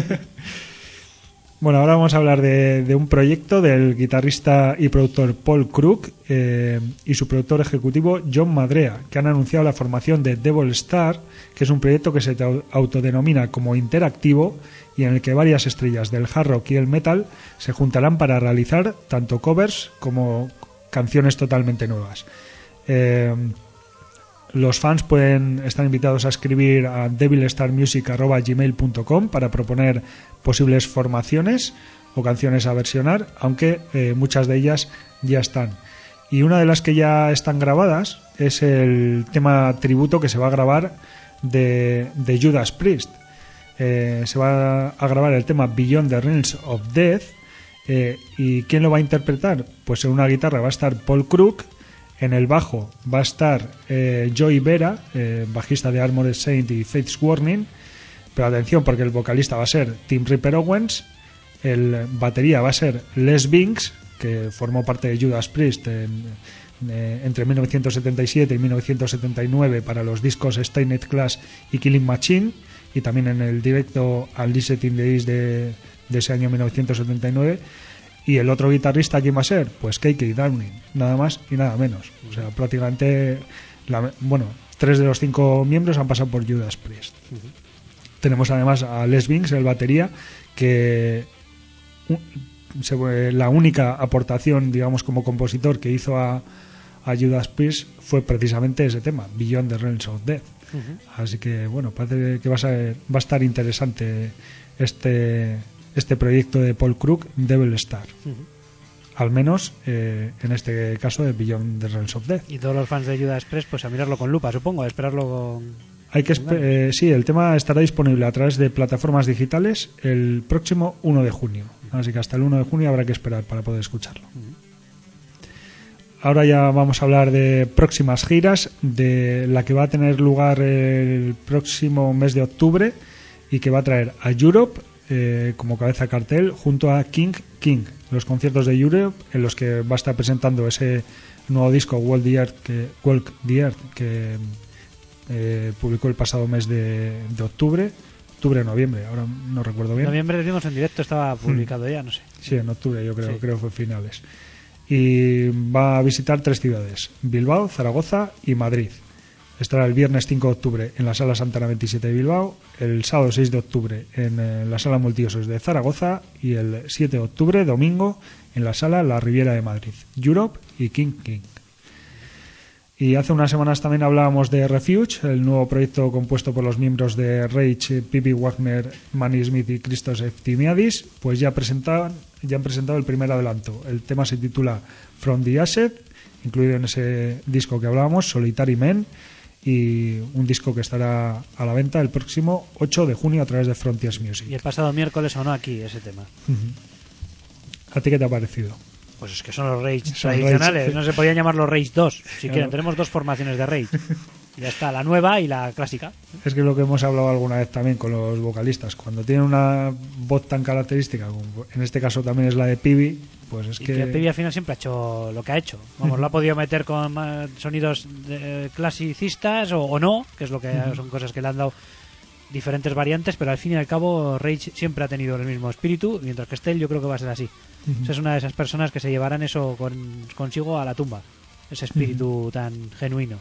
Bueno, ahora vamos a hablar de un proyecto del guitarrista y productor Paul Crook y su productor ejecutivo John Madrea, que han anunciado la formación de Devil Star, que es un proyecto que se autodenomina como interactivo y en el que varias estrellas del hard rock y el metal se juntarán para realizar tanto covers como canciones totalmente nuevas. Los fans están invitados a escribir a devilstarmusic@gmail.com para proponer posibles formaciones o canciones a versionar, aunque muchas de ellas ya están. Y una de las que ya están grabadas es el tema tributo que se va a grabar de Judas Priest. Se va a grabar el tema Beyond the Realms of Death. ¿Y quién lo va a interpretar? Pues en una guitarra va a estar Paul Crook, en el bajo va a estar Joey Vera, bajista de Armored Saint y Fates Warning, pero atención porque el vocalista va a ser Tim Ripper Owens, el batería va a ser Les Binks, que formó parte de Judas Priest entre 1977 y 1979 para los discos Stained Class y Killing Machine, y también en el directo Unleashed in the East de de ese año 1979. Y el otro guitarrista, ¿quién va a ser? Pues K.K. Downing, nada más y nada menos. O sea, prácticamente, 3 de los 5 miembros han pasado por Judas Priest. Tenemos además a Les Binks, el batería, que la única aportación, digamos, como compositor que hizo a Judas Priest fue precisamente ese tema, Beyond the Realms of Death. Así que, bueno, parece que va a estar interesante este proyecto de Paul Crook, Devil Star. Al menos en este caso de Beyond the Realms of Death. Y todos los fans de Judas Priest, pues a mirarlo con lupa, supongo, a esperarlo con... Sí, el tema estará disponible a través de plataformas digitales el próximo 1 de junio. Así que hasta el 1 de junio habrá que esperar para poder escucharlo. Ahora ya vamos a hablar de próximas giras, de la que va a tener lugar el próximo mes de octubre y que va a traer a Europe como cabeza de cartel junto a King, los conciertos de Europe en los que va a estar presentando ese nuevo disco Walk the Earth que publicó el pasado mes de octubre o noviembre, ahora no recuerdo bien. En noviembre lo vimos en directo, estaba publicado ya, no sé. Sí, en octubre yo creo que fue finales. Y va a visitar 3 ciudades, Bilbao, Zaragoza y Madrid. Estará el viernes 5 de octubre en la Sala Santana 27 de Bilbao, el sábado 6 de octubre en la Sala Multiusos de Zaragoza y el 7 de octubre, domingo, en la Sala La Riviera de Madrid. Europe y King. Y hace unas semanas también hablábamos de Refuge, el nuevo proyecto compuesto por los miembros de Rage, Pippi Wagner, Manny Smith y Christos Eftimiadis, pues ya han presentado el primer adelanto. El tema se titula From the Asset, incluido en ese disco que hablábamos, Solitary Men, y un disco que estará a la venta el próximo 8 de junio a través de Frontiers Music. Y el pasado miércoles sonó aquí ese tema. ¿A ti qué te ha parecido? Pues es que son los Rage tradicionales, Rage. No se podían llamar los Rage 2, si quieren. Tenemos 2 formaciones de Rage. Ya está, la nueva y la clásica. Es que lo que hemos hablado alguna vez también con los vocalistas, cuando tienen una voz tan característica, como en este caso también es la de Pibby, pues es que Pibby al final siempre ha hecho lo que ha hecho. Vamos, lo ha podido meter con sonidos clasicistas o no, que es lo que son cosas que le han dado diferentes variantes, pero al fin y al cabo Rage siempre ha tenido el mismo espíritu, mientras que Stell yo creo que va a ser así. O sea, es una de esas personas que se llevarán eso consigo a la tumba, ese espíritu tan genuino.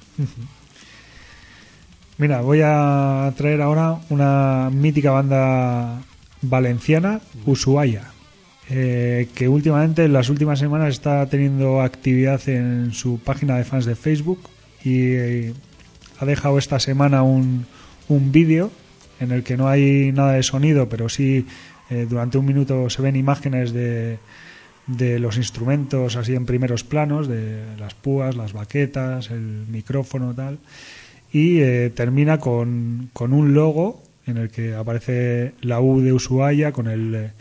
Mira, voy a traer ahora una mítica banda valenciana, Ushuaia, que últimamente, en las últimas semanas, está teniendo actividad en su página de fans de Facebook y ha dejado esta semana un vídeo en el que no hay nada de sonido, pero sí durante un minuto se ven imágenes de los instrumentos así en primeros planos, de las púas, las baquetas, el micrófono, tal, y termina con un logo en el que aparece la U de Ushuaia con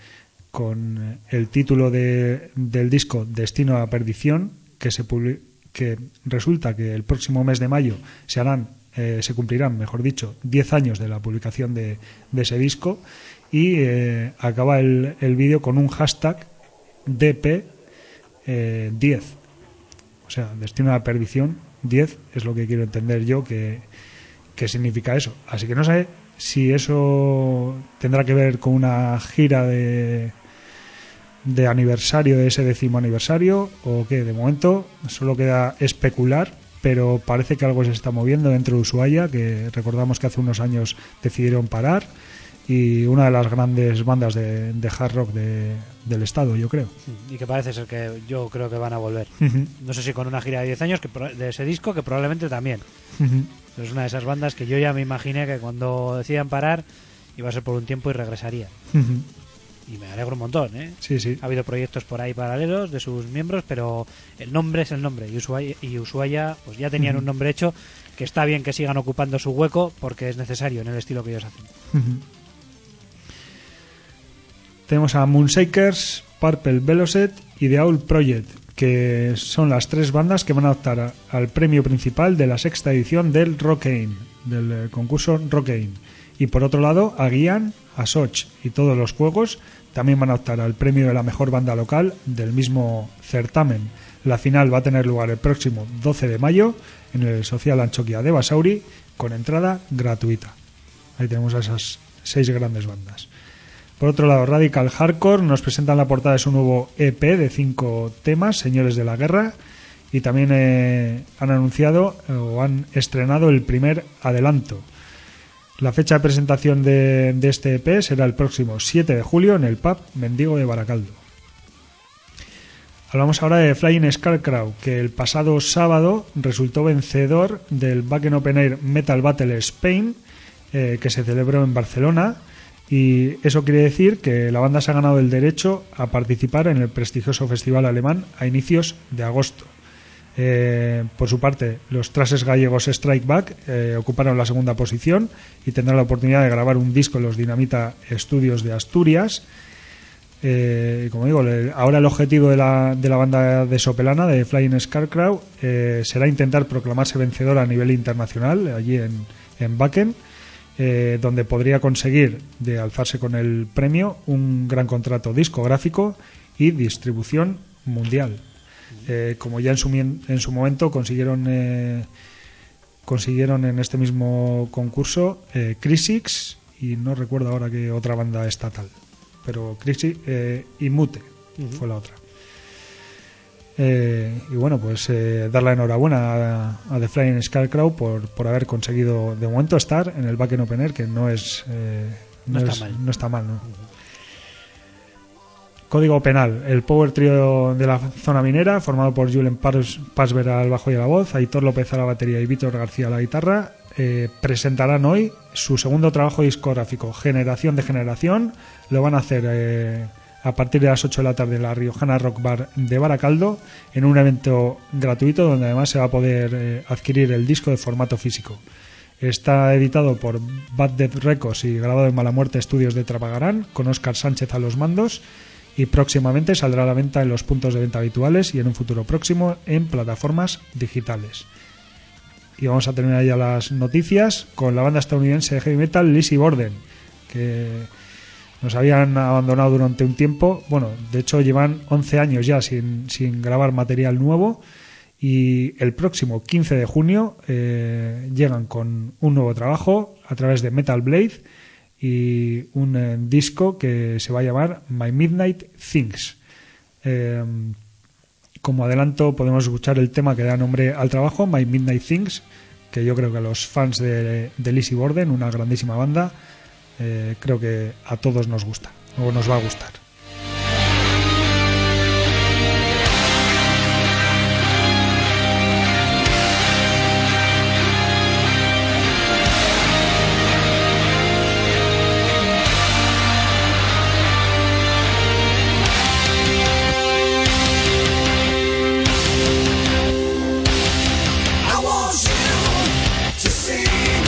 el título del disco Destino a Perdición, que resulta que el próximo mes de mayo se cumplirán, mejor dicho, 10 años de la publicación de ese disco, y acaba el vídeo con un hashtag DP10, o sea, Destino a la Perdición 10 es lo que quiero entender yo que significa eso. Así que no sé si eso tendrá que ver con una gira de aniversario, de ese 10º aniversario, o que de momento solo queda especular, pero parece que algo se está moviendo dentro de Ushuaia, que recordamos que hace unos años decidieron parar, y una de las grandes bandas de hard rock del estado, yo creo. Y que parece ser que yo creo que van a volver. No sé si con una gira de 10 años de ese disco, que probablemente también. Es una de esas bandas que yo ya me imaginé que cuando decidan parar iba a ser por un tiempo y regresaría. Y me alegro un montón, ¿eh? Sí. Ha habido proyectos por ahí paralelos de sus miembros, pero el nombre es el nombre. Y Ushuaia pues ya tenían un nombre hecho, que está bien que sigan ocupando su hueco porque es necesario en el estilo que ellos hacen. Tenemos a Moonshakers, Purple Velocet y The Owl Project, que son las 3 bandas que van a optar al premio principal de la 6ª edición del Rockane, del concurso Rockane. Y por otro lado, a Guian, a Soch y Todos los Juegos también van a optar al premio de la mejor banda local del mismo certamen. La final va a tener lugar el próximo 12 de mayo en el Social Anchoquia de Basauri, con entrada gratuita. Ahí tenemos a esas 6 grandes bandas. Por otro lado, Radical Hardcore nos presentan la portada de su nuevo EP de 5 temas, Señores de la Guerra, y también han anunciado o han estrenado el primer adelanto. La fecha de presentación de este EP será el próximo 7 de julio en el pub Mendigo de Baracaldo. Hablamos ahora de Flying Scarecrow, que el pasado sábado resultó vencedor del Wacken Open Air Metal Battle Spain, que se celebró en Barcelona, y eso quiere decir que la banda se ha ganado el derecho a participar en el prestigioso festival alemán a inicios de agosto. Por su parte, los trases gallegos Strike Back ocuparon la segunda posición y tendrán la oportunidad de grabar un disco en los Dinamita Estudios de Asturias. Como digo, ahora el objetivo de la banda de Sopelana, de Flying Scarecrow, será intentar proclamarse vencedora a nivel internacional allí en Wacken, donde podría conseguir, de alzarse con el premio, un gran contrato discográfico y distribución mundial. Como ya en su momento consiguieron en este mismo concurso Crisix y no recuerdo ahora qué otra banda estatal, pero Crisix y Mute fue la otra. Y bueno, pues dar la enhorabuena a The Flying Scarecrow por haber conseguido de momento estar en el Wacken Open Air, que no está mal, ¿no? Código Penal, el power trío de la zona minera, formado por Julen Pasver al bajo y a la voz, Aitor López a la batería y Víctor García a la guitarra, presentarán hoy su segundo trabajo discográfico, Generación de Generación. Lo van a hacer a partir de las 8 de la tarde en la Riojana Rock Bar de Baracaldo, en un evento gratuito donde además se va a poder adquirir el disco de formato físico. Está editado por Bad Death Records y grabado en Mala Muerte Estudios de Trapagarán, con Óscar Sánchez a los mandos, y próximamente saldrá a la venta en los puntos de venta habituales y en un futuro próximo en plataformas digitales. Y vamos a terminar ya las noticias con la banda estadounidense de heavy metal Lizzy Borden, que nos habían abandonado durante un tiempo. Bueno, de hecho llevan 11 años ya sin grabar material nuevo, y el próximo 15 de junio llegan con un nuevo trabajo a través de Metal Blade y un disco que se va a llamar My Midnight Things. Como adelanto podemos escuchar el tema que da nombre al trabajo, My Midnight Things, que yo creo que a los fans de Lizzy Borden, una grandísima banda, creo que a todos nos gusta o nos va a gustar.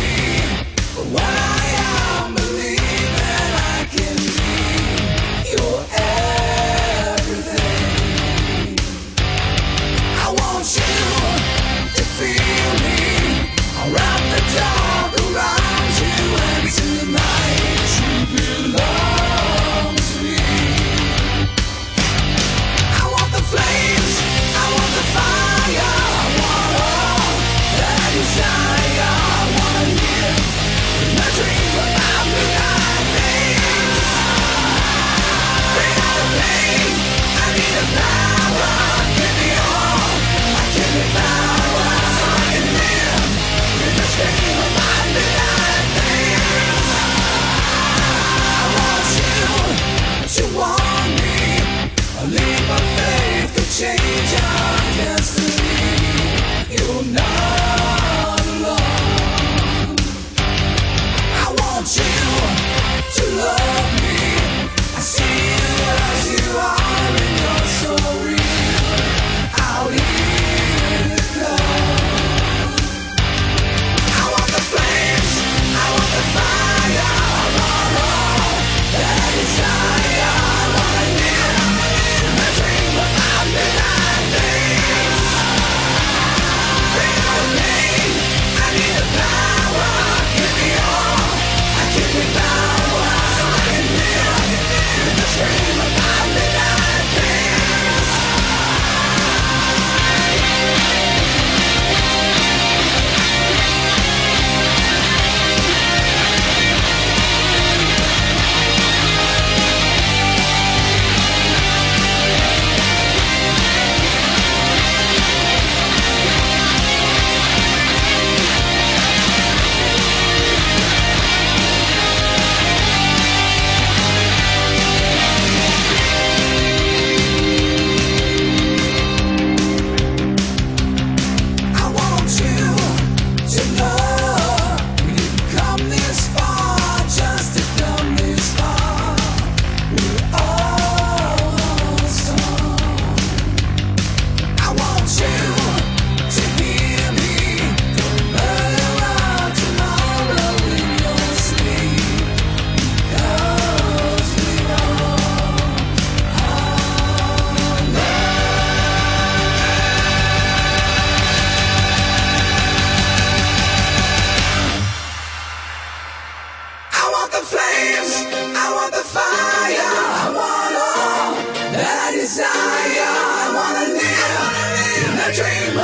What I am, believe that I can be. You're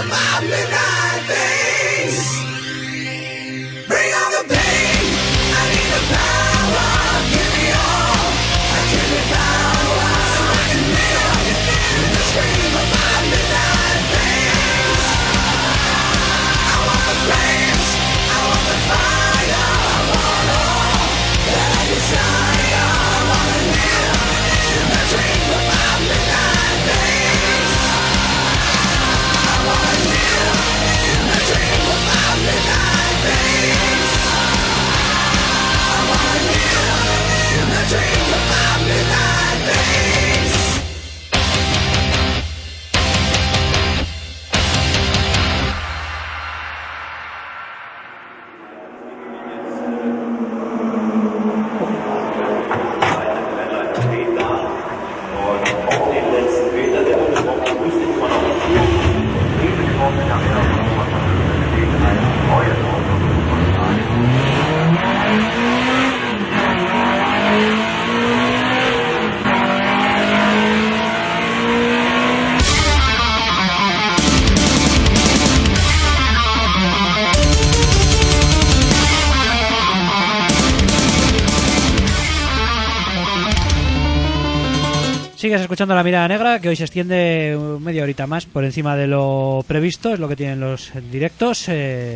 Sigues escuchando La Mirada Negra, que hoy se extiende media horita más por encima de lo previsto, es lo que tienen los directos,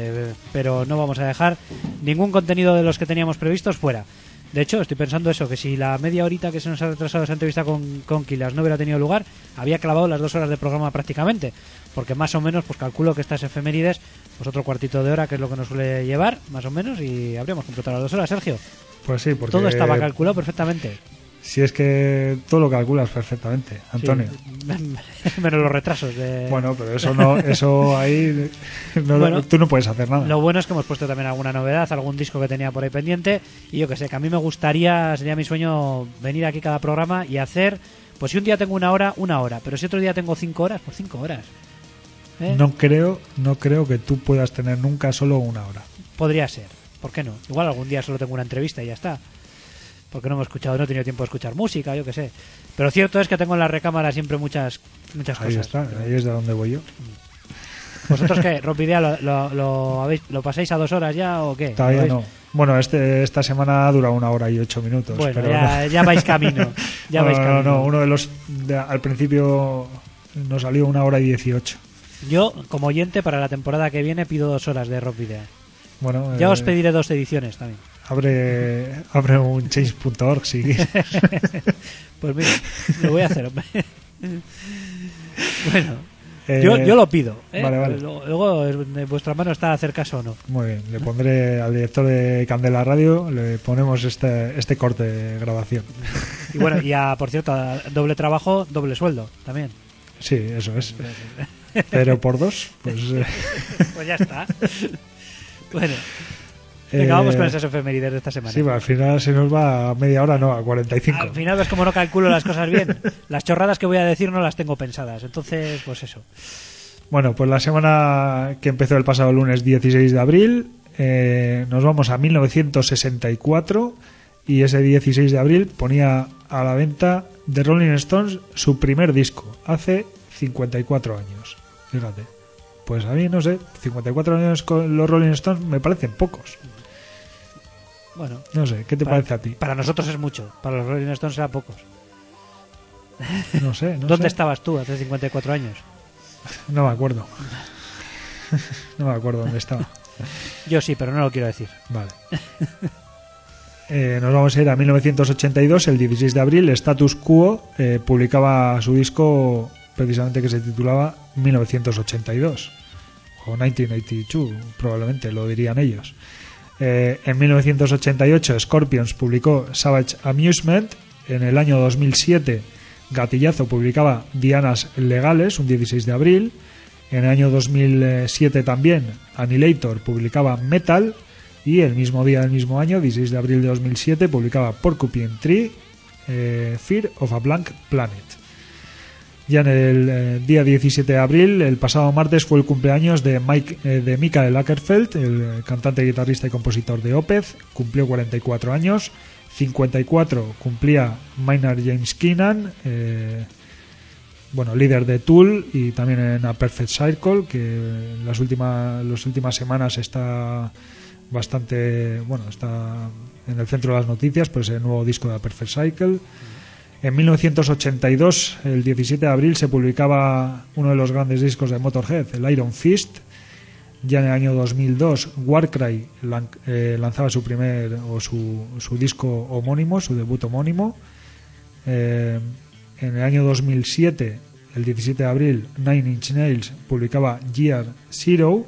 pero no vamos a dejar ningún contenido de los que teníamos previstos fuera. De hecho, estoy pensando eso, que si la media horita que se nos ha retrasado esa entrevista con Quilas no hubiera tenido lugar, había clavado las 2 horas de programa prácticamente, porque más o menos pues calculo que estas efemérides, pues otro cuartito de hora, que es lo que nos suele llevar, más o menos, y habríamos completado las 2 horas, Sergio. Pues sí, porque... Todo estaba calculado perfectamente. Si es que todo lo calculas perfectamente, Antonio. Sí, menos los retrasos. Bueno, pero eso no, eso ahí no, bueno, tú no puedes hacer nada. Lo bueno es que hemos puesto también alguna novedad, algún disco que tenía por ahí pendiente. Y yo que sé, que a mí me gustaría, sería mi sueño venir aquí cada programa y hacer, pues si un día tengo una hora, pero si otro día tengo 5 horas, pues 5 horas. No creo que tú puedas tener nunca solo una hora. Podría ser, ¿por qué no? Igual algún día solo tengo una entrevista y ya está. Porque no he tenido tiempo de escuchar música, yo qué sé. Pero cierto es que tengo en la recámara siempre muchas cosas. Ahí está, ahí es de donde voy yo. ¿Vosotros qué? ¿Rompidea lo pasáis a 2 horas ya o qué? Todavía no. Bueno, esta semana dura 1 hora y 8 minutos. Bueno, pero ya vais camino. No, uno de los... al principio nos salió 1 hora y 18. Yo, como oyente, para la temporada que viene pido 2 horas de Rompidea. Bueno, ya os pediré 2 ediciones también. Abre un change.org si quieres. Pues mira, lo voy a hacer, hombre. Bueno, yo lo pido, ¿eh? Vale. Luego en vuestra mano está hacer caso o no. Muy bien, le pondré al director de Candela Radio, le ponemos este corte de grabación. Y bueno, por cierto, a doble trabajo, doble sueldo también. Sí, eso es. Pero por 2, pues... Pues ya está. Bueno... Venga, vamos con esas efemérides de esta semana. Sí, al final se nos va a media hora, no, a 45. Al final ves como no calculo las cosas bien. Las chorradas que voy a decir no las tengo pensadas. Entonces, pues eso. Bueno, pues la semana que empezó el pasado lunes 16 de abril, nos vamos a 1964 y ese 16 de abril ponía a la venta The Rolling Stones su primer disco, hace 54 años. Fíjate. Pues a mí, no sé, 54 años con los Rolling Stones me parecen pocos. Bueno, no sé, ¿qué te parece a ti? Para nosotros es mucho, para los Rolling Stones eran pocos. No sé. ¿Dónde estabas tú hace 54 años? No me acuerdo. No me acuerdo dónde estaba. Yo sí, pero no lo quiero decir. Vale. Nos vamos a ir a 1982, el 16 de abril. Status Quo publicaba su disco precisamente que se titulaba 1982 o 1982, probablemente lo dirían ellos. En 1988 Scorpions publicó Savage Amusement. En el año 2007 Gatillazo publicaba Dianas Legales, un 16 de abril. En el año 2007 también Annihilator publicaba Metal. Y el mismo día del mismo año, 16 de abril de 2007, publicaba Porcupine Tree, Fear of a Blank Planet. Ya en el día 17 de abril, el pasado martes, fue el cumpleaños de Mikael Åkerfeldt, el cantante, guitarrista y compositor de Opeth. Cumplió 44 años. 54 cumplía Maynard James Keenan, bueno, líder de Tool y también en A Perfect Circle, que en las últimas semanas está bastante, bueno, está en el centro de las noticias, pues el nuevo disco de A Perfect Circle. En 1982, el 17 de abril, se publicaba uno de los grandes discos de Motorhead, el Iron Fist. Ya en el año 2002, Warcry lanzaba su disco homónimo, su debut homónimo. En el año 2007, el 17 de abril, Nine Inch Nails publicaba Year Zero.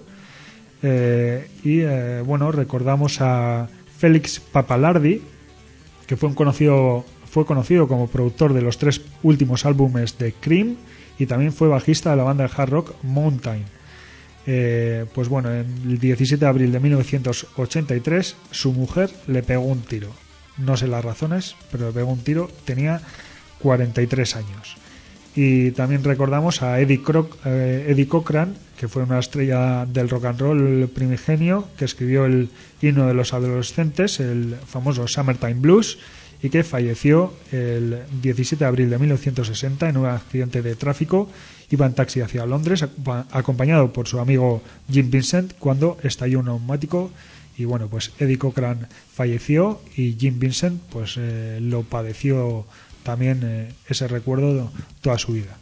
Bueno, recordamos a Félix Pappalardi, que fue conocido como productor de los 3 últimos álbumes de Cream y también fue bajista de la banda de hard rock Mountain. Pues bueno, en el 17 de abril de 1983 su mujer le pegó un tiro. No sé las razones, pero le pegó un tiro. Tenía 43 años. Y también recordamos a Eddie Cochran, que fue una estrella del rock and roll primigenio, que escribió el himno de los adolescentes, el famoso Summertime Blues, y que falleció el 17 de abril de 1960 en un accidente de tráfico. Iba en taxi hacia Londres acompañado por su amigo Jim Vincent cuando estalló un neumático y bueno, pues Eddie Cochran falleció y Jim Vincent pues lo padeció también ese recuerdo toda su vida.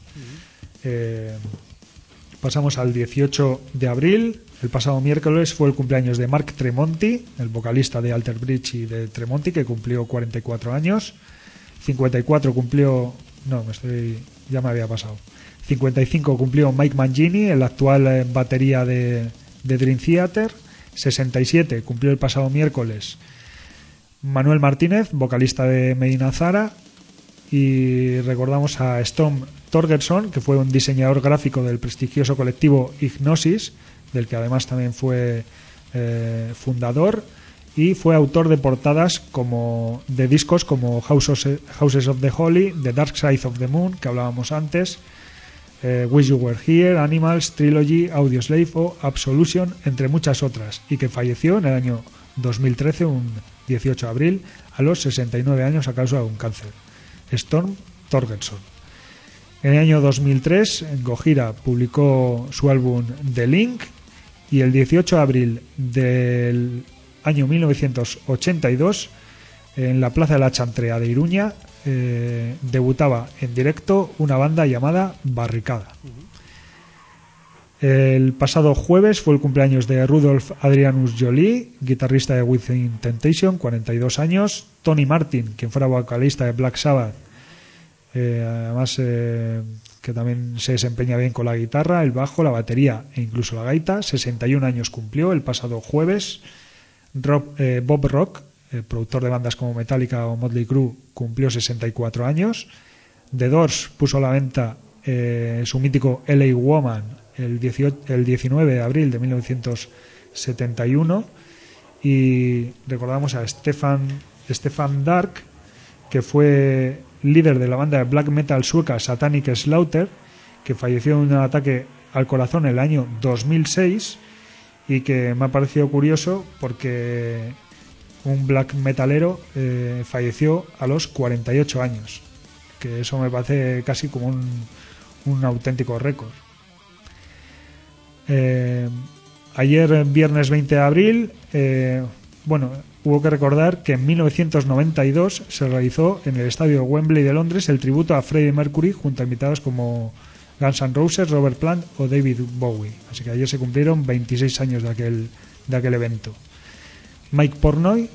Pasamos al 18 de abril. El pasado miércoles fue el cumpleaños de Mark Tremonti, el vocalista de Alter Bridge y de Tremonti, que cumplió 44 años. 54 cumplió... No, ya me había pasado. 55 cumplió Mike Mangini, el actual batería de Dream Theater. 67 cumplió el pasado miércoles Manuel Martínez, vocalista de Medina Zara. Y recordamos a Storm Thorgerson, que fue un diseñador gráfico del prestigioso colectivo Hipgnosis, del que además también fue fundador, y fue autor de portadas de discos como Houses of the Holy, The Dark Side of the Moon, que hablábamos antes, Wish You Were Here, Animals, Trilogy, Audioslave o Absolution, entre muchas otras, y que falleció en el año 2013, un 18 de abril, a los 69 años a causa de un cáncer. Storm Thorgerson. En el año 2003, Gojira publicó su álbum The Link, y el 18 de abril del año 1982, en la Plaza de la Chantrea de Iruña, debutaba en directo una banda llamada Barricada. El pasado jueves fue el cumpleaños de Rudolf Adrianus Joly, guitarrista de Within Temptation, 42 años. Tony Martin, quien fuera vocalista de Black Sabbath, además que también se desempeña bien con la guitarra, el bajo, la batería e incluso la gaita, 61 años cumplió el pasado jueves. Bob Rock, productor de bandas como Metallica o Motley Crue, cumplió 64 años. The Doors puso a la venta su mítico LA Woman el 19 de abril de 1971. Y recordamos a Stefan Dark, que fue líder de la banda de black metal sueca Satanic Slaughter, que falleció en un ataque al corazón en el año 2006, y que me ha parecido curioso porque un black metalero falleció a los 48 años, que eso me parece casi como un auténtico récord. Ayer, viernes 20 de abril, hubo que recordar que en 1992 se realizó en el estadio Wembley de Londres el tributo a Freddie Mercury junto a invitados como Guns N' Roses, Robert Plant o David Bowie. Así que ayer se cumplieron 26 años de aquel evento. Mike Portnoy,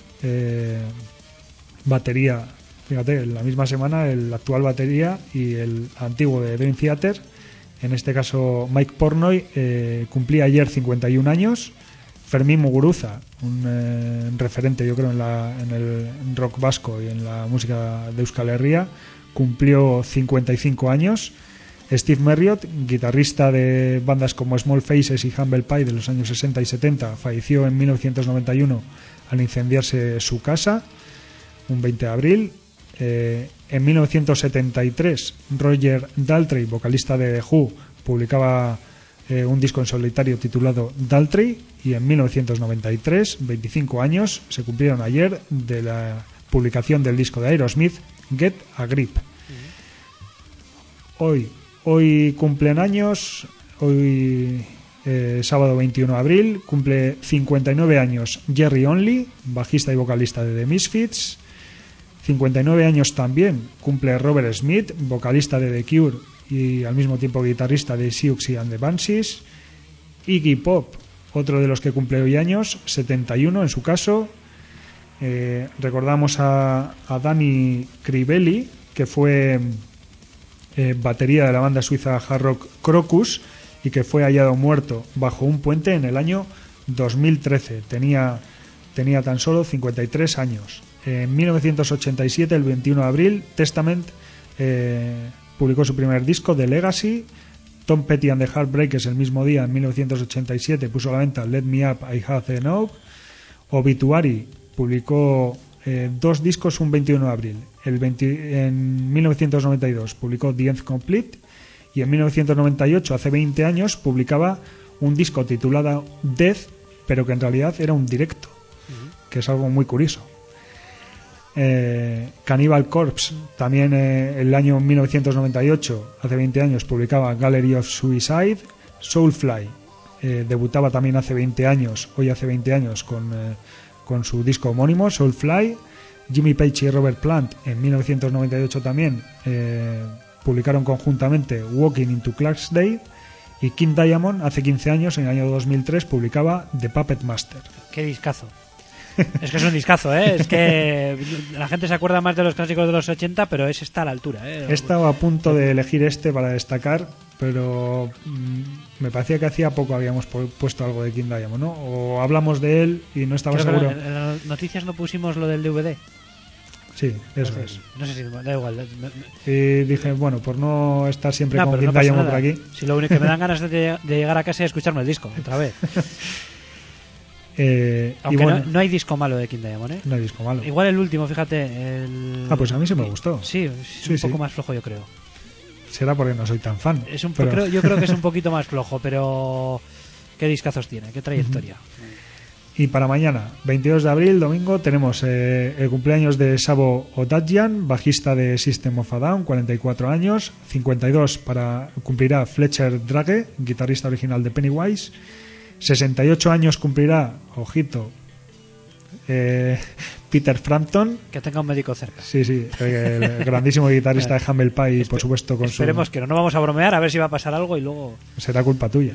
batería, fíjate, en la misma semana el actual batería y el antiguo de Dream Theater, en este caso Mike Portnoy, cumplía ayer 51 años. Fermín Muguruza, un referente yo creo en el rock vasco y en la música de Euskal Herria, cumplió 55 años. Steve Marriott, guitarrista de bandas como Small Faces y Humble Pie de los años 60 y 70, falleció en 1991 al incendiarse su casa, un 20 de abril. En 1973, Roger Daltrey, vocalista de The Who, publicaba un disco en solitario titulado Daltrey, y en 1993, 25 años se cumplieron ayer de la publicación del disco de Aerosmith, Get a Grip. Hoy hoy cumplen años, hoy sábado 21 de abril, cumple 59 años Jerry Only, bajista y vocalista de The Misfits. 59 años también cumple Robert Smith, vocalista de The Cure y al mismo tiempo guitarrista de Siouxsie and the Banshees. Iggy Pop, otro de los que cumple hoy años, 71 en su caso. Recordamos a Danny Crivelli, que fue batería de la banda suiza hard rock Crocus y que fue hallado muerto bajo un puente en el año 2013. Tenía tan solo 53 años. En 1987, el 21 de abril, Testament publicó su primer disco, The Legacy. Tom Petty and the Heartbreakers el mismo día, en 1987, puso a la venta Let Me Up, I Have Enough. Obituary publicó 2 discos un 21 de abril. En 1992 publicó The End Complete y en 1998, hace 20 años, publicaba un disco titulado Death, pero que en realidad era un directo, que es algo muy curioso. Cannibal Corpse también el año 1998, hace 20 años, publicaba Gallery of Suicide. Soulfly debutaba también hace 20 años, hoy hace 20 años, con su disco homónimo Soulfly. Jimmy Page y Robert Plant en 1998 también publicaron conjuntamente Walking into Clarksdale. Y King Diamond hace 15 años, en el año 2003, publicaba The Puppet Master. ¡Qué discazo! Es que es un discazo, ¿eh? Es que la gente se acuerda más de los clásicos de los 80, pero ese está a la altura, ¿eh? He estado a punto de elegir este para destacar, pero me parecía que hacía poco habíamos puesto algo de King Diamond, ¿no? O hablamos de él y no estaba seguro. En las noticias no pusimos lo del DVD. Sí, eso es. No sé si da igual. Y dije, bueno, por no estar siempre con King Diamond por aquí. Si lo único que me dan ganas de llegar a casa y escucharme el disco otra vez. Aunque bueno, no hay disco malo de King Diamond, ¿eh? No hay disco malo. Igual el último, fíjate. Pues a mí sí me gustó. Sí, un poco más flojo, yo creo. Será porque no soy tan fan. Yo creo que es un poquito más flojo, pero qué discazos tiene, qué trayectoria. Y para mañana, 22 de abril, domingo, tenemos el cumpleaños de Savo Odadjian, bajista de System of a Down, 44 años. 52 cumplirá Fletcher Drake, guitarrista original de Pennywise. 68 años cumplirá, ojito, Peter Frampton. Que tenga un médico cerca. Sí, el grandísimo guitarrista de Humble Pie, por supuesto. Esperemos que no vamos a bromear, a ver si va a pasar algo y luego... Será culpa tuya.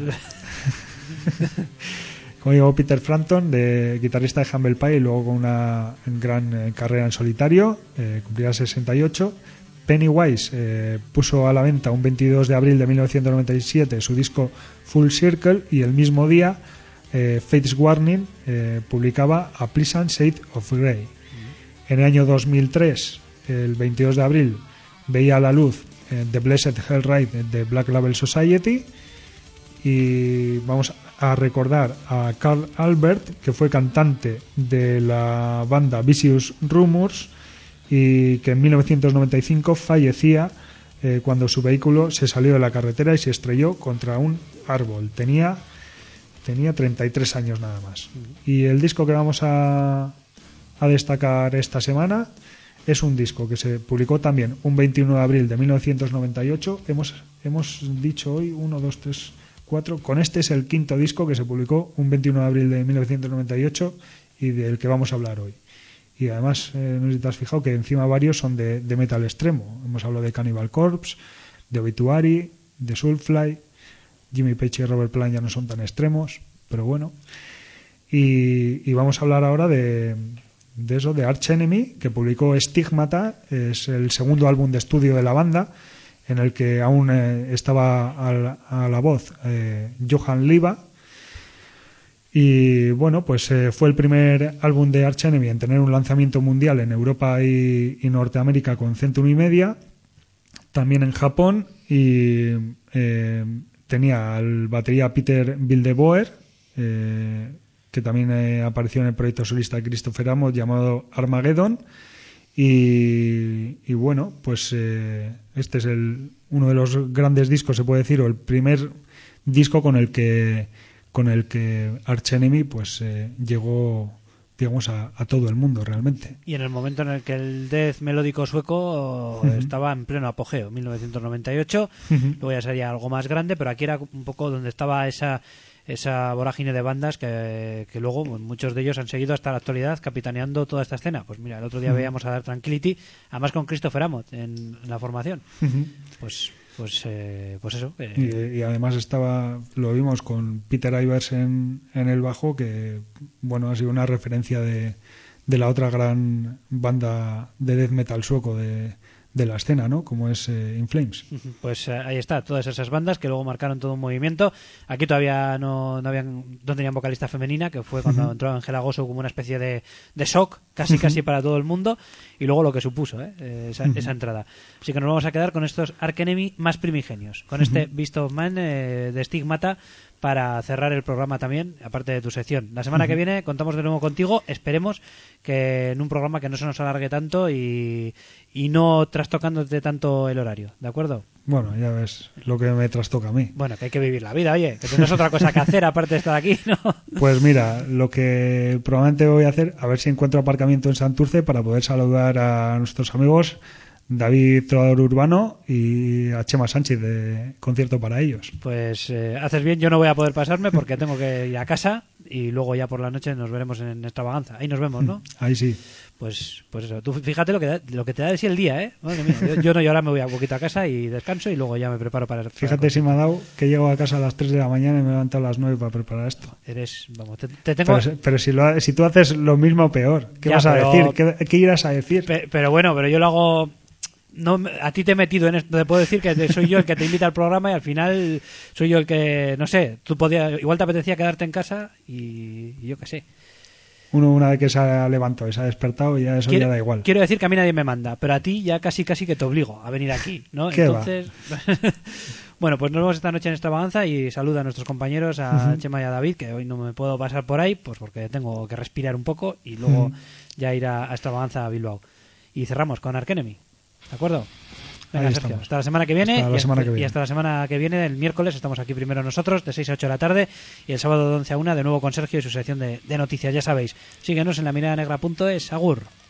Como digo, Peter Frampton, guitarrista de Humble Pie y luego con una gran carrera en solitario, cumplirá 68. Pennywise puso a la venta un 22 de abril de 1997 su disco Full Circle y el mismo día Fates Warning publicaba A Pleasant Shade of Grey. En el año 2003, el 22 de abril, veía a la luz The Blessed Hell Ride de Black Label Society. Y vamos a recordar a Carl Albert, que fue cantante de la banda Vicious Rumors y que en 1995 fallecía cuando su vehículo se salió de la carretera y se estrelló contra un árbol. Tenía 33 años nada más. Y el disco que vamos a destacar esta semana es un disco que se publicó también un 21 de abril de 1998. Hemos dicho hoy 1, 2, 3, 4. Con este es el quinto disco que se publicó un 21 de abril de 1998 y del que vamos a hablar hoy. Y además, no sé si te has fijado que encima varios son de metal extremo. Hemos hablado de Cannibal Corpse, de Obituary, de Soulfly. Jimmy Page y Robert Plant ya no son tan extremos, pero bueno. Y vamos a hablar ahora de Arch Enemy, que publicó Stigmata. Es el segundo álbum de estudio de la banda, en el que aún estaba a la voz Johan Liva. Y bueno, pues fue el primer álbum de Arch Enemy en tener un lanzamiento mundial en Europa y Norteamérica con Century Media, también en Japón, y tenía al batería Peter Wildeboer, que también apareció en el proyecto solista de Christopher Amos llamado Armageddon. Y bueno, pues este es uno de los grandes discos, se puede decir, o el primer disco con el que Arch Enemy pues llegó digamos, a todo el mundo realmente. Y en el momento en el que el death melódico sueco estaba en pleno apogeo, 1998, luego ya sería algo más grande, pero aquí era un poco donde estaba esa vorágine de bandas que luego muchos de ellos han seguido hasta la actualidad capitaneando toda esta escena. Pues mira, el otro día veíamos a Dark Tranquillity, además con Christopher Amott en la formación. Pues eso. Y además lo vimos con Peter Ivers en el bajo, que bueno, ha sido una referencia de la otra gran banda de death metal sueco de la escena, ¿no? Como es In Flames. Pues ahí está, todas esas bandas que luego marcaron todo un movimiento. Aquí todavía no tenían vocalista femenina, que fue cuando entró Angela Gosso como una especie de shock, casi para todo el mundo, y luego lo que supuso esa entrada. Así que nos vamos a quedar con estos Arch Enemy más primigenios, con este Beast of Man de Stigmata, para cerrar el programa también, aparte de tu sección. La semana que viene contamos de nuevo contigo, esperemos que en un programa que no se nos alargue tanto y no trastocándote tanto el horario, ¿de acuerdo? Bueno, ya ves lo que me trastoca a mí. Bueno, que hay que vivir la vida, oye, que tienes otra cosa que hacer aparte de estar aquí, ¿no? Pues mira, lo que probablemente voy a hacer, a ver si encuentro aparcamiento en Santurce para poder saludar a nuestros amigos David Trovador Urbano y a Chema Sánchez de Concierto para ellos. Pues haces bien, yo no voy a poder pasarme porque tengo que ir a casa y luego ya por la noche nos veremos en Extravaganza. Ahí nos vemos, ¿no? Ahí sí. Pues eso, tú fíjate lo que te da de sí el día, ¿eh? Madre mía, yo ahora me voy un poquito a casa y descanso y luego ya me preparo para... Fíjate si me ha dado que llego a casa a las 3 de la mañana y me levanto a las 9 para preparar esto. Te tengo... Pero si tú haces lo mismo, peor. ¿Qué vas a decir? ¿Qué irás a decir? Pero yo lo hago... No, a ti te he metido en esto, te puedo decir que soy yo el que te invita al programa y al final soy yo el que, no sé, igual te apetecía quedarte en casa y yo qué sé. Uno una vez que se ha levantado y se ha despertado, ya eso ya da igual. Quiero decir que a mí nadie me manda, pero a ti ya casi que te obligo a venir aquí, ¿no? Entonces, bueno, pues nos vemos esta noche en Extravaganza y saluda a nuestros compañeros, a Chema y a David, que hoy no me puedo pasar por ahí, pues porque tengo que respirar un poco y luego ya ir a Extravaganza a Bilbao. Y cerramos con Arch Enemy. ¿De acuerdo? Venga, Sergio, hasta la semana que viene. Y hasta la semana que viene, el miércoles, estamos aquí primero nosotros, de 6 a 8 de la tarde, y el sábado de 11 a 1, de nuevo con Sergio y su sección de noticias. Ya sabéis, síguenos en lamiradanegra.es. Agur.